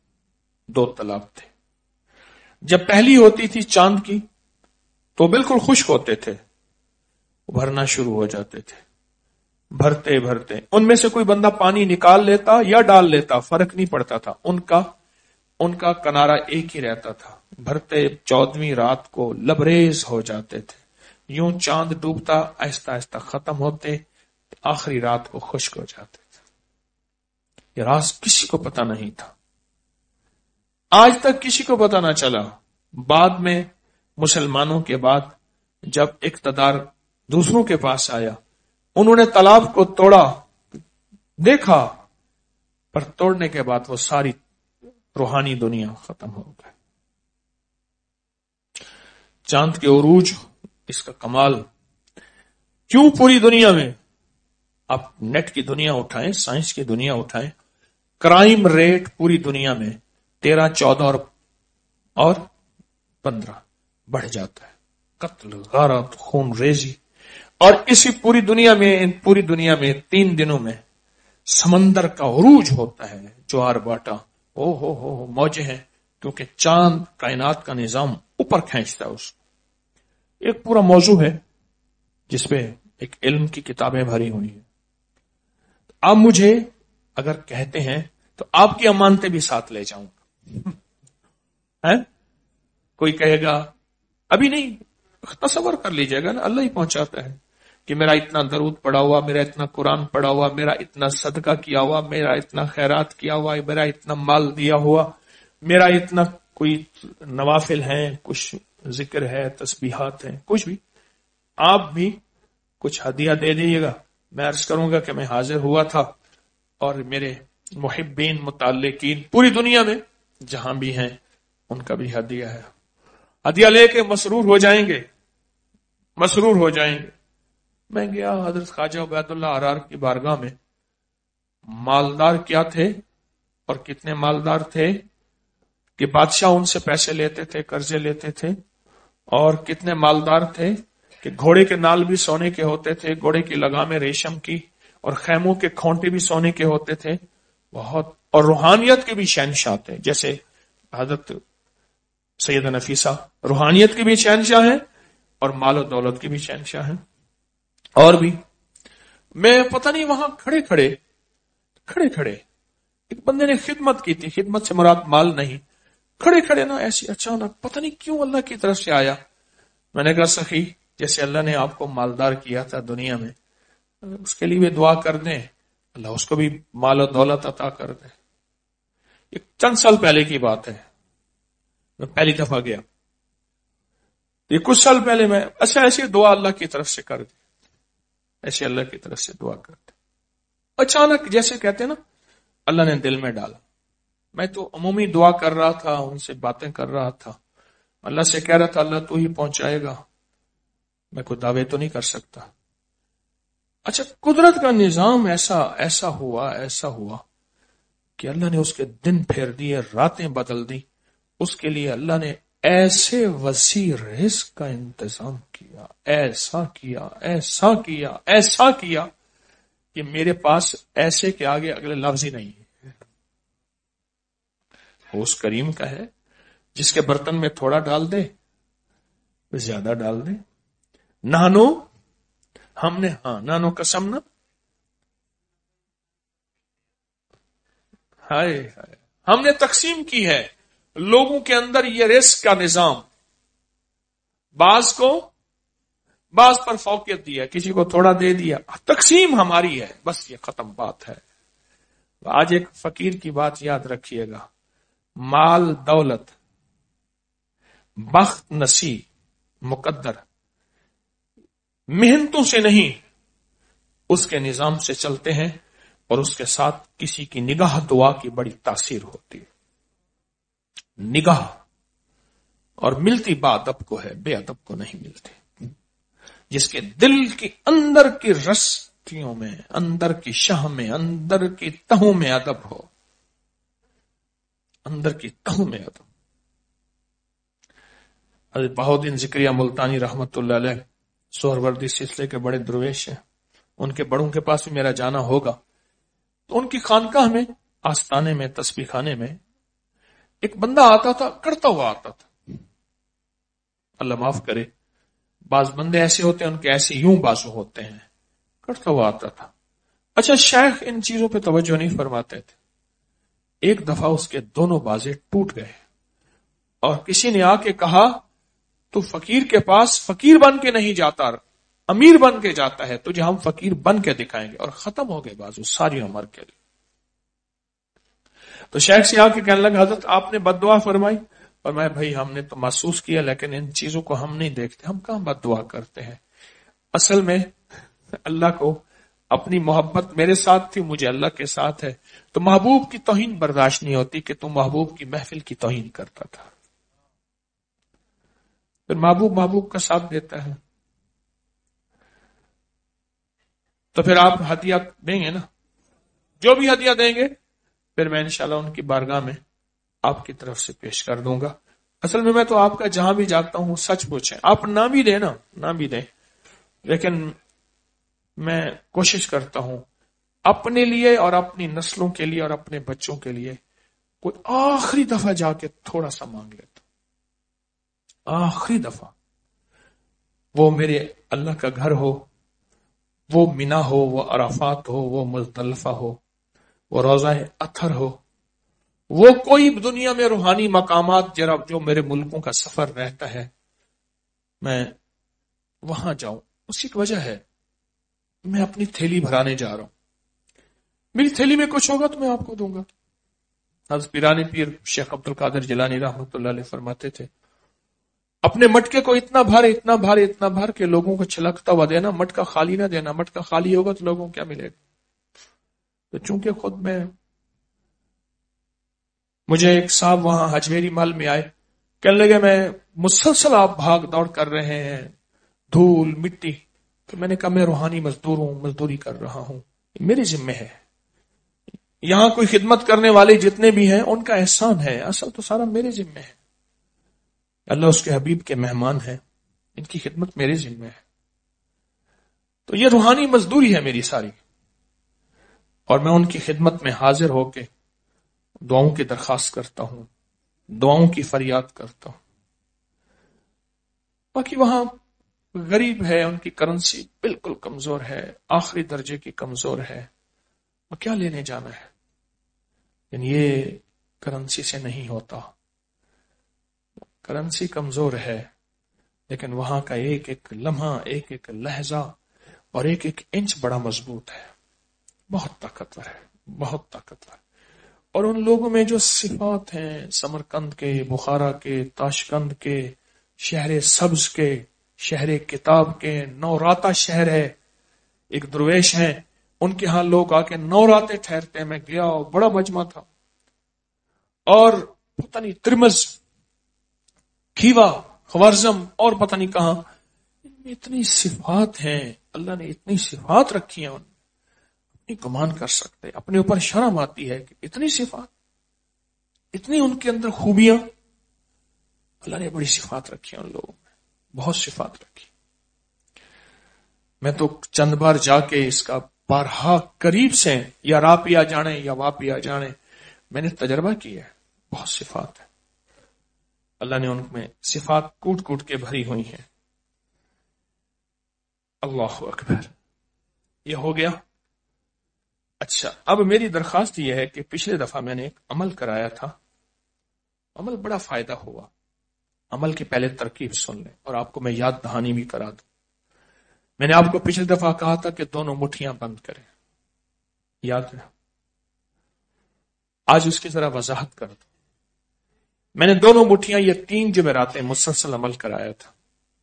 جب پہلی ہوتی تھی چاند کی تو بالکل خشک ہوتے تھے، بھرنا شروع ہو جاتے تھے. بھرتے بھرتے ان میں سے کوئی بندہ پانی نکال لیتا یا ڈال لیتا، فرق نہیں پڑتا تھا، ان کا کنارہ ایک ہی رہتا تھا۔ بھرتے 14ویں رات کو لبریز ہو جاتے تھے، یوں چاند ڈوبتا آہستہ آہستہ ختم ہوتے، آخری رات کو خشک ہو جاتے تھے۔ یہ راز کسی کو پتا نہیں تھا، آج تک کسی کو پتا نہ چلا۔ بعد میں مسلمانوں کے بعد جب اقتدار دوسروں کے پاس آیا، انہوں نے تالاب کو توڑا، دیکھا، پر توڑنے کے بعد وہ ساری روحانی دنیا ختم ہو گئی۔ چاند کے عروج، اس کا کمال کیوں پوری دنیا میں، آپ نیٹ کی دنیا اٹھائیں، سائنس کی دنیا اٹھائیں، کرائم ریٹ پوری دنیا میں 13، 14 اور 15 بڑھ جاتا ہے، قتل، غارت، خون ریزی۔ اور اسی پوری دنیا میں 3 دنوں میں سمندر کا عروج ہوتا ہے، جوار باٹا، ہو موجیں ہیں، کیونکہ چاند کائنات کا نظام اوپر کھینچتا ہے اس کو۔ ایک پورا موضوع ہے جس پہ ایک علم کی کتابیں بھری ہوئی ہیں۔ آپ مجھے اگر کہتے ہیں تو آپ کی امانتیں بھی ساتھ لے جاؤں گا۔ کوئی کہے گا ابھی نہیں، تصور کر لیجئے گا نا، اللہ ہی پہنچاتا ہے کہ میرا اتنا درود پڑا ہوا، میرا اتنا قرآن پڑا ہوا، میرا اتنا صدقہ کیا ہوا، میرا اتنا خیرات کیا ہوا، میرا اتنا مال دیا ہوا، میرا اتنا کوئی نوافل ہیں، کچھ ذکر ہے، تسبیحات ہیں، کچھ بھی، آپ بھی کچھ ہدیہ دے دیجیے گا۔ میں عرض کروں گا کہ میں حاضر ہوا تھا، اور میرے محبین متعلقین پوری دنیا میں جہاں بھی ہیں ان کا بھی ہدیہ ہے، ہدیہ لے کے مسرور ہو جائیں گے۔ میں گیا حضرت خواجہ عبید اللہ عرار کی بارگاہ میں، مالدار کیا تھے اور کتنے مالدار تھے کہ بادشاہ ان سے پیسے لیتے تھے، قرضے لیتے تھے، اور کتنے مالدار تھے کہ گھوڑے کے نال بھی سونے کے ہوتے تھے، گھوڑے کی لگامیں ریشم کی، اور خیموں کے کھونٹے بھی سونے کے ہوتے تھے بہت، اور روحانیت کے بھی شہنشاہ تھے، جیسے حضرت سیدہ نفیسہ روحانیت کے بھی شہنشاہ ہیں اور مال و دولت کے بھی شہنشاہ ہیں۔ اور بھی میں پتہ نہیں وہاں کھڑے کھڑے ایک بندے نے خدمت کی تھی، خدمت سے مراد مال نہیں، کھڑے نا ایسی اچانک پتہ نہیں کیوں اللہ کی طرف سے آیا۔ میں نے کہا سخی، جیسے اللہ نے آپ کو مالدار کیا تھا دنیا میں، اس کے لیے بھی دعا کر دیں، اللہ اس کو بھی مال و دولت عطا کر دے۔ یہ چند سال پہلے کی بات ہے، میں پہلی دفعہ گیا، یہ کچھ سال پہلے میں ایسی دعا اللہ کی طرف سے کر دی، ایسے اللہ کی طرف سے دعا کر دی، اچانک جیسے کہتے ہیں نا اللہ نے دل میں ڈالا۔ میں تو عمومی دعا کر رہا تھا، ان سے باتیں کر رہا تھا، اللہ سے کہہ رہا تھا اللہ تو ہی پہنچائے گا، میں کوئی دعوے تو نہیں کر سکتا۔ اچھا، قدرت کا نظام ایسا ہوا کہ اللہ نے اس کے دن پھیر دیے، راتیں بدل دی، اس کے لیے اللہ نے ایسے وسیع رزق کا انتظام کیا، ایسا کیا کہ میرے پاس ایسے کے آگے اگلے لفظ ہی نہیں ہے۔ وہ اس کریم کا ہے جس کے برتن میں تھوڑا ڈال دے، زیادہ ڈال دے۔ نانو ہم نے، نانو قسم نا، ہائے ہم نے تقسیم کی ہے لوگوں کے اندر یہ رزق کا نظام، بعض پر فوقیت دیا، کسی کو تھوڑا دے دیا، تقسیم ہماری ہے، بس یہ ختم بات ہے۔ آج ایک فقیر کی بات یاد رکھیے گا، مال دولت بخت نصیب مقدر محنتوں سے نہیں، اس کے نظام سے چلتے ہیں، اور اس کے ساتھ کسی کی نگاہ دعا کی بڑی تاثیر ہوتی ہے۔ نگاہ اور ملتی با ادب کو ہے، بے ادب کو نہیں ملتی۔ جس کے دل کی اندر کی رستیوں میں، اندر کی شہ میں، اندر کی تہوں میں ادب ہو، اندر کی تہوں میں ادب۔ حضرت بہاؤالدین ذکریہ ملتانی رحمت اللہ علیہ سہروردی سلسلے کے بڑے درویش ہیں، ان کے بڑوں کے پاس بھی میرا جانا ہوگا، تو ان کی خانقاہ میں، آستانے میں، تسبیح خانے میں ایک بندہ آتا تھا، کرتا ہوا آتا تھا، اللہ معاف کرے، بعض بندے ایسے ہوتے ہیں ان کے ایسے یوں بازو ہوتے ہیں، کرتا ہوا آتا تھا، اچھا، شیخ ان چیزوں پہ توجہ نہیں فرماتے تھے. ایک دفعہ اس کے دونوں بازے ٹوٹ گئے اور کسی نے آ کے کہا تو فقیر کے پاس فقیر بن کے نہیں جاتا، امیر بن کے جاتا ہے، تجھے ہم فقیر بن کے دکھائیں گے. اور ختم ہو گئے بازو ساری عمر کے لیے. تو شیخ سے آ کے کہنے لگا حضرت آپ نے بد دعا فرمائی. اور میں بھائی ہم نے تو محسوس کیا لیکن ان چیزوں کو ہم نہیں دیکھتے، ہم کہاں بد دعا کرتے ہیں. اصل میں اللہ کو اپنی محبت میرے ساتھ تھی، مجھے اللہ کے ساتھ ہے. تو محبوب کی توہین برداشت نہیں ہوتی کہ تم محبوب کی محفل کی توہین کرتا تھا. پھر محبوب کا ساتھ دیتا ہے تو پھر آپ ہدیہ دیں گے نا، جو بھی ہدیہ دیں گے پھر میں انشاءاللہ ان کی بارگاہ میں آپ کی طرف سے پیش کر دوں گا. اصل میں تو آپ کا جہاں بھی جاتا ہوں سچ پوچھیں، آپ نہ بھی دیں نا، نہ بھی دیں، لیکن میں کوشش کرتا ہوں اپنے لیے اور اپنی نسلوں کے لیے اور اپنے بچوں کے لیے کوئی آخری دفعہ جا کے تھوڑا سا مانگ لیتا. آخری دفعہ وہ میرے اللہ کا گھر ہو، وہ مینا ہو، وہ عرفات ہو، وہ مزدلفہ ہو، وہ روضہ اطہر ہو، وہ کوئی دنیا میں روحانی مقامات جو میرے ملکوں کا سفر رہتا ہے میں وہاں جاؤں. اسی کی وجہ ہے میں اپنی تھیلی بھرانے جا رہا ہوں. میری تھیلی میں کچھ ہوگا تو میں آپ کو دوں گا. حضرت پیرانی پیر شیخ عبد القادر جیلانی رحمۃ اللہ علیہ فرماتے تھے اپنے مٹکے کو اتنا بھر کہ لوگوں کو چھلکتا ہوا دینا، مٹکا خالی نہ دینا. مٹکا خالی ہوگا تو لوگوں کو کیا ملے گا. تو چونکہ خود مجھے ایک صاحب وہاں حجویری محل میں آئے، کہنے لگے میں مسلسل آپ بھاگ دوڑ کر رہے ہیں، دھول مٹی. تو میں نے کہا میں روحانی مزدور ہوں، مزدوری کر رہا ہوں، میرے ذمہ ہے. یہاں کوئی خدمت کرنے والے جتنے بھی ہیں ان کا احسان ہے، اصل تو سارا میرے ذمہ ہے. اللہ اس کے حبیب کے مہمان ہیں، ان کی خدمت میرے ذمہ ہے. تو یہ روحانی مزدوری ہے میری ساری، اور میں ان کی خدمت میں حاضر ہو کے دعاؤں کی درخواست کرتا ہوں، دعاؤں کی فریاد کرتا ہوں. باقی وہاں غریب ہے، ان کی کرنسی بالکل کمزور ہے، آخری درجے کی کمزور ہے، وہ کیا لینے جانا ہے. لیکن یہ کرنسی سے نہیں ہوتا. کرنسی کمزور ہے لیکن وہاں کا ایک ایک لمحہ، ایک ایک لہجہ اور ایک ایک انچ بڑا مضبوط ہے، بہت طاقتور ہے، بہت طاقتور. اور ان لوگوں میں جو صفات ہیں، سمرقند کے، بخارا کے، تاشقند کے، شہر سبز کے، شہر کتاب کے، نوراتا شہر ہے، ایک درویش ہیں، ان کے ہاں لوگ آ کے 9 راتیں ٹھہرتے ہیں. میں گیا، بڑا مجمع تھا، اور پتہ نہیں ترمز، کھیوا، خوارزم اور پتہ نہیں کہاں. ان میں اتنی صفات ہیں، اللہ نے اتنی صفات رکھی ہیں، نہیں گمان کر سکتے. اپنے اوپر شرم آتی ہے کہ اتنی صفات، اتنی ان کے اندر خوبیاں. اللہ نے بڑی صفات رکھی ہیں ان لوگوں میں، بہت صفات رکھی. میں تو چند بار جا کے اس کا بارہا قریب سے یا راپیا جانے یا واپیا جانے میں نے تجربہ کیا ہے. بہت صفات ہے، اللہ نے ان میں صفات کوٹ کوٹ کے بھری ہوئی ہیں. اللہ اکبر. یہ ہو گیا. اچھا، اب میری درخواست یہ ہے کہ پچھلے دفعہ میں نے ایک عمل کرایا تھا، عمل بڑا فائدہ ہوا. عمل کی پہلے ترکیب سن لیں اور آپ کو میں یاد دہانی بھی کرا دوں. میں نے آپ کو پچھلی دفعہ کہا تھا کہ دونوں مٹھیاں بند کریں، یاد ہے؟ آج اس کی ذرا وضاحت کر دوں. میں نے دونوں مٹھیاں یہ 3 جمعراتیں مسلسل عمل کرایا تھا.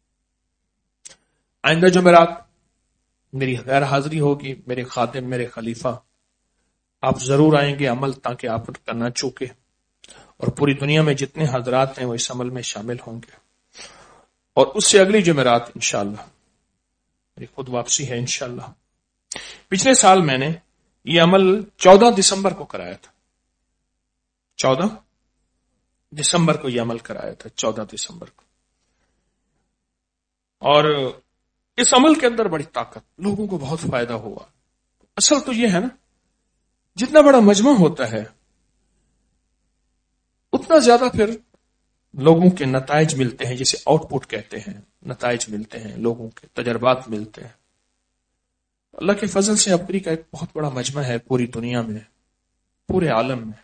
آئندہ جمعرات میری غیر حاضری ہوگی، میرے خادم، میرے خلیفہ، آپ ضرور آئیں گے عمل، تاکہ آپ کا نہ چوکے، اور پوری دنیا میں جتنے حضرات ہیں وہ اس عمل میں شامل ہوں گے. اور اس سے اگلی جمعرات انشاءاللہ میری خود واپسی ہے انشاءاللہ. پچھلے سال میں نے یہ عمل 14 دسمبر کو کرایا تھا، 14 دسمبر کو یہ عمل کرایا تھا، 14 دسمبر کو. اور اس عمل کے اندر بڑی طاقت، لوگوں کو بہت فائدہ ہوا. اصل تو یہ ہے نا، جتنا بڑا مجمع ہوتا ہے اتنا زیادہ پھر لوگوں کے نتائج ملتے ہیں، جسے آؤٹ پٹ کہتے ہیں، نتائج ملتے ہیں، لوگوں کے تجربات ملتے ہیں. اللہ کے فضل سے اپری کا ایک بہت بڑا مجمع ہے پوری دنیا میں، پورے عالم میں،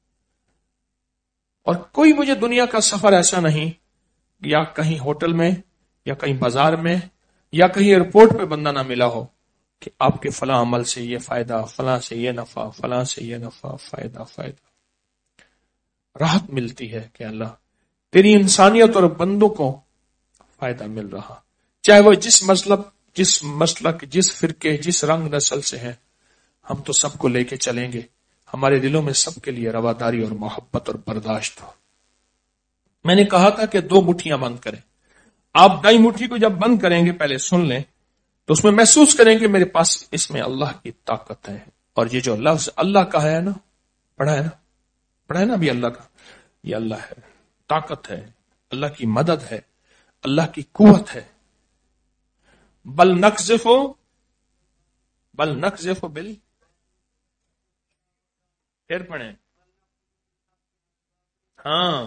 اور کوئی مجھے دنیا کا سفر ایسا نہیں یا کہیں ہوٹل میں یا کہیں بازار میں یا کہیں ایئرپورٹ پہ بندہ نہ ملا ہو کہ آپ کے فلاں عمل سے یہ فائدہ، فلاں سے یہ نفع، فلاں سے یہ نفع، فائدہ راحت ملتی ہے کہ اللہ تیری انسانیت اور بندوں کو فائدہ مل رہا، چاہے وہ جس مسلک، جس فرقے، جس رنگ نسل سے ہیں، ہم تو سب کو لے کے چلیں گے، ہمارے دلوں میں سب کے لیے رواداری اور محبت اور برداشت ہو۔ میں نے کہا تھا کہ 2 مٹھیاں بند کریں، آپ دائیں مٹھی کو جب بند کریں گے پہلے سن لیں تو اس میں محسوس کریں کہ میرے پاس اس میں اللہ کی طاقت ہے، اور یہ جو لفظ اللہ کا ہے نا، پڑھا ہے نا بھی اللہ کا، یہ اللہ ہے، طاقت ہے، اللہ کی مدد ہے، اللہ کی قوت ہے۔ بل نقذف بل، پھر پڑھیں، ہاں،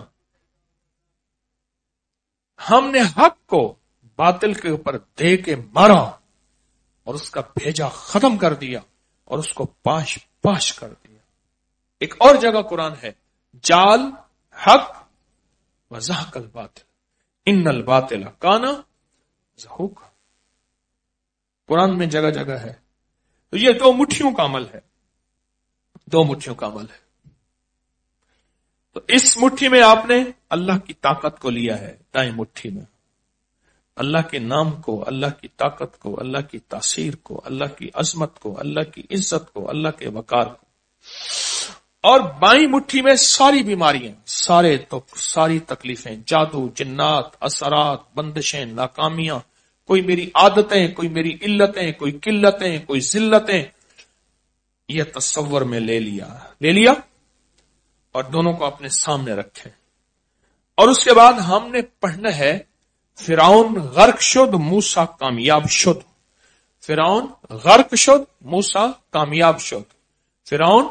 ہم نے حق کو باطل کے اوپر دے کے مارا اور اس کا بھیجا ختم کر دیا اور اس کو پاش پاش کر دیا۔ ایک اور جگہ قرآن ہے، جال حق وزحق الباطل ان الباطل کان زہوقا، قرآن میں جگہ جگہ ہے۔ تو یہ 2 مٹھیوں کا عمل ہے، 2 مٹھیوں کا عمل ہے۔ تو اس مٹھی میں آپ نے اللہ کی طاقت کو لیا ہے، دائیں مٹھی میں اللہ کے نام کو، اللہ کی طاقت کو، اللہ کی تاثیر کو، اللہ کی عظمت کو، اللہ کی عزت کو، اللہ کے وقار کو، اور بائیں مٹھی میں ساری بیماریاں، سارے دکھ، ساری تکلیفیں، جادو، جنات، اثرات، بندشیں، ناکامیاں، کوئی میری عادتیں، کوئی میری علتیں، کوئی قلتیں، کوئی ذلتیں، یہ تصور میں لے لیا اور دونوں کو اپنے سامنے رکھے۔ اور اس کے بعد ہم نے پڑھنا ہے فرعون غرق شد، موسیٰ کامیاب شد۔ فرعون غرق شد، موسیٰ کامیاب شد۔ فرعون،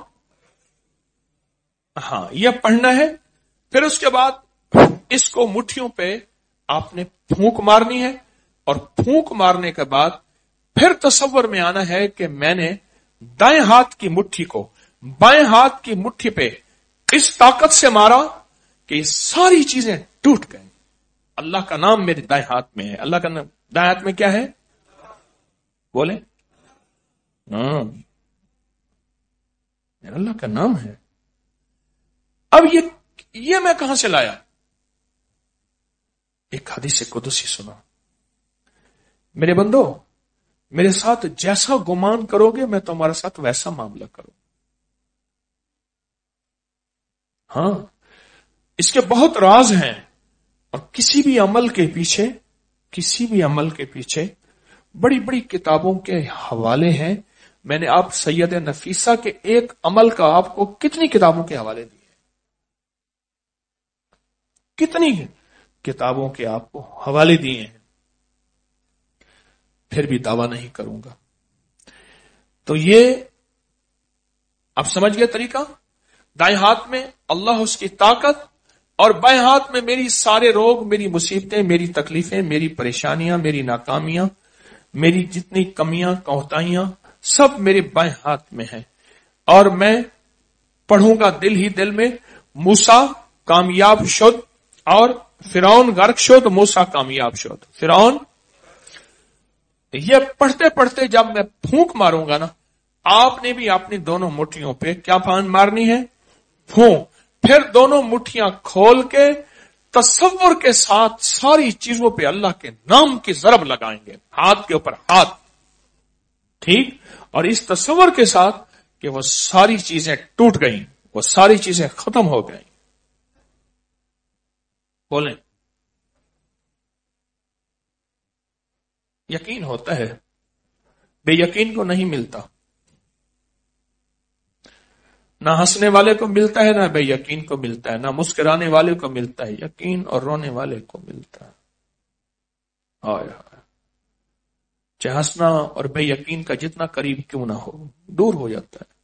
ہاں، یہ پڑھنا ہے۔ پھر اس کے بعد اس کو مٹھیوں پہ آپ نے پھونک مارنی ہے، اور پھونک مارنے کے بعد پھر تصور میں آنا ہے کہ میں نے دائیں ہاتھ کی مٹھی کو بائیں ہاتھ کی مٹھی پہ اس طاقت سے مارا کہ یہ ساری چیزیں ٹوٹ گئیں۔ اللہ کا نام میرے دائیں ہاتھ میں ہے۔ اللہ کا نام دائیں ہاتھ میں کیا ہے؟ بولیں، اللہ کا نام ہے۔ اب یہ میں کہاں سے لایا؟ ایک حدیث قدسی سنا، میرے بندو میرے ساتھ جیسا گمان کرو گے میں تمہارے ساتھ ویسا معاملہ کروں۔ ہاں، اس کے بہت راز ہیں، اور کسی بھی عمل کے پیچھے بڑی بڑی کتابوں کے حوالے ہیں۔ میں نے آپ سید نفیسہ کے ایک عمل کا آپ کو کتنی کتابوں کے حوالے دیے، کتنی کتابوں کے آپ کو حوالے دیے ہیں، پھر بھی دعویٰ نہیں کروں گا۔ تو یہ آپ سمجھ گئے طریقہ؟ دائیں ہاتھ میں اللہ، اس کی طاقت، اور بائیں ہاتھ میں میری سارے روگ، میری مصیبتیں، میری تکلیفیں، میری پریشانیاں، میری ناکامیاں، میری جتنی کمیاں کوتاہیاں، سب میرے بائیں ہاتھ میں ہیں۔ اور میں پڑھوں گا دل ہی دل میں، موسیٰ کامیاب شد اور فرعون غرق شد، موسیٰ کامیاب شد۔ فرعون، یہ پڑھتے پڑھتے جب میں پھونک ماروں گا نا، آپ نے بھی اپنی دونوں مٹھیوں پہ کیا مارنی ہے؟ پھونک۔ پھر دونوں مٹھیاں کھول کے تصور کے ساتھ ساری چیزوں پہ اللہ کے نام کی ضرب لگائیں گے، ہاتھ کے اوپر ہاتھ، ٹھیک؟ اور اس تصور کے ساتھ کہ وہ ساری چیزیں ٹوٹ گئیں، وہ ساری چیزیں ختم ہو گئیں۔ بولیں، یقین ہوتا ہے، بے یقین کو نہیں ملتا۔ نہ ہنسنے والے کو ملتا ہے، نہ بے یقین کو ملتا ہے، نہ مسکرانے والے کو ملتا ہے، یقین اور رونے والے کو ملتا ہے۔ چاہے ہنسنا اور بے یقین کا جتنا قریب کیوں نہ ہو، دور ہو جاتا ہے،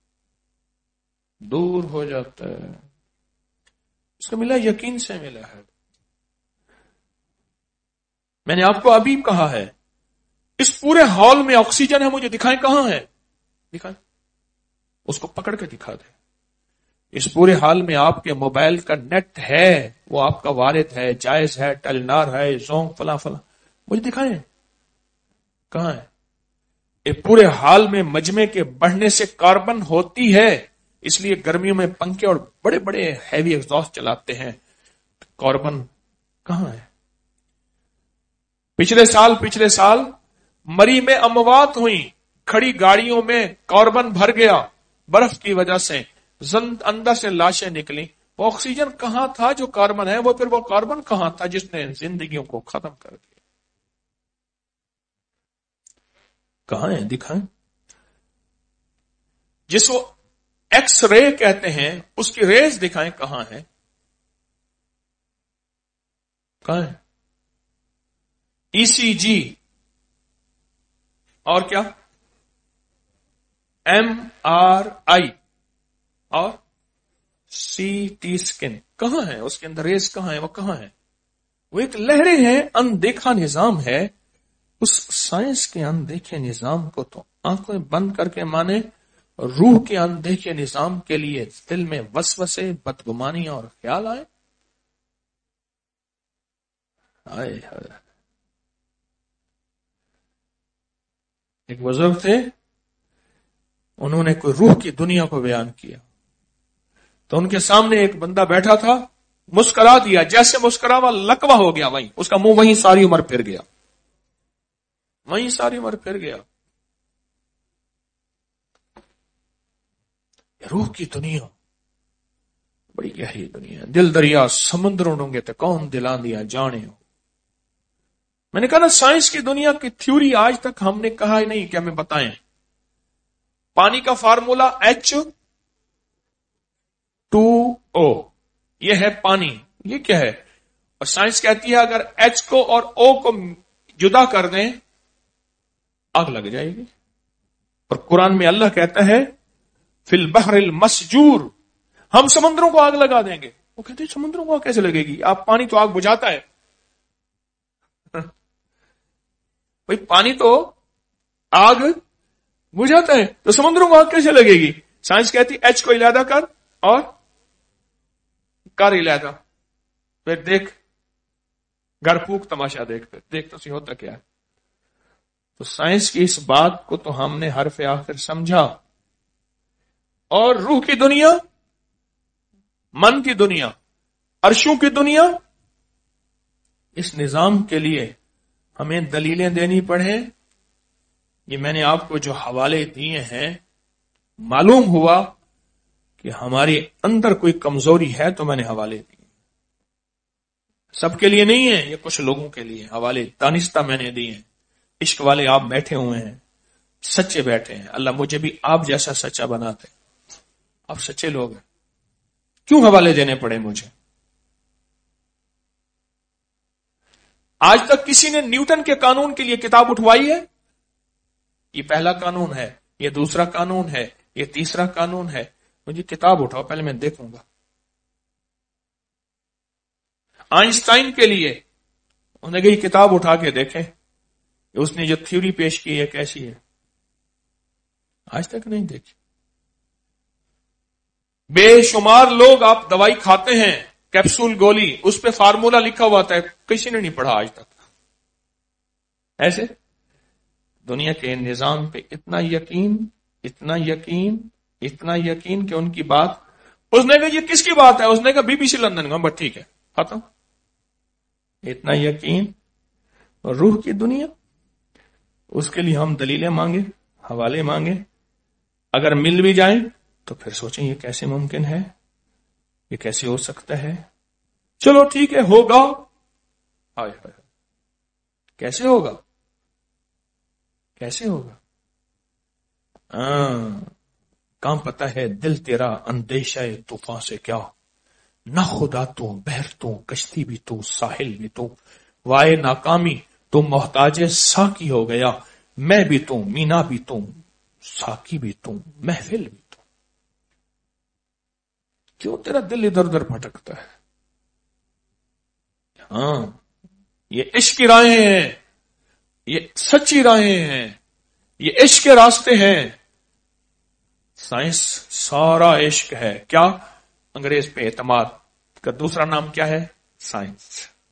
دور ہو جاتا ہے۔ اس کو ملا یقین سے ملا ہے۔ میں نے آپ کو ابھی کہا ہے اس پورے ہال میں آکسیجن ہے، مجھے دکھائیں کہاں ہے، دکھائیں، اس کو پکڑ کے دکھا دیں۔ اس پورے حال میں آپ کے موبائل کا نیٹ ہے، وہ آپ کا وارد ہے، جائز ہے، ٹیلنار ہے، زونگ فلاں فلاں، مجھے دکھائیں کہاں ہے۔ یہ پورے حال میں مجمع کے بڑھنے سے کاربن ہوتی ہے، اس لیے گرمیوں میں پنکھے اور بڑے بڑے ہیوی ایگزاسٹ چلاتے ہیں، کاربن کہاں ہے۔ پچھلے سال مری میں اموات ہوئی، کھڑی گاڑیوں میں کاربن بھر گیا برف کی وجہ سے، اندر سے لاشیں نکلی، وہ آکسیجن کہاں تھا جو کاربن ہے، وہ کاربن کہاں تھا جس نے زندگیوں کو ختم کر دیا، کہاں ہے، دکھائیں۔ جس کو ایکس رے کہتے ہیں اس کی ریز دکھائیں کہاں ہے، کہاں ہے، ای سی جی اور کیا، ایم آر آئی اور سی ٹی اسکین، کہاں ہے، اس کے اندر ریز کہاں ہے، وہ کہاں ہے، وہ ایک لہریں ہیں، اندیکھا نظام ہے۔ اس سائنس کے اندیکھے نظام کو تو آنکھیں بند کر کے مانے، روح کے اندیکھے نظام کے لیے دل میں وسوسے، بدگمانی اور خیال آئے۔ ایک بزرگ تھے، انہوں نے کوئی روح کی دنیا کو بیان کیا، تو ان کے سامنے ایک بندہ بیٹھا تھا، مسکرا دیا، جیسے مسکراوا لکوا ہو گیا، وہیں اس کا منہ وہیں ساری عمر پھر گیا، وہیں ساری عمر پھر گیا۔ روح کی دنیا بڑی گہری دنیا، دل دریا سمندروں ڈونگے تے کون دلا دیا جانے ہو۔ میں نے کہا نا، سائنس کی دنیا کی تھیوری آج تک ہم نے کہا ہی نہیں کہ ہمیں بتائیں۔ پانی کا فارمولا H2O، یہ ہے پانی، یہ کیا ہے، اور سائنس کہتی ہے اگر H کو اور O کو جدا کر دیں آگ لگ جائے گی، اور قرآن میں اللہ کہتا ہے فی البحر المسجور، ہم سمندروں کو آگ لگا دیں گے۔ وہ کہتے ہیں سمندروں کو آگ کیسے لگے گی، آپ پانی تو آگ بجھاتا ہے، بھئی پانی تو آگ بجھاتا ہے، تو سمندروں کو آگ کیسے لگے گی۔ سائنس کہتی ایچ کو علیحدہ کر اور کر علیحدہ، پھر دیکھ گھر پھونک تماشا، دیکھ تو سی ہوتا کیا ہے۔ تو سائنس کی اس بات کو تو ہم نے حرف آخر سمجھا، اور روح کی دنیا، من کی دنیا، عرشوں کی دنیا، اس نظام کے لیے ہمیں دلیلیں دینی پڑیں۔ یہ میں نے آپ کو جو حوالے دیے ہیں، معلوم ہوا کہ ہمارے اندر کوئی کمزوری ہے تو میں نے حوالے دیے، سب کے لیے نہیں ہے، یہ کچھ لوگوں کے لیے حوالے دانستہ میں نے دیے ہیں۔ عشق والے آپ بیٹھے ہوئے ہیں، سچے بیٹھے ہیں، اللہ مجھے بھی آپ جیسا سچا بناتے، آپ سچے لوگ ہیں، کیوں حوالے دینے پڑے مجھے۔ آج تک کسی نے نیوٹن کے قانون کے لیے کتاب اٹھوائی ہے؟ یہ پہلا قانون ہے، یہ دوسرا قانون ہے، یہ تیسرا قانون ہے، مجھے کتاب اٹھاؤ پہلے میں دیکھوں گا۔ آئنسٹائن کے لیے انہوں نے کہی کتاب اٹھا کے دیکھیں اس نے جو تھیوری پیش کی ہے کیسی ہے، آج تک نہیں دیکھی۔ بے شمار لوگ آپ دوائی کھاتے ہیں، کیپسول گولی، اس پہ فارمولا لکھا ہوا ہے، کسی نے نہیں پڑھا آج تک۔ ایسے دنیا کے نظام پہ اتنا یقین، اتنا یقین، اتنا یقین کہ ان کی بات، اس نے کہا یہ کس کی بات ہے، اس نے کہا بی بی سی لندن کا، بس ٹھیک ہے ختم۔ اتنا یقین۔ اور روح کی دنیا، اس کے لیے ہم دلیلیں مانگے، حوالے مانگے، اگر مل بھی جائیں تو پھر سوچیں یہ کیسے ممکن ہے، یہ کیسے ہو سکتا ہے، چلو ٹھیک ہے ہوگا، کیسے ہوگا، کیسے ہوگا، کام پتا ہے دل تیرا اندیشہ طوفان سے کیا، نہ خدا تو بحر تو کشتی بھی تو ساحل بھی تو، وائے ناکامی تو محتاج ساکی ہو گیا، میں بھی تو مینا بھی تو ساکی بھی تو محفل بھی تو۔ کیوں تیرا دل ادھر ادھر بھٹکتا ہے؟ ہاں یہ عشق کی راہیں ہیں، یہ سچی راہیں ہیں، یہ عشق کے راستے ہیں۔ سائنس سارا عشق ہے، کیا؟ انگریز پہ اعتماد کا دوسرا نام کیا ہے؟ سائنس۔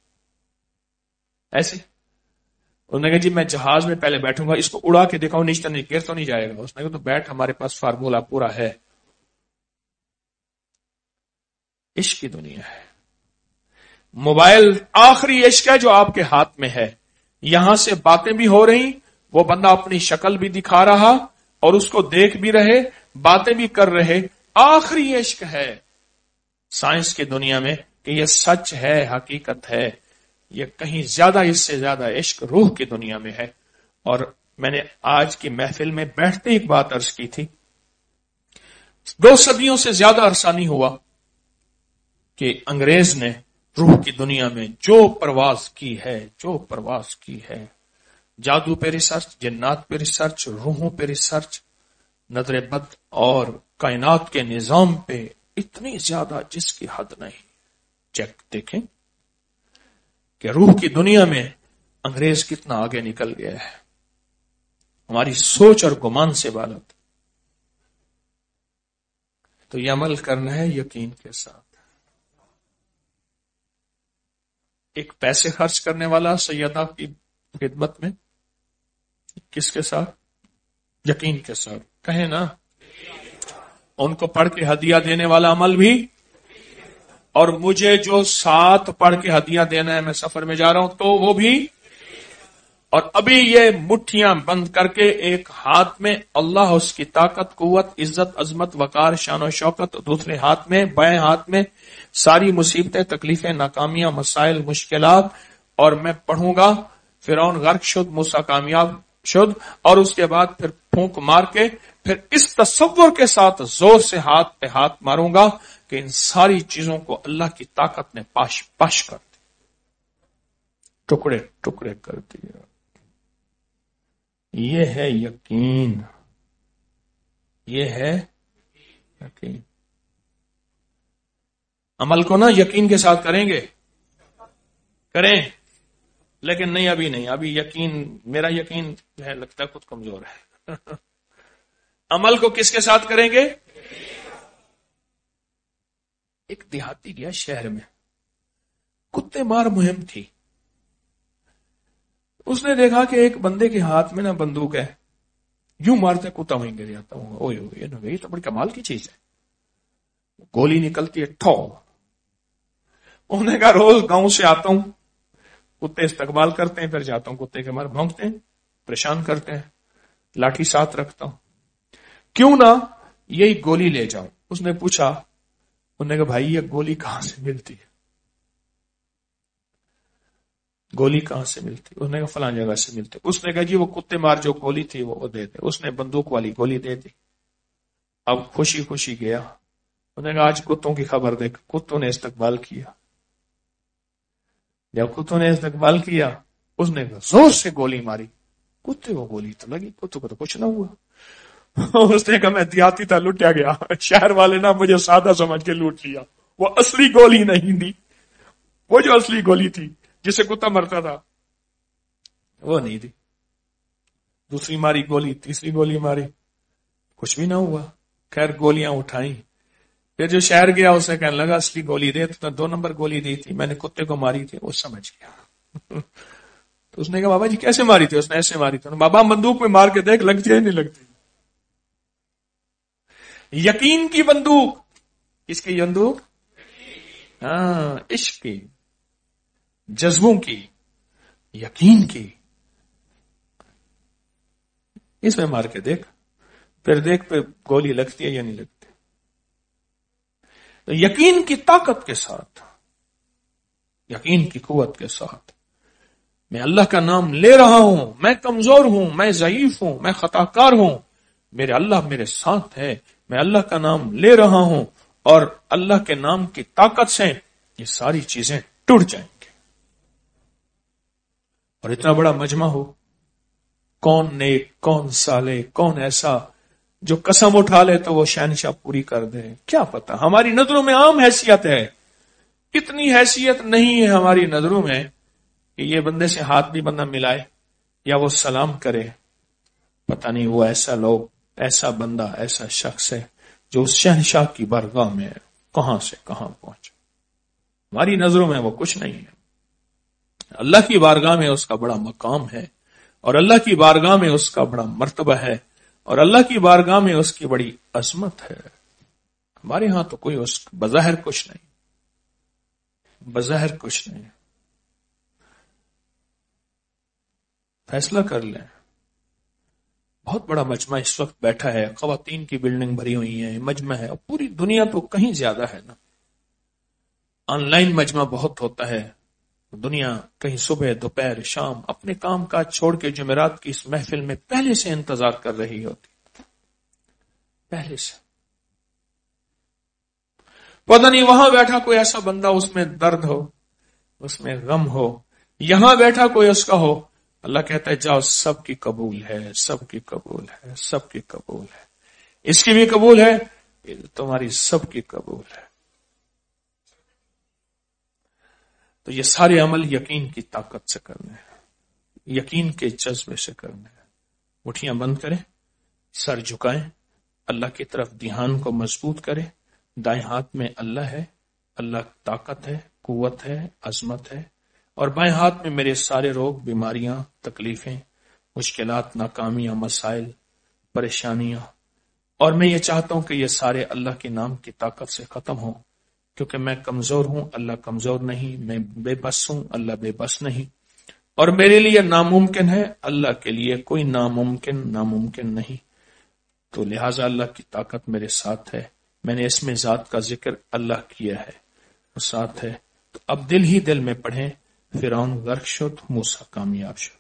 ایسے انہوں نے کہا جی میں جہاز میں پہلے بیٹھوں گا، اس کو اڑا کے دیکھاؤں نیچے نہیں گر تو نہیں جائے گا۔ اس نے کہا تو بیٹھ، ہمارے پاس فارمولا پورا ہے۔ عشق کی دنیا ہے۔ موبائل آخری عشق ہے جو آپ کے ہاتھ میں ہے، یہاں سے باتیں بھی ہو رہی، وہ بندہ اپنی شکل بھی دکھا رہا اور اس کو دیکھ بھی رہے، باتیں بھی کر رہے، آخری عشق ہے سائنس کی دنیا میں کہ یہ سچ ہے، حقیقت ہے۔ یہ کہیں زیادہ، اس سے زیادہ عشق روح کی دنیا میں ہے۔ اور میں نے آج کی محفل میں بیٹھتے ایک بات عرض کی تھی، 2 صدیوں سے زیادہ عرصہ نہیں ہوا کہ انگریز نے روح کی دنیا میں جو پرواز کی ہے، جو پرواز کی ہے، جادو پہ ریسرچ، جنات پہ ریسرچ، روحوں پہ ریسرچ، نظر بد اور کائنات کے نظام پہ اتنی زیادہ جس کی حد نہیں۔ چیک دیکھیں کہ روح کی دنیا میں انگریز کتنا آگے نکل گیا ہے، ہماری سوچ اور گمان سے بالت۔ تو یہ عمل کرنا ہے یقین کے ساتھ۔ ایک پیسے خرچ کرنے والا سیدہ کی خدمت میں کس کے ساتھ؟ یقین کے ساتھ، کہیں نا، ان کو پڑھ کے ہدیہ دینے والا عمل بھی، اور مجھے جو 7 پڑھ کے ہدیہ دینا ہے، میں سفر میں جا رہا ہوں تو وہ بھی، اور ابھی یہ مٹھیاں بند کر کے ایک ہاتھ میں اللہ، اس کی طاقت، قوت، عزت، عظمت، وقار، شان و شوکت، دوسرے ہاتھ میں، بائیں ہاتھ میں ساری مصیبتیں، تکلیفیں، ناکامیاں، مسائل، مشکلات، اور میں پڑھوں گا فرعون غرق شد، موسیٰ کامیاب شد، اور اس کے بعد پھر پھونک مار کے پھر اس تصور کے ساتھ زور سے ہاتھ پہ ہاتھ ماروں گا کہ ان ساری چیزوں کو اللہ کی طاقت نے پاش پاش کر دی، ٹکڑے ٹکڑے کر دیا۔ یہ ہے یقین، یہ ہے یقین۔ عمل کو نا یقین کے ساتھ کریں گے، کریں، لیکن نہیں، ابھی نہیں، ابھی یقین، میرا یقین جو ہے لگتا ہے خود کمزور ہے۔ عمل کو کس کے ساتھ کریں گے؟ ایک دیہاتی گیا شہر میں، کتے مار مہم تھی، اس نے دیکھا کہ ایک بندے کے ہاتھ میں نا بندوق ہے، یوں مارتا ہے کتا وہیں گر جاتا ہوں، اوئے اوئے، یہ تو بڑی کمال کی چیز ہے، گولی نکلتی ہے، ٹھو۔ انہوں نے کہا روز گاؤں سے آتا ہوں، کتے استقبال کرتے ہیں، پھر جاتا ہوں، کتے کے مار بھونکتے ہیں، پریشان کرتے ہیں، لاٹھی ساتھ رکھتا ہوں، کیوں نہ یہی گولی لے جاؤں۔ اس نے پوچھا، انہوں نے کہا بھائی یہ گولی کہاں سے ملتی ہے؟ گولی کہاں سے ملتی؟ اس نے کہا فلاں جگہ سے ملتی۔ اس نے کہا جی وہ کتے مار جو گولی تھی وہ دے دے۔ اس نے بندوق والی گولی دے دی۔ اب خوشی خوشی گیا، انہوں نے کہا آج کتوں کی خبر دیکھ۔ کتوں نے استقبال کیا، جب کتوں نے استقبال کیا اس نے زور سے گولی ماری، کتے کو گولی تو لگی، کتوں کو تو کچھ نہ ہوا۔ اس نے کہا میں دیہاتی تھا، لوٹیا گیا، شہر والے نہ مجھے سادہ سمجھ کے لوٹ لیا، وہ اصلی گولی نہیں دی، وہ جو اصلی گولی تھی جس سے کتا مرتا تھا وہ نہیں دی۔ دوسری ماری گولی، تیسری گولی ماری، کچھ بھی نہ ہوا۔ خیر گولیاں اٹھائیں، پھر جو شہر گیا اسے کہنے لگا اصلی گولی دے، تو 2 نمبر گولی دی تھی، میں نے کتے کو ماری تھی۔ وہ سمجھ گیا۔ تو اس نے کہا بابا جی کیسے ماری تھی؟ اس نے ایسے ماری تھی۔ بابا بندوق میں مار کے دیکھ، لگتی ہے نہیں لگتی؟ یقین کی بندوق، کس کی بندوق؟ ہاں، عشق کی، جذبوں کی، یقین کی۔ اس میں مار کے دیکھ، پھر دیکھ پہ گولی لگتی ہے یا نہیں لگتی۔ تو یقین کی طاقت کے ساتھ، یقین کی قوت کے ساتھ میں اللہ کا نام لے رہا ہوں، میں کمزور ہوں، میں ضعیف ہوں، میں خطا کار ہوں، میرے اللہ میرے ساتھ ہے، میں اللہ کا نام لے رہا ہوں، اور اللہ کے نام کی طاقت سے یہ ساری چیزیں ٹوٹ جائیں گی۔ اور اتنا بڑا مجمع ہو، کون نیک، کون صالح، کون ایسا جو قسم اٹھا لے تو وہ شہنشاہ پوری کر دے، کیا پتا۔ ہماری نظروں میں عام حیثیت ہے، اتنی حیثیت نہیں ہے ہماری نظروں میں کہ یہ بندے سے ہاتھ بھی بندہ ملائے، یا وہ سلام کرے، پتہ نہیں وہ ایسا لوگ، ایسا بندہ، ایسا شخص ہے جو اس شہنشاہ کی بارگاہ میں کہاں سے کہاں پہنچا۔ ہماری نظروں میں وہ کچھ نہیں ہے، اللہ کی بارگاہ میں اس کا بڑا مقام ہے، اور اللہ کی بارگاہ میں اس کا بڑا مرتبہ ہے، اور اللہ کی بارگاہ میں اس کی بڑی عظمت ہے۔ ہمارے ہاں تو کوئی اس بظاہر کچھ نہیں، بظاہر کچھ نہیں۔ فیصلہ کر لیں۔ بہت بڑا مجمع اس وقت بیٹھا ہے، خواتین کی بلڈنگ بھری ہوئی ہیں، مجمع ہے، اور پوری دنیا تو کہیں زیادہ ہے نا۔ آن لائن مجمع بہت ہوتا ہے، دنیا کہیں صبح دوپہر شام اپنے کام کاج چھوڑ کے جمعرات کی اس محفل میں پہلے سے انتظار کر رہی ہوتی، پہلے سے۔ پتہ نہیں وہاں بیٹھا کوئی ایسا بندہ اس میں درد ہو، اس میں غم ہو، یہاں بیٹھا کوئی اس کا ہو، اللہ کہتا ہے جاؤ، سب کی قبول ہے، سب کی قبول ہے، سب کی قبول ہے، اس کی بھی قبول ہے، تمہاری سب کی قبول ہے۔ تو یہ سارے عمل یقین کی طاقت سے کرنے ہیں، یقین کے جذبے سے کرنے ہیں۔ مٹھیاں بند کریں، سر جھکائیں، اللہ کی طرف دھیان کو مضبوط کریں۔ دائیں ہاتھ میں اللہ ہے، اللہ طاقت ہے، قوت ہے، عظمت ہے، اور بائیں ہاتھ میں میرے سارے روگ، بیماریاں، تکلیفیں، مشکلات، ناکامیاں، مسائل، پریشانیاں، اور میں یہ چاہتا ہوں کہ یہ سارے اللہ کے نام کی طاقت سے ختم ہوں، کیونکہ میں کمزور ہوں، اللہ کمزور نہیں، میں بے بس ہوں، اللہ بے بس نہیں، اور میرے لیے ناممکن ہے، اللہ کے لیے کوئی ناممکن نہیں۔ تو لہٰذا اللہ کی طاقت میرے ساتھ ہے، میں نے اس میں ذات کا ذکر اللہ کیا ہے، وہ ساتھ ہے۔ تو اب دل ہی دل میں پڑھیں، فرعون غرق شد، موسیٰ کامیاب شد۔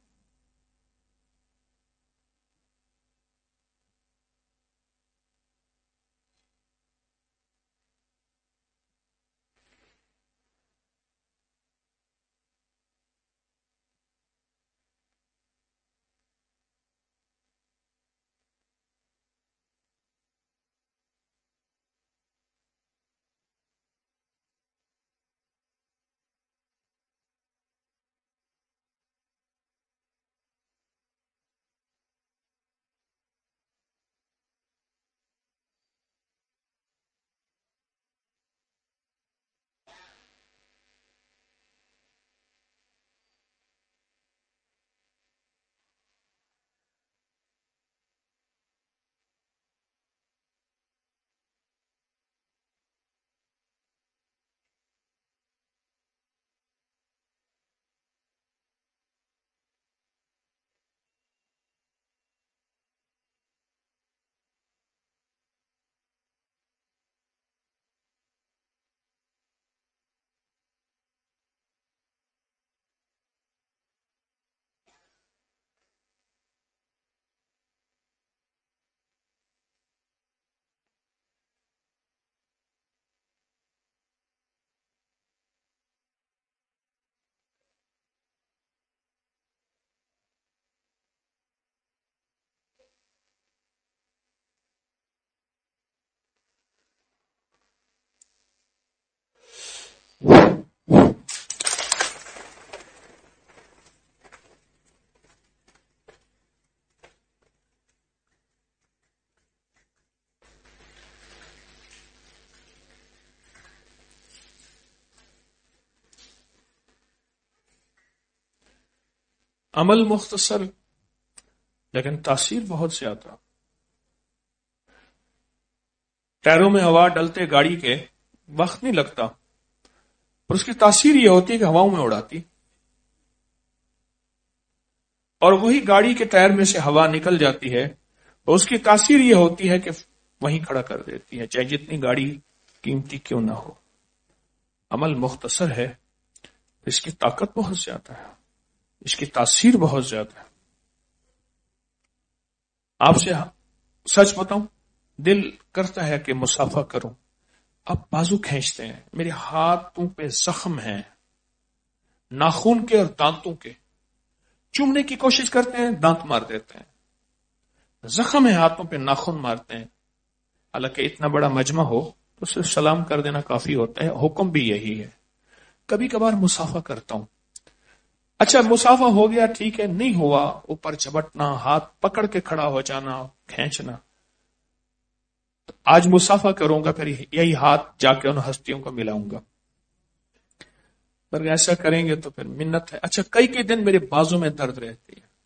عمل مختصر لیکن تاثیر بہت زیادہ۔ ٹائروں میں ہوا ڈلتے گاڑی کے وقت نہیں لگتا، پر اس کی تاثیر یہ ہوتی ہے کہ ہواؤں میں اڑاتی، اور وہی گاڑی کے ٹائر میں سے ہوا نکل جاتی ہے، اور اس کی تاثیر یہ ہوتی ہے کہ وہیں کھڑا کر دیتی ہے، چاہے جتنی گاڑی قیمتی کیوں نہ ہو۔ عمل مختصر ہے، اس کی طاقت بہت زیادہ ہے، اس کی تاثیر بہت زیادہ ہے۔ آپ سے سچ بتاؤں، دل کرتا ہے کہ مسافہ کروں، اب بازو کھینچتے ہیں، میرے ہاتھوں پہ زخم ہیں، ناخون کے اور دانتوں کے، چومنے کی کوشش کرتے ہیں، دانت مار دیتے ہیں، زخم ہے ہاتھوں پہ، ناخن مارتے ہیں۔ حالانکہ اتنا بڑا مجمع ہو تو صرف سلام کر دینا کافی ہوتا ہے، حکم بھی یہی ہے۔ کبھی کبھار مسافہ کرتا ہوں، اچھا مسافہ ہو گیا ٹھیک ہے، نہیں ہوا، اوپر چبٹنا، ہاتھ پکڑ کے کھڑا ہو جانا، کھینچنا، تو آج مسافہ کروں گا پھر یہی ہاتھ جا کے ان ہستیوں کو ملاؤں گا، پر ایسا کریں گے تو پھر منت ہے۔ اچھا کئی دن میرے بازو میں درد رہتی ہے،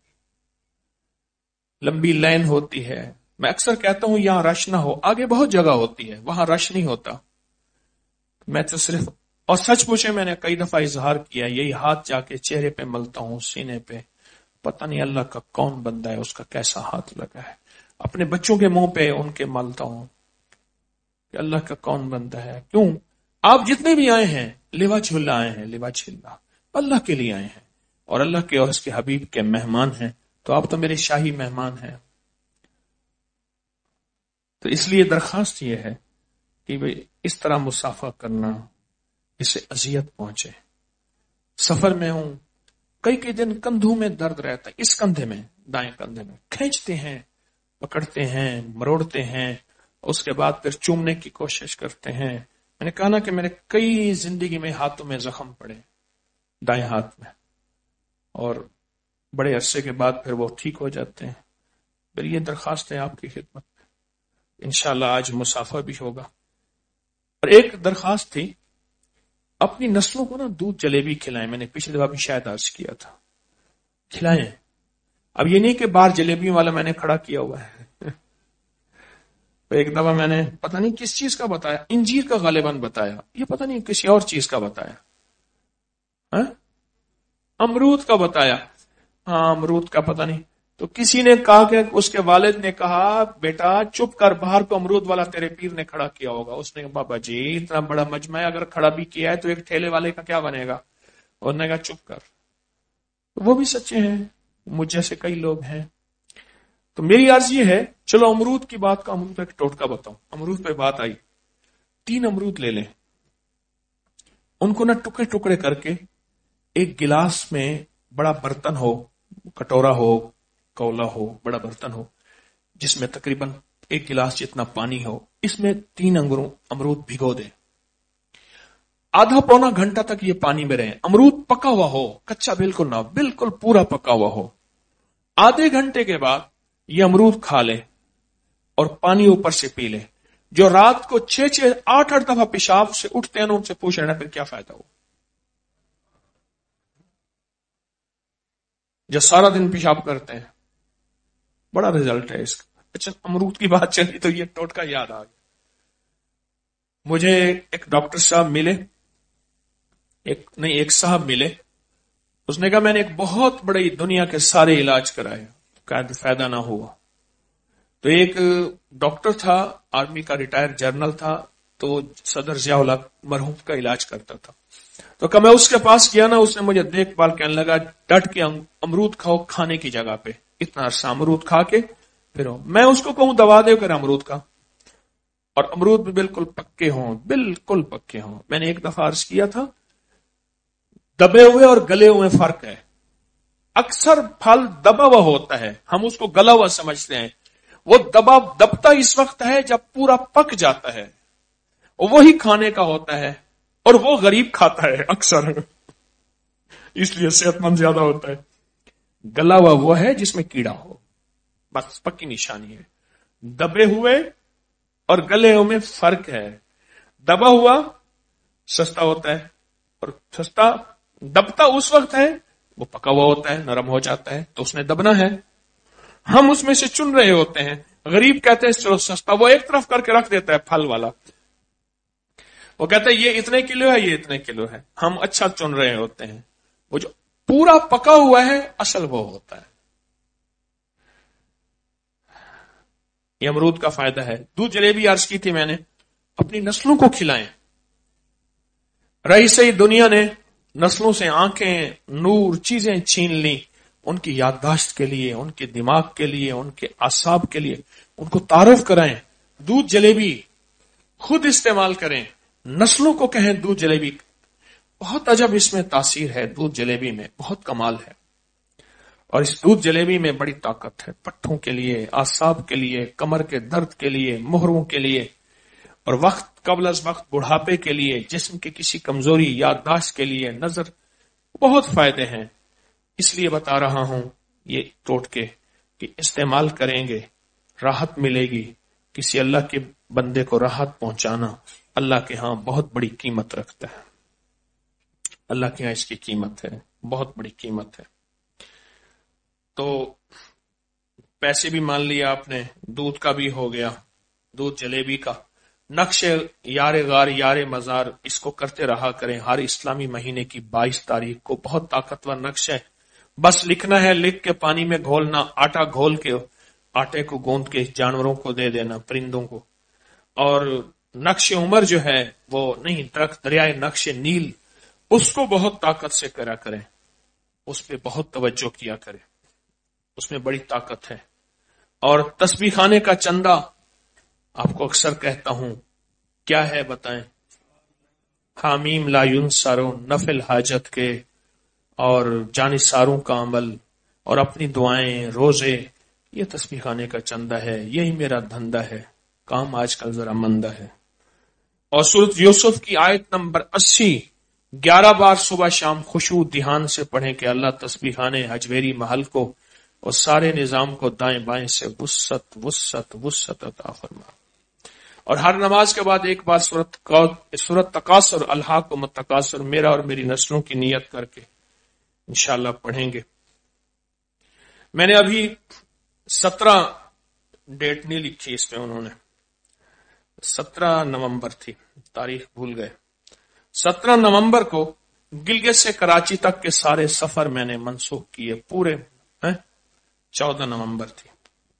لمبی لائن ہوتی ہے، میں اکثر کہتا ہوں یہاں رش نہ ہو، آگے بہت جگہ ہوتی ہے، وہاں رش نہیں ہوتا، میں تو صرف، اور سچ پوچھے میں نے کئی دفعہ اظہار کیا، یہی ہاتھ جا کے چہرے پہ ملتا ہوں، سینے پہ، پتہ نہیں اللہ کا کون بندہ ہے، اس کا کیسا ہاتھ لگا ہے، اپنے بچوں کے منہ پہ ان کے ملتا ہوں کہ اللہ کا کون بندہ ہے۔ کیوں؟ آپ جتنے بھی آئے ہیں لیوا چھلا آئے ہیں، لیوا چھلا اللہ کے لیے آئے ہیں، اور اللہ کے اور اس کے حبیب کے مہمان ہیں، تو آپ تو میرے شاہی مہمان ہیں۔ تو اس لیے درخواست یہ ہے کہ اس طرح مسافہ کرنا، اس سے اذیت پہنچے۔ سفر میں ہوں، کئی دن کندھوں میں درد رہتا ہے، اس کندھے میں، دائیں کندھے میں، کھینچتے ہیں، پکڑتے ہیں، مروڑتے ہیں، اس کے بعد پھر چومنے کی کوشش کرتے ہیں۔ میں نے کہا نا کہ میرے کئی زندگی میں ہاتھوں میں زخم پڑے، دائیں ہاتھ میں، اور بڑے عرصے کے بعد پھر وہ ٹھیک ہو جاتے ہیں۔ پھر یہ درخواست ہے آپ کی خدمت میں، انشاءاللہ آج مسافہ بھی ہوگا۔ اور ایک درخواست تھی، اپنی نسلوں کو نا دودھ جلیبی کھلائیں، میں نے پچھلی دفعہ بھی شاید عرض کیا تھا، کھلائیں۔ اب یہ نہیں کہ باہر جلیبی والا میں نے کھڑا کیا ہوا ہے، ایک دفعہ میں نے پتہ نہیں کس چیز کا بتایا، انجیر کا غالباً بتایا، یہ پتہ نہیں کسی اور چیز کا بتایا، امرود کا بتایا، ہاں امرود کا پتہ نہیں، تو کسی نے کہا کہ اس کے والد نے کہا بیٹا چپ کر، باہر کو امرود والا تیرے پیر نے کھڑا کیا ہوگا۔ اس نے کہا بابا جی اتنا بڑا مجمع اگر کھڑا بھی کیا ہے تو ایک ٹھیلے والے کا کیا بنے گا؟ انہوں نے کہا چپ کر۔ وہ بھی سچے ہیں، مجھ جیسے کئی لوگ ہیں۔ تو میری عرض یہ ہے، چلو امرود کی بات کا، امرود ایک ٹوٹکا بتاؤں، امرود پہ بات آئی، 3 امرود لے لیں، ان کو نہ ٹکڑے ٹکڑے کر کے ایک گلاس میں، بڑا برتن ہو، کٹورا ہو، کولا ہو، بڑا برتن ہو، جس میں تقریباً 1 گلاس جتنا پانی ہو، اس میں 3 امرود بھگو دیں، آدھا پونا گھنٹہ تک یہ پانی میں رہیں، امرود پکا ہوا ہو، کچا بالکل نہ، بالکل پورا پکا ہوا ہو۔ آدھے گھنٹے کے بعد یہ امرود کھا لے اور پانی اوپر سے پی لے۔ جو رات کو 6 8 دفعہ پیشاب سے اٹھتے ہیں ان سے پوچھ رہنا پھر کیا فائدہ ہو؟ جو سارا دن پیشاب کرتے ہیں، بڑا رزلٹ ہے اس کا۔ اچھا امرود کی بات چلی تو یہ ٹوٹکا یاد آ گیا، مجھے ایک ڈاکٹر صاحب ملے، ایک صاحب ملے، اس نے کہا میں نے ایک بہت بڑی دنیا کے سارے علاج کرائے، فائدہ نہ ہوا۔ تو ایک ڈاکٹر تھا، آرمی کا ریٹائر جرنل تھا، تو صدر ضیاء الحق مرحوم کا علاج کرتا تھا۔ تو کہ میں اس کے پاس گیا نا، اس نے مجھے دیکھ بھال کہنے لگا ڈٹ کے امرود کھاؤ کھانے کی جگہ پہ، اتنا عرصہ امرود کھا کے پھر میں اس کو کہوں دوا دے کر امرود کا، اور امرود بھی بالکل پکے ہوں، بالکل پکے ہوں۔ میں نے ایک دفعہ عرض کیا تھا دبے ہوئے اور گلے ہوئے فرق ہے، اکثر پھل دبا ہوا ہوتا ہے، ہم اس کو گلا ہوا سمجھتے ہیں، وہ دبتا اس وقت ہے جب پورا پک جاتا ہے، وہی کھانے کا ہوتا ہے، اور وہ غریب کھاتا ہے اکثر، اس لیے صحت مند زیادہ ہوتا ہے۔ گلا ہوا وہ ہے جس میں کیڑا ہو، بس پکی نشانی ہے۔ دبے ہوئے اور گلے ہوئے میں فرق ہے، دبا ہوا سستا ہوتا ہے، اور سستا دبتا اس وقت ہے وہ پکا ہوا ہوتا ہے، نرم ہو جاتا ہے، تو اس نے دبنا ہے، ہم اس میں سے چن رہے ہوتے ہیں۔ غریب کہتے ہیں چلو سستا، وہ ایک طرف کر کے رکھ دیتا ہے پھل والا، وہ کہتا ہے یہ اتنے کلو ہے، یہ اتنے کلو ہے، ہم اچھا چن رہے ہوتے ہیں، وہ جو پورا پکا ہوا ہے اصل وہ ہوتا ہے۔ یہ امرود کا فائدہ ہے۔ دودھ جلیبی عرض کی تھی میں نے، اپنی نسلوں کو کھلائیں۔ رئیس دنیا نے نسلوں سے آنکھیں، نور، چیزیں چھین لی، ان کی یادداشت کے لیے، ان کے دماغ کے لیے، ان کے اعصاب کے لیے، ان کو تعارف کرائیں۔ دودھ جلیبی خود استعمال کریں، نسلوں کو کہیں دودھ جلیبی۔ بہت عجب اس میں تاثیر ہے، دودھ جلیبی میں بہت کمال ہے، اور اس دودھ جلیبی میں بڑی طاقت ہے، پٹھوں کے لیے، اعصاب کے لیے، کمر کے درد کے لیے، مہروں کے لیے، اور وقت قبل از وقت بڑھاپے کے لیے، جسم کی کسی کمزوری، یادداشت کے لیے، نظر، بہت فائدے ہیں۔ اس لیے بتا رہا ہوں یہ ٹوٹ کے کہ استعمال کریں گے راحت ملے گی. کسی اللہ کے بندے کو راحت پہنچانا اللہ کے ہاں بہت بڑی قیمت رکھتا ہے. اللہ کے ہاں اس کی قیمت ہے، بہت بڑی قیمت ہے. تو پیسے بھی مان لیا آپ نے، دودھ کا بھی ہو گیا، دودھ جلیبی کا. نقش یار غار یار مزار اس کو کرتے رہا کریں. ہر اسلامی مہینے کی 22 تاریخ کو بہت طاقتور نقش ہے. بس لکھنا ہے، لکھ کے پانی میں گھولنا، آٹا گھول کے آٹے کو گوند کے جانوروں کو دے دینا، پرندوں کو. اور نقش عمر جو ہے وہ نہیں، درخت دریائے نقش نیل اس کو بہت طاقت سے کرا کریں، اس پہ بہت توجہ کیا کریں، اس میں بڑی طاقت ہے. اور تسبیح خانے کا چندہ آپ کو اکثر کہتا ہوں کیا ہے بتائیں؟ حامیم لا ینصرو، نفل حاجت کے اور جانثاروں کا عمل اور اپنی دعائیں، روزے، یہ تسبیح خانے کا چندہ ہے. یہی میرا دھندا ہے، کام آج کل ذرا مندہ ہے. اور سورۃ یوسف کی آیت نمبر 80 11 بار صبح شام خشوع دھیان سے پڑھیں کہ اللہ تسبیح خانے حجویری محل کو اور سارے نظام کو دائیں بائیں سے وسعت وسعت وسعت عطا فرما. اور ہر نماز کے بعد ایک بار سورۃ تکاثر الحاکم التکاثر میرا اور میری نسلوں کی نیت کر کے انشاءاللہ پڑھیں گے. میں نے ابھی 17 ڈیٹ نہیں لکھی، اس میں انہوں نے 17 نومبر تھی، تاریخ بھول گئے. 17 نومبر کو گلگت سے کراچی تک کے سارے سفر میں نے منسوخ کیے پورے. 14 نومبر تھی،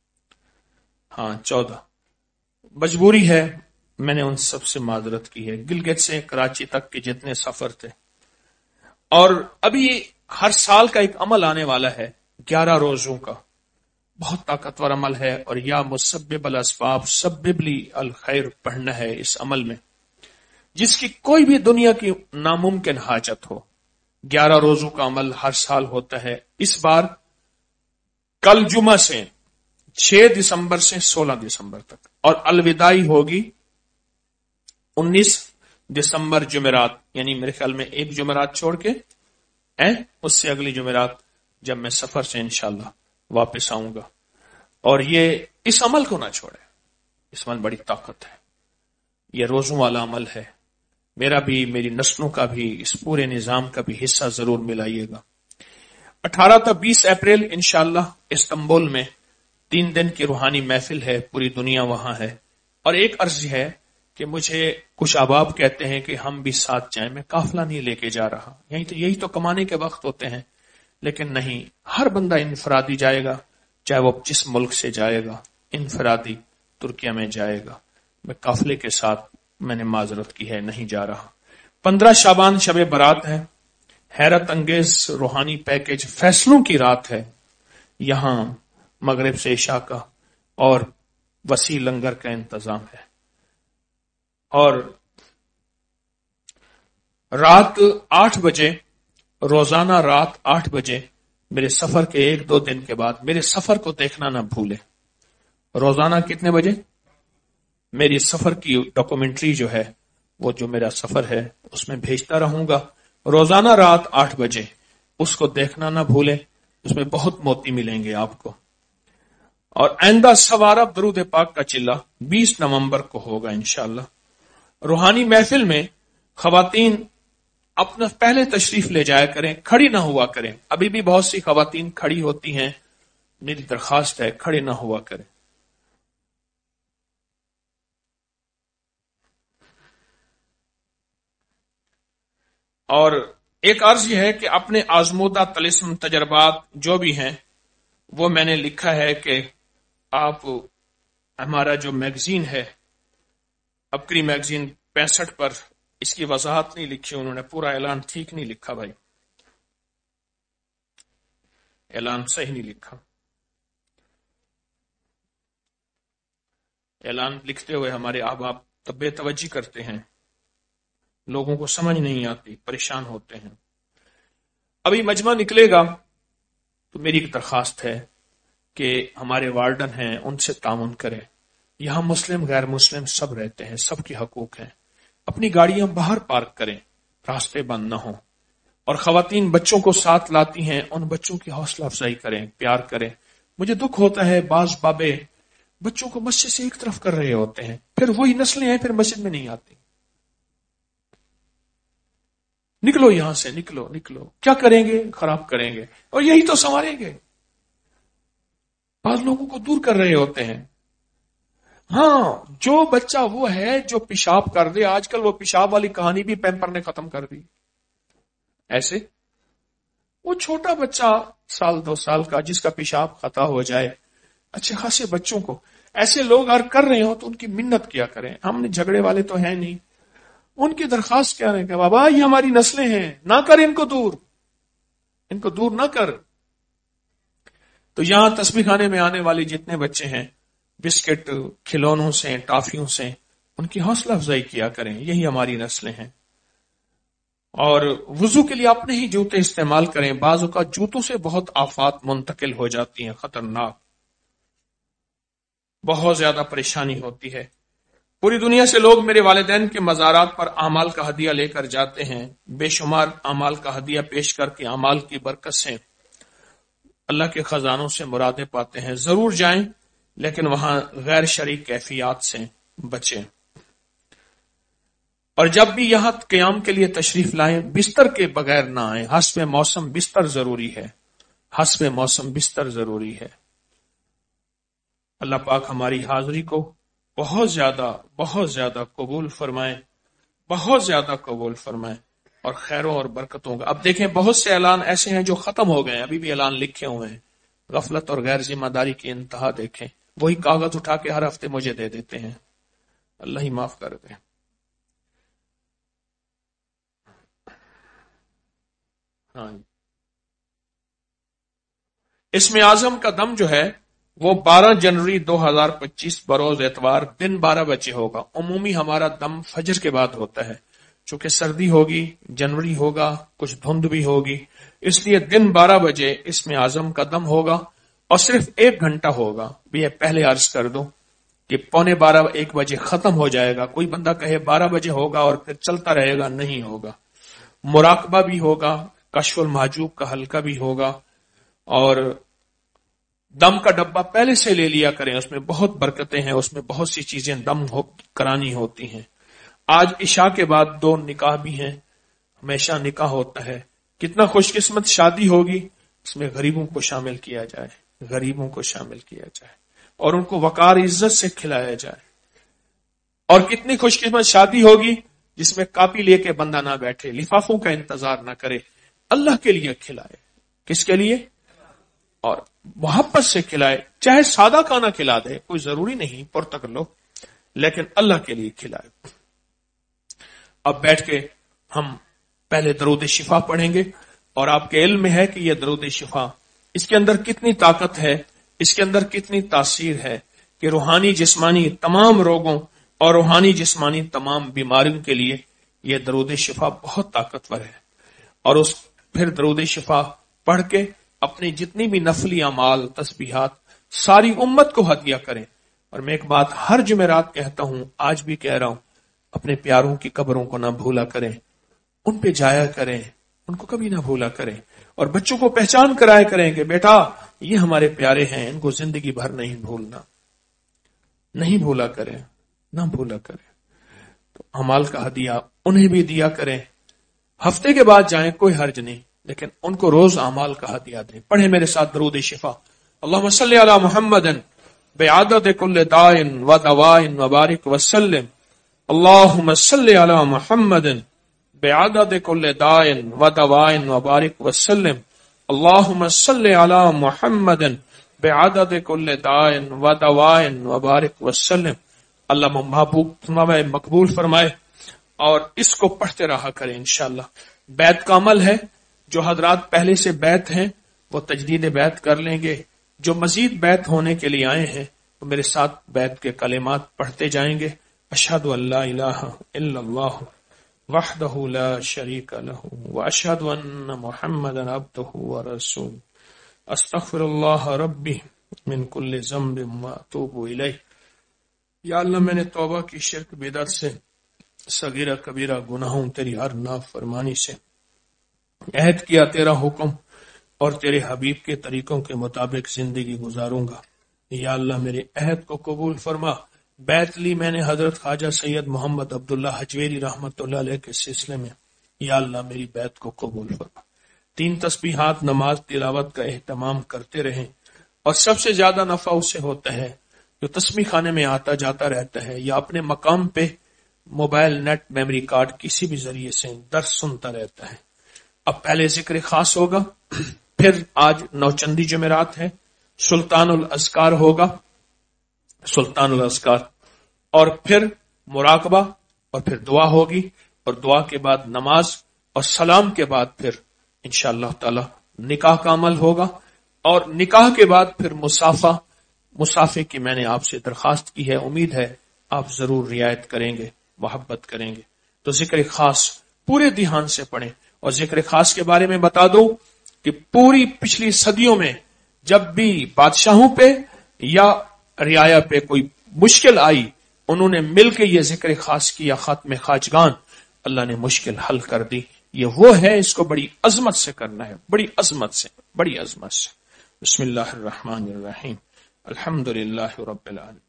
ہاں 14. مجبوری ہے، میں نے ان سب سے معذرت کی ہے. گلگت سے کراچی تک کے جتنے سفر تھے. اور ابھی ہر سال کا ایک عمل آنے والا ہے 11 روزوں کا، بہت طاقتور عمل ہے. اور یا مسبب الاسباب سبب لی الخیر پڑھنا ہے اس عمل میں، جس کی کوئی بھی دنیا کی ناممکن حاجت ہو. 11 روزوں کا عمل ہر سال ہوتا ہے. اس بار کل جمعہ سے 6 دسمبر سے 16 دسمبر تک، اور الوداعی ہوگی 19 دسمبر جمعرات، یعنی میرے خیال میں ایک جمعرات چھوڑ کے اس سے اگلی جمعرات جب میں سفر سے انشاءاللہ واپس آؤں گا. اور یہ اس عمل کو نہ چھوڑے، اس عمل بڑی طاقت ہے، یہ روزوں والا عمل ہے. میرا بھی، میری نسلوں کا بھی، اس پورے نظام کا بھی حصہ ضرور ملائیے گا. 18 تا 20 اپریل انشاءاللہ استنبول میں 3 دن کی روحانی محفل ہے، پوری دنیا وہاں ہے. اور ایک عرض ہے کہ مجھے کچھ احباب کہتے ہیں کہ ہم بھی ساتھ جائیں. میں قافلہ نہیں لے کے جا رہا، یہی تو کمانے کے وقت ہوتے ہیں. لیکن نہیں، ہر بندہ انفرادی جائے گا، چاہے وہ جس ملک سے جائے گا، انفرادی ترکیہ میں جائے گا. میں قافلے کے ساتھ میں نے معذرت کی ہے، نہیں جا رہا. 15 شعبان شب برات ہے، حیرت انگیز روحانی پیکج فیصلوں کی رات ہے. یہاں مغرب سے عشاء کا اور وسیع لنگر کا انتظام ہے. اور رات 8 بجے، روزانہ رات 8 بجے میرے سفر کے 1-2 دن کے بعد میرے سفر کو دیکھنا نہ بھولے. روزانہ کتنے بجے؟ میری سفر کی ڈاکومنٹری جو ہے، وہ جو میرا سفر ہے اس میں بھیجتا رہوں گا. روزانہ رات 8 بجے اس کو دیکھنا نہ بھولے، اس میں بہت موتی ملیں گے آپ کو. اور آئندہ سوارا درود پاک کا چلہ 20 نومبر کو ہوگا انشاءاللہ. روحانی محفل میں خواتین اپنا پہلے تشریف لے جایا کریں، کھڑی نہ ہوا کریں. ابھی بھی بہت سی خواتین کھڑی ہوتی ہیں، میری درخواست ہے کھڑی نہ ہوا کریں. اور ایک عرض یہ ہے کہ اپنے آزمودہ طلسم تجربات جو بھی ہیں وہ میں نے لکھا ہے کہ آپ ہمارا جو میگزین ہے، عبقری میگزین 65 پر اس کی وضاحت نہیں لکھی انہوں نے، پورا اعلان ٹھیک نہیں لکھا بھائی، اعلان صحیح نہیں لکھا. اعلان لکھتے ہوئے ہمارے احباب بے توجہ کرتے ہیں، لوگوں کو سمجھ نہیں آتی، پریشان ہوتے ہیں. ابھی مجمع نکلے گا تو میری ایک درخواست ہے کہ ہمارے وارڈن ہیں ان سے تعاون کریں. یہاں مسلم غیر مسلم سب رہتے ہیں، سب کے حقوق ہیں. اپنی گاڑیاں باہر پارک کریں، راستے بند نہ ہوں. اور خواتین بچوں کو ساتھ لاتی ہیں، ان بچوں کی حوصلہ افزائی کریں، پیار کریں. مجھے دکھ ہوتا ہے بعض بابے بچوں کو مسجد سے ایک طرف کر رہے ہوتے ہیں، پھر وہی نسلیں ہیں پھر مسجد میں نہیں آتی. نکلو یہاں سے، نکلو نکلو. کیا کریں گے؟ خراب کریں گے، اور یہی تو سنواریں گے. بعض لوگوں کو دور کر رہے ہوتے ہیں. ہاں، جو بچہ وہ ہے جو پیشاب کر دے، آج کل وہ پیشاب والی کہانی بھی پیمپر نے ختم کر دی. ایسے وہ چھوٹا بچہ 1-2 سال کا جس کا پیشاب خطا ہو جائے، اچھے خاصے بچوں کو ایسے لوگ اگر کر رہے ہو تو ان کی منت کیا کریں. ہم نے جھگڑے والے تو ہیں نہیں، ان کی درخواست کیا ہے کہ بابا یہ ہماری نسلیں ہیں، نہ کر ان کو دور، ان کو دور نہ کر. تو یہاں تسبیح خانے میں آنے والے جتنے بچے ہیں، بسکٹ، کھلونوں سے، ٹافیوں سے ان کی حوصلہ افزائی کیا کریں، یہی ہماری نسلیں ہیں. اور وضو کے لیے اپنے ہی جوتے استعمال کریں. بعض اوقات جوتوں سے بہت آفات منتقل ہو جاتی ہیں، خطرناک، بہت زیادہ پریشانی ہوتی ہے. پوری دنیا سے لوگ میرے والدین کے مزارات پر اعمال کا ہدیہ لے کر جاتے ہیں. بے شمار اعمال کا ہدیہ پیش کر کے اعمال کی برکت سے اللہ کے خزانوں سے مرادیں پاتے ہیں. ضرور جائیں، لیکن وہاں غیر شرعی کیفیات سے بچیں. اور جب بھی یہاں قیام کے لیے تشریف لائیں، بستر کے بغیر نہ آئیں. حسب موسم بستر ضروری ہے، حسب موسم بستر ضروری ہے. اللہ پاک ہماری حاضری کو بہت زیادہ قبول فرمائے، بہت زیادہ قبول فرمائے، اور خیروں اور برکتوں کا. اب دیکھیں بہت سے اعلان ایسے ہیں جو ختم ہو گئے ہیں، ابھی بھی اعلان لکھے ہوئے ہیں. غفلت اور غیر ذمہ داری کی انتہا دیکھیں. وہی کاغذ اٹھا کے ہر ہفتے مجھے دے دیتے ہیں. اللہ ہی معاف کر دے. ہاں، اسم اعظم کا دم جو ہے وہ 12 جنوری 2025 بروز اتوار دن 12 بجے ہوگا. عمومی ہمارا دم فجر کے بعد ہوتا ہے، چونکہ سردی ہوگی، جنوری ہوگا، کچھ دھند بھی ہوگی، اس لیے دن 12 بجے اسم اعظم کا دم ہوگا، اور صرف 1 گھنٹہ ہوگا. یہ پہلے عرض کر دوں کہ 12:45 بجے ختم ہو جائے گا. کوئی بندہ کہے 12 بجے ہوگا اور پھر چلتا رہے گا، نہیں ہوگا. مراقبہ بھی ہوگا، کشف المحجوب کا حلقہ بھی ہوگا، اور دم کا ڈبہ پہلے سے لے لیا کریں، اس میں بہت برکتیں ہیں، اس میں بہت سی چیزیں دم کرانی ہوتی ہیں. آج عشاء کے بعد 2 نکاح بھی ہیں، ہمیشہ نکاح ہوتا ہے. کتنا خوش قسمت شادی ہوگی اس میں غریبوں کو شامل کیا جائے، غریبوں کو شامل کیا جائے، اور ان کو وقار عزت سے کھلایا جائے. اور کتنی خوش قسمت شادی ہوگی جس میں کاپی لے کے بندہ نہ بیٹھے، لفافوں کا انتظار نہ کرے، اللہ کے لیے کھلائے. کس کے لیے؟ اور محبت سے کھلائے. چاہے سادہ کھانا کھلا دے، کوئی ضروری نہیں پرتکلو، لیکن اللہ کے لیے کھلائے. اب بیٹھ کے ہم پہلے درود شفا پڑھیں گے، اور آپ کے علم میں ہے کہ یہ درود شفا، اس کے اندر کتنی طاقت ہے، اس کے اندر کتنی تاثیر ہے کہ روحانی جسمانی تمام روگوں اور روحانی جسمانی تمام بیماریوں کے لیے یہ درود شفا بہت طاقتور ہے. اور اس پھر درود شفا پڑھ کے اپنی جتنی بھی نفلی اعمال، تسبیحات ساری امت کو ہدیہ کریں. اور میں ایک بات ہر جمعرات کہتا ہوں، آج بھی کہہ رہا ہوں، اپنے پیاروں کی قبروں کو نہ بھولا کریں، ان پہ جایا کریں، ان کو کبھی نہ بھولا کریں. اور بچوں کو پہچان کرایا کریں کہ بیٹا یہ ہمارے پیارے ہیں، ان کو زندگی بھر نہیں بھولنا، نہیں بھولا کریں، نہ بھولا کریں. تو اعمال کا ہدیہ انہیں بھی دیا کریں. ہفتے کے بعد جائیں کوئی حرج نہیں، لیکن ان کو روز اعمال کا ہدیہ دیں. پڑھیں میرے ساتھ درود شفا. اللہم صلی علی محمد بعدد کل داء و دواء وبارک وسلم. اللہم صلی علی محمد بعدد کل داء و دواء وبارک وسلم. اللہم صلی علی محمد بعدد کل داء و دواء وبارک وسلم. اللہ محبوب مقبول فرمائے، اور اس کو پڑھتے رہا کریں انشاءاللہ. بیعت کا عمل ہے، جو حضرات پہلے سے بیعت ہیں وہ تجدید بیعت کر لیں گے. جو مزید بیعت ہونے کے لیے آئے ہیں وہ میرے ساتھ بیعت کے کلمات پڑھتے جائیں گے. اشہد ان لا الہ الا اللہ وحدہ لا شریک لہ واشہد ان محمدا عبدہ ورسولہ. استغفر اللہ ربی من کل ذنب واتوب الیہ. یا اللہ میں نے توبہ کی شرک بدعت سے، صغیرہ کبیرہ گناہوں، تیری ہر نافرمانی سے عہد کیا تیرا حکم اور تیرے حبیب کے طریقوں کے مطابق زندگی گزاروں گا، یا اللہ میرے عہد کو قبول فرما۔ بیعت لی میں نے حضرت خواجہ سید محمد عبداللہ حجویری رحمۃ اللہ علیہ کے سلسلے میں، یا اللہ میری بیعت کو قبول فرما۔ 3 تسبیحات نماز تلاوت کا اہتمام کرتے رہیں، اور سب سے زیادہ نفع اسے ہوتا ہے جو تسبیح خانے میں آتا جاتا رہتا ہے یا اپنے مقام پہ موبائل نیٹ میموری کارڈ کسی بھی ذریعے سے درس سنتا رہتا ہے۔ اب پہلے ذکر خاص ہوگا، پھر آج نوچندی جمعرات ہے، سلطان الاذکار ہوگا، سلطان الاذکار، اور پھر مراقبہ، اور پھر دعا ہوگی، اور دعا کے بعد نماز، اور سلام کے بعد پھر انشاءاللہ تعالی نکاح کا عمل ہوگا، اور نکاح کے بعد پھر مسافے کی میں نے آپ سے درخواست کی ہے، امید ہے آپ ضرور رعایت کریں گے، محبت کریں گے۔ تو ذکر خاص پورے دھیان سے پڑھیں، اور ذکر خاص کے بارے میں بتا دو کہ پوری پچھلی صدیوں میں جب بھی بادشاہوں پہ یا رعایا پہ کوئی مشکل آئی، انہوں نے مل کے یہ ذکر خاص کیا، ختم خواجگان، اللہ نے مشکل حل کر دی۔ یہ وہ ہے، اس کو بڑی عظمت سے کرنا ہے، بڑی عظمت سے، بڑی عظمت سے۔ بسم اللہ الرحمن الرحیم، الحمد للہ رب العالمین۔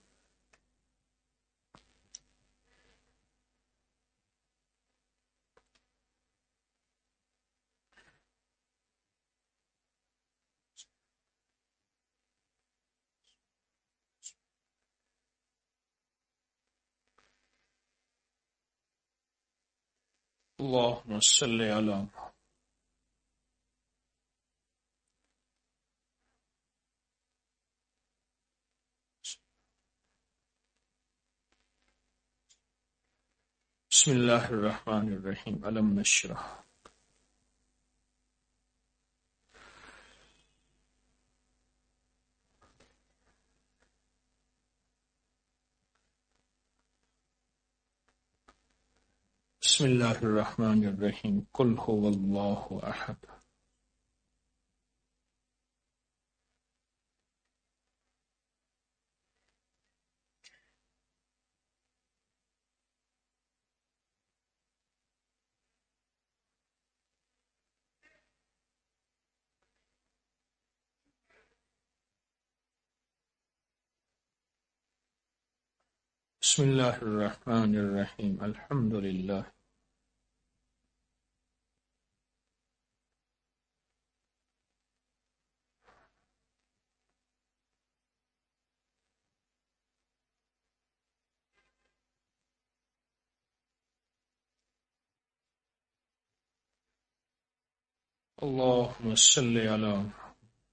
اللہم صلی علی محمد۔ بسم اللہ الرحمن الرحیم، علم نشرح۔ بسم اللہ الرحمن الرحیم، قل هو اللہ احد۔ بسم اللہ الرحمن الرحیم، الحمد للہ۔ اللہم صلی علی محمد۔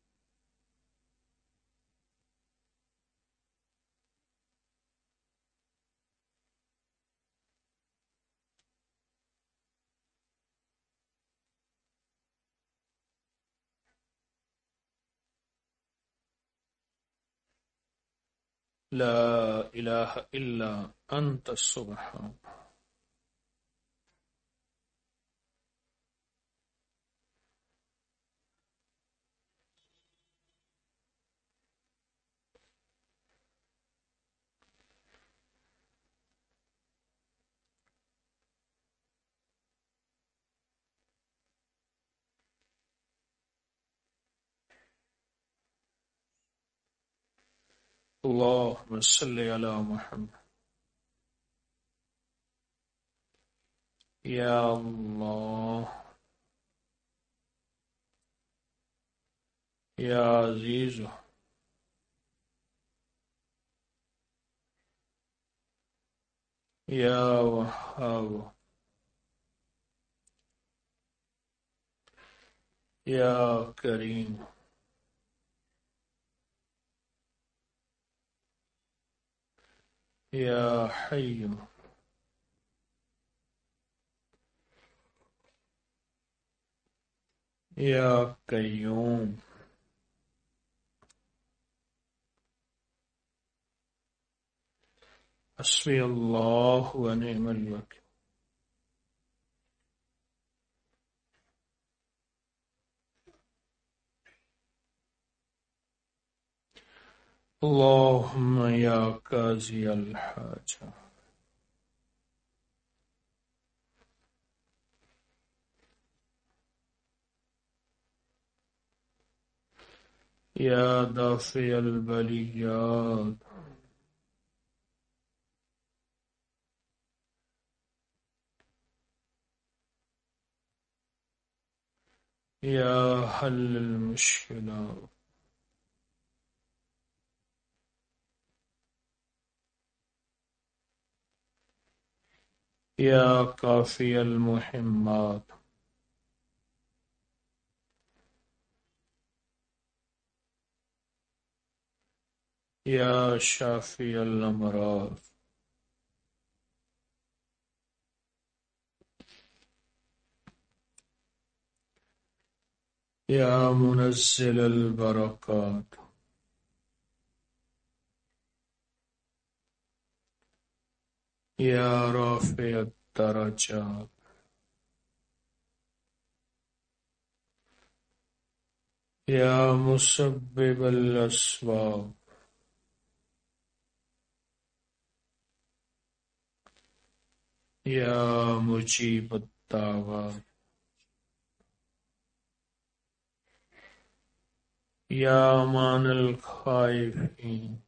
لا الہ الا انت سبحان۔ اللہم صلی علی محمد۔ یا اللہ، یا عزیز، یا وہاب، یا کریم، یا حی، یا قیوم، حسبی اللہ و نعم الوکیل۔ اللہم یا قاضی الحاجہ، يا دافع البليات يا حل المشكلات يا كافي المهمات يا شافي الأمراض يا منزل البركات يا رافع الدرجات يا مسبب الأسباب يا مجيب الدعوات يا مان الخائفين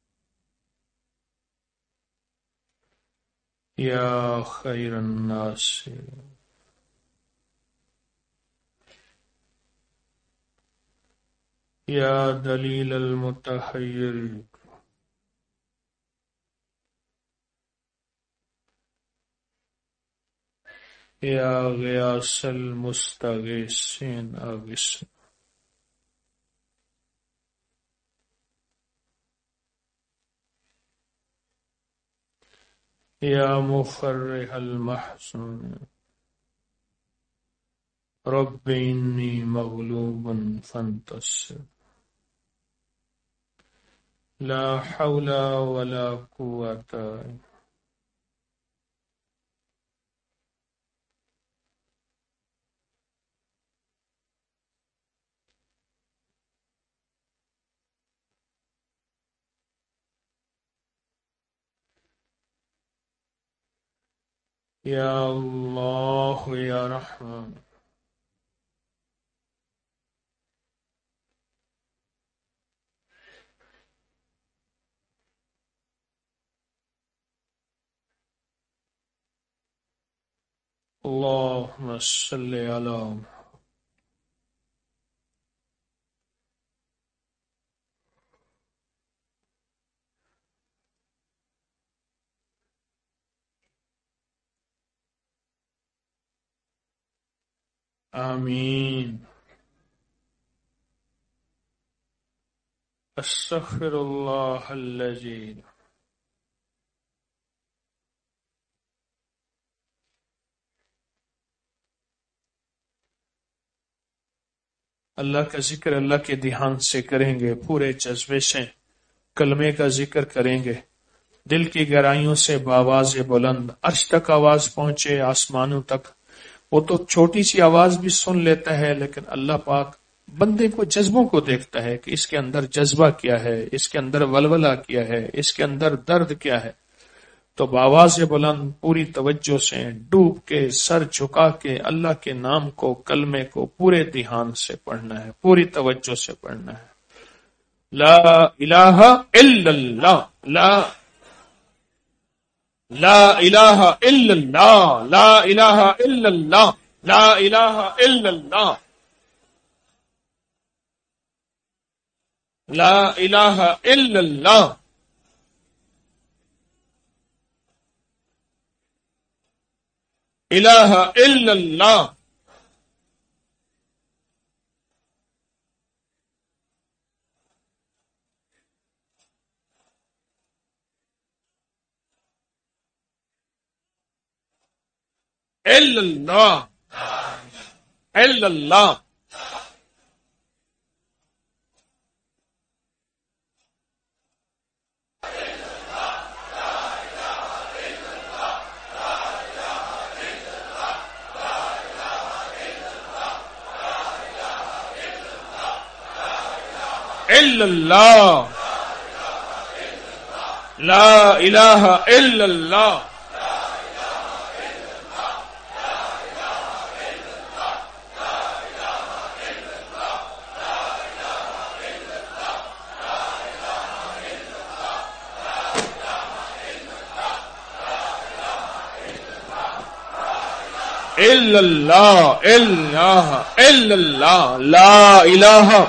يا خير الناس يا دليل المتحير يا غياث المستغيثين أغث يا مفرح المحزون رب إني مغلوب فانتصر لا حول ولا قوة يا الله يا رحمن اللهم صل على آمين استغفر الله الذي اللہ کا ذکر اللہ کے دھیان سے کریں گے، پورے جذبے سے کلمے کا ذکر کریں گے، دل کی گہرائیوں سے بآواز بلند، عرش تک آواز پہنچے، آسمانوں تک۔ وہ تو چھوٹی سی آواز بھی سن لیتا ہے، لیکن اللہ پاک بندے کو جذبوں کو دیکھتا ہے کہ اس کے اندر جذبہ کیا ہے، اس کے اندر ولولہ کیا ہے، اس کے اندر درد کیا ہے۔ تو بآواز بلند پوری توجہ سے ڈوب کے سر جھکا کے اللہ کے نام کو، کلمے کو پورے دھیان سے پڑھنا ہے، پوری توجہ سے پڑھنا ہے۔ لا الہ الا اللہ، لا الہ الا اللہ، لا الہ الا اللہ، لا الہ الا اللہ، لا الہ الا اللہ، الہ الا اللہ، الا اللہ، الا اللہ، الا اللہ، لا الہ الا اللہ، الا اللہ الہ الا اللہ لا الہ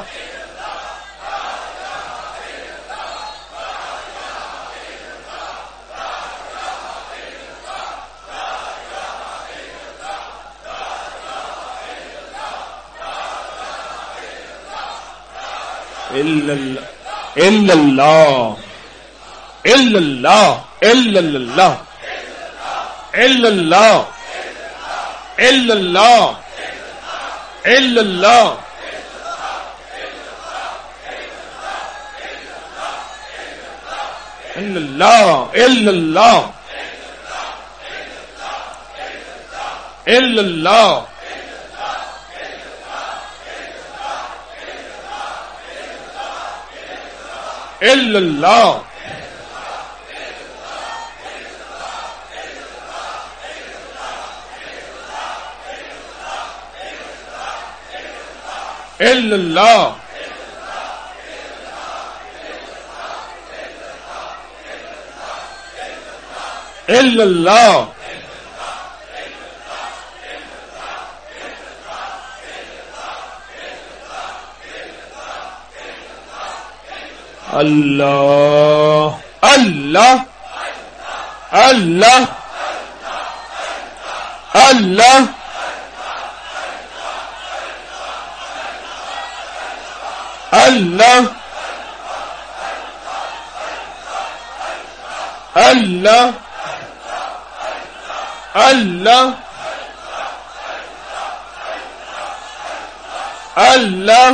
الا اللہ الا اللہ الا اللہ الا اللہ الا اللہ الا اللہ الا اللہ الا اللہ الا اللہ الا اللہ الا اللہ الا اللہ اللہ اللہ اللہ اللہ اللہ اللہ اللہ اللہ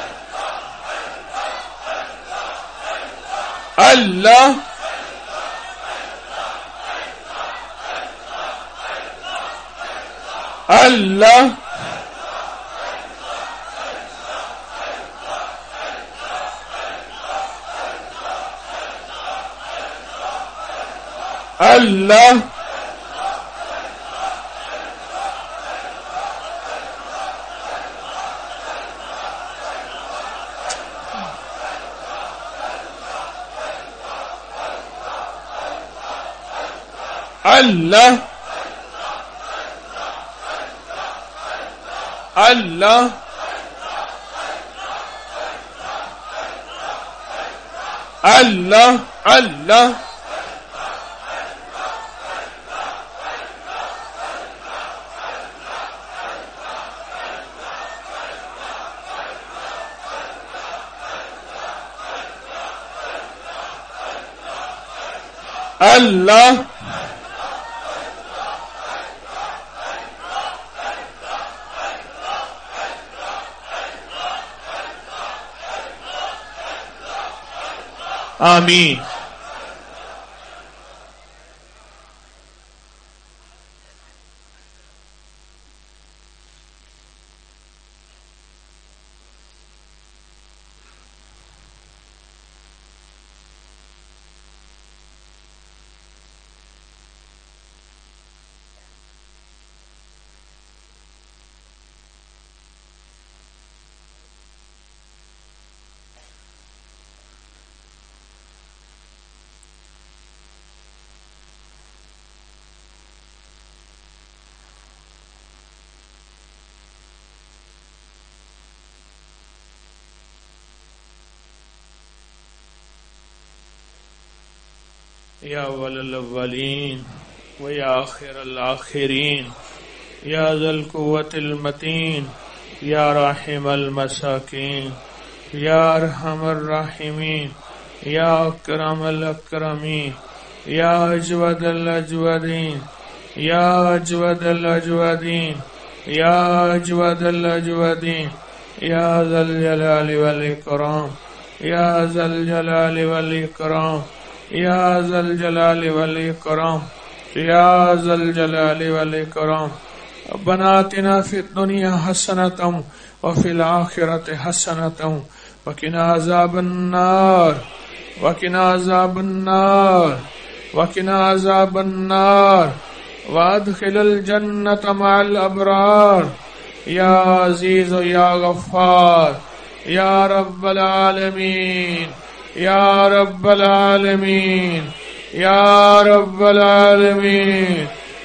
اللہ اللہ اللہ اللہ اللہ اللہ اللہ اللہ آمین یا اول الاولین و یا آخر الآخرین یا ذا القوة المتین یا راحم المساکین یا ارحم الراحمین یا اکرم الاکرمین یا اجود الاجودین یا اجود الاجودین یا اجود الاجودین یا ذا الجلال والاکرام یا ذا الجلال والاکرام یا ذا الجلال والاکرام یا ذا الجلال والاکرام ربنا آتنا فی الدنیا حسنۃ وفی الآخرۃ حسنۃ وقنا عذاب النار وقنا عذاب النار وقنا عذاب النار وادخل الجنة مع الابرار یا عزیز یا غفار یا رب العالمین یا رب العالمین یا رب العالمین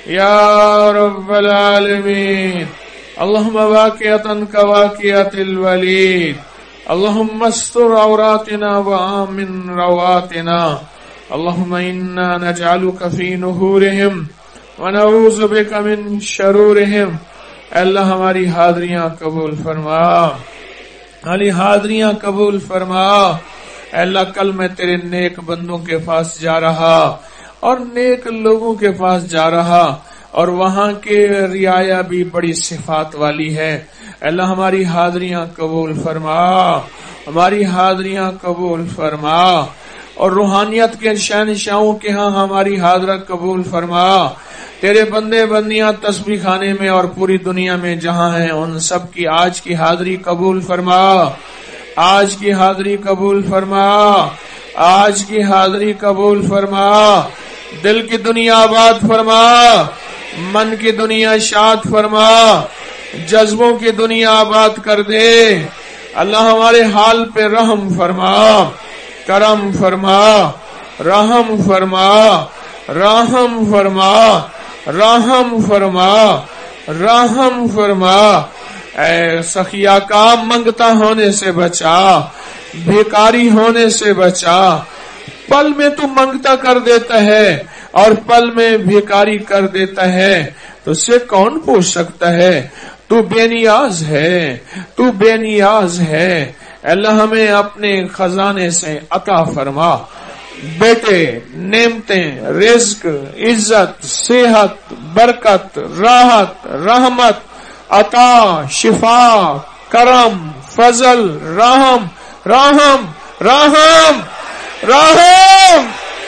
یا رب العالمین. اللہم واقعتاً کواقعت الولید. اللہم استر عوراتنا وآمن رواتنا. اللہم انا نجعلک فی نحورہم ونعوذ بک من شرورہم. اللہ ہماری حاضریاں قبول فرما، ہماری حاضریاں قبول فرما. اللہ کل میں تیرے نیک بندوں کے پاس جا رہا اور نیک لوگوں کے پاس جا رہا، اور وہاں کے رعایا بھی بڑی صفات والی ہے. اللہ ہماری حاضریاں قبول فرما، ہماری حاضریاں قبول فرما، اور روحانیت کے شہنشاہوں کے ہاں ہماری حاضرت قبول فرما. تیرے بندے بندیاں تسبیح خانے میں اور پوری دنیا میں جہاں ہیں ان سب کی آج کی حاضری قبول فرما، آج کی حاضری قبول فرما، آج کی حاضری قبول فرما. دل کی دنیا آباد فرما، من کی دنیا شاد فرما، جذبوں کی دنیا آباد کر دے. اللہ ہمارے حال پہ رحم فرما، کرم فرما، رحم فرما، رحم فرما، رحم فرما، رحم فرما. اے سخیا کا منگتا ہونے سے بچا، بھیکاری ہونے سے بچا. پل میں تو منگتا کر دیتا ہے اور پل میں بھیکاری کر دیتا ہے، تو اس سے کون پوچھ سکتا ہے؟ تو بے نیاز ہے، تو بے نیاز ہے. اللہ ہمیں اپنے خزانے سے عطا فرما. بیٹے، نعمتیں، رزق، عزت، صحت، برکت، راحت، رحمت، عطا، شفا، کرم، فضل، رحم، رحم، رحم، رحم،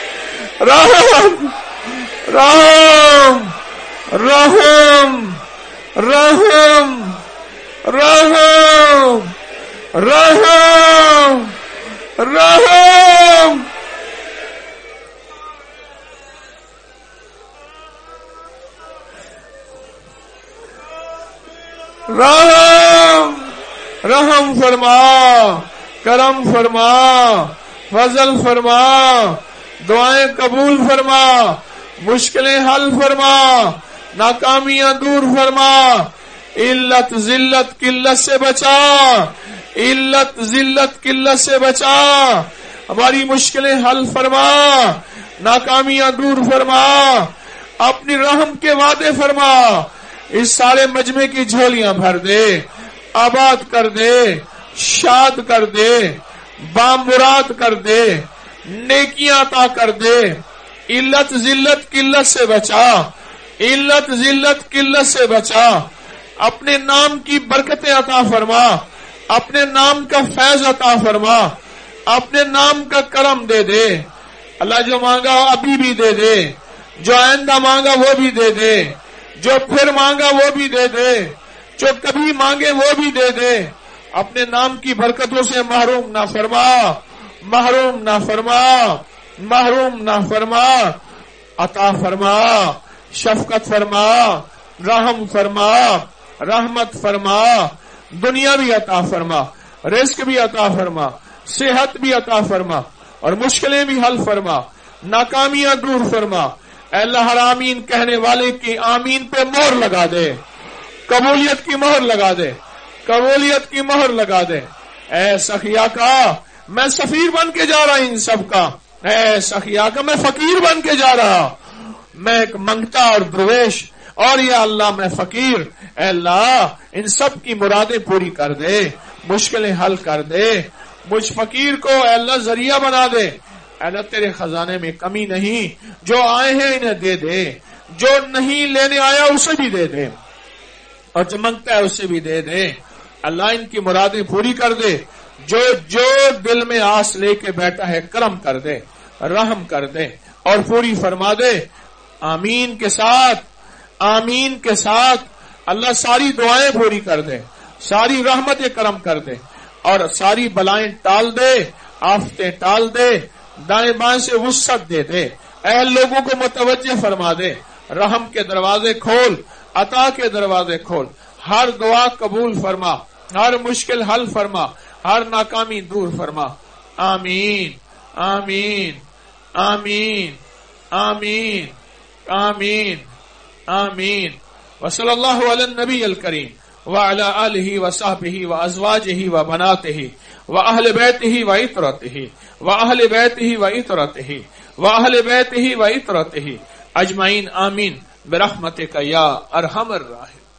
رحم، رحم، رحم، رحم، رحم، رحم، رحم. رحم، رحم فرما، کرم فرما، فضل فرما، دعائیں قبول فرما، مشکلیں حل فرما، ناکامیاں دور فرما. علت ذلت قلت سے بچا، علت ذلت قلت سے بچا. ہماری مشکلیں حل فرما، ناکامیاں دور فرما. اپنی رحم کے وعدے فرما. اس سارے مجمع کی جھولیاں بھر دے، آباد کر دے، شاد کر دے، بامراد کر دے، نیکیاں عطا کر دے. علت ذلت قلت سے بچا، علت ذلت قلت سے بچا. اپنے نام کی برکتیں عطا فرما، اپنے نام کا فیض عطا فرما، اپنے نام کا کرم دے دے. اللہ جو مانگا ابھی بھی دے دے، جو آئندہ مانگا وہ بھی دے دے، جو پھر مانگا وہ بھی دے دے، جو کبھی مانگے وہ بھی دے دے. اپنے نام کی برکتوں سے محروم نہ فرما، محروم نہ فرما، محروم نہ فرما. عطا فرما، شفقت فرما، رحم فرما، رحمت فرما. دنیا بھی عطا فرما، رزق بھی عطا فرما، صحت بھی عطا فرما، اور مشکلیں بھی حل فرما، ناکامیاں دور فرما. اے اللہ ہر آمین کہنے والے کی آمین پہ مہر لگا دے، قبولیت کی مہر لگا دے، قبولیت کی مہر لگا دے. اے سخیا کا میں سفیر بن کے جا رہا ان سب کا، اے سخیا کا میں فقیر بن کے جا رہا، میں ایک منگتا اور درویش، اور یا اللہ میں فقیر. اے اللہ ان سب کی مرادیں پوری کر دے، مشکلیں حل کر دے. مجھ فقیر کو اے اللہ ذریعہ بنا دے. اے اللہ تیرے خزانے میں کمی نہیں، جو آئے ہیں انہیں دے دے، جو نہیں لینے آیا اسے بھی دے دے، اور جو منگتا ہے اسے بھی دے دے. اللہ ان کی مرادیں پوری کر دے. جو دل میں آس لے کے بیٹھا ہے کرم کر دے، رحم کر دے اور پوری فرما دے. آمین کے ساتھ، آمین کے ساتھ اللہ ساری دعائیں پوری کر دے، ساری رحمتیں کرم کر دے، اور ساری بلائیں ٹال دے، آفتیں ٹال دے، دائیں بائیں سے وسعت دے دے. اہل لوگوں کو متوجہ فرما دے. رحم کے دروازے کھول، عطا کے دروازے کھول. ہر دعا قبول فرما، ہر مشکل حل فرما، ہر ناکامی دور فرما. آمین، آمین، آمین، آمین، آمین، آمین. وصلی اللہ علی النبی الکریم وعلی آلہ وصحبہ وازواجہ وبناتہ واہل بیتہ وعطرتہ واہل بیتہ وعطرتہ واہل بیتہ وعطرتہ اجمعین آمین برحمتک یا ارحم الراحمین.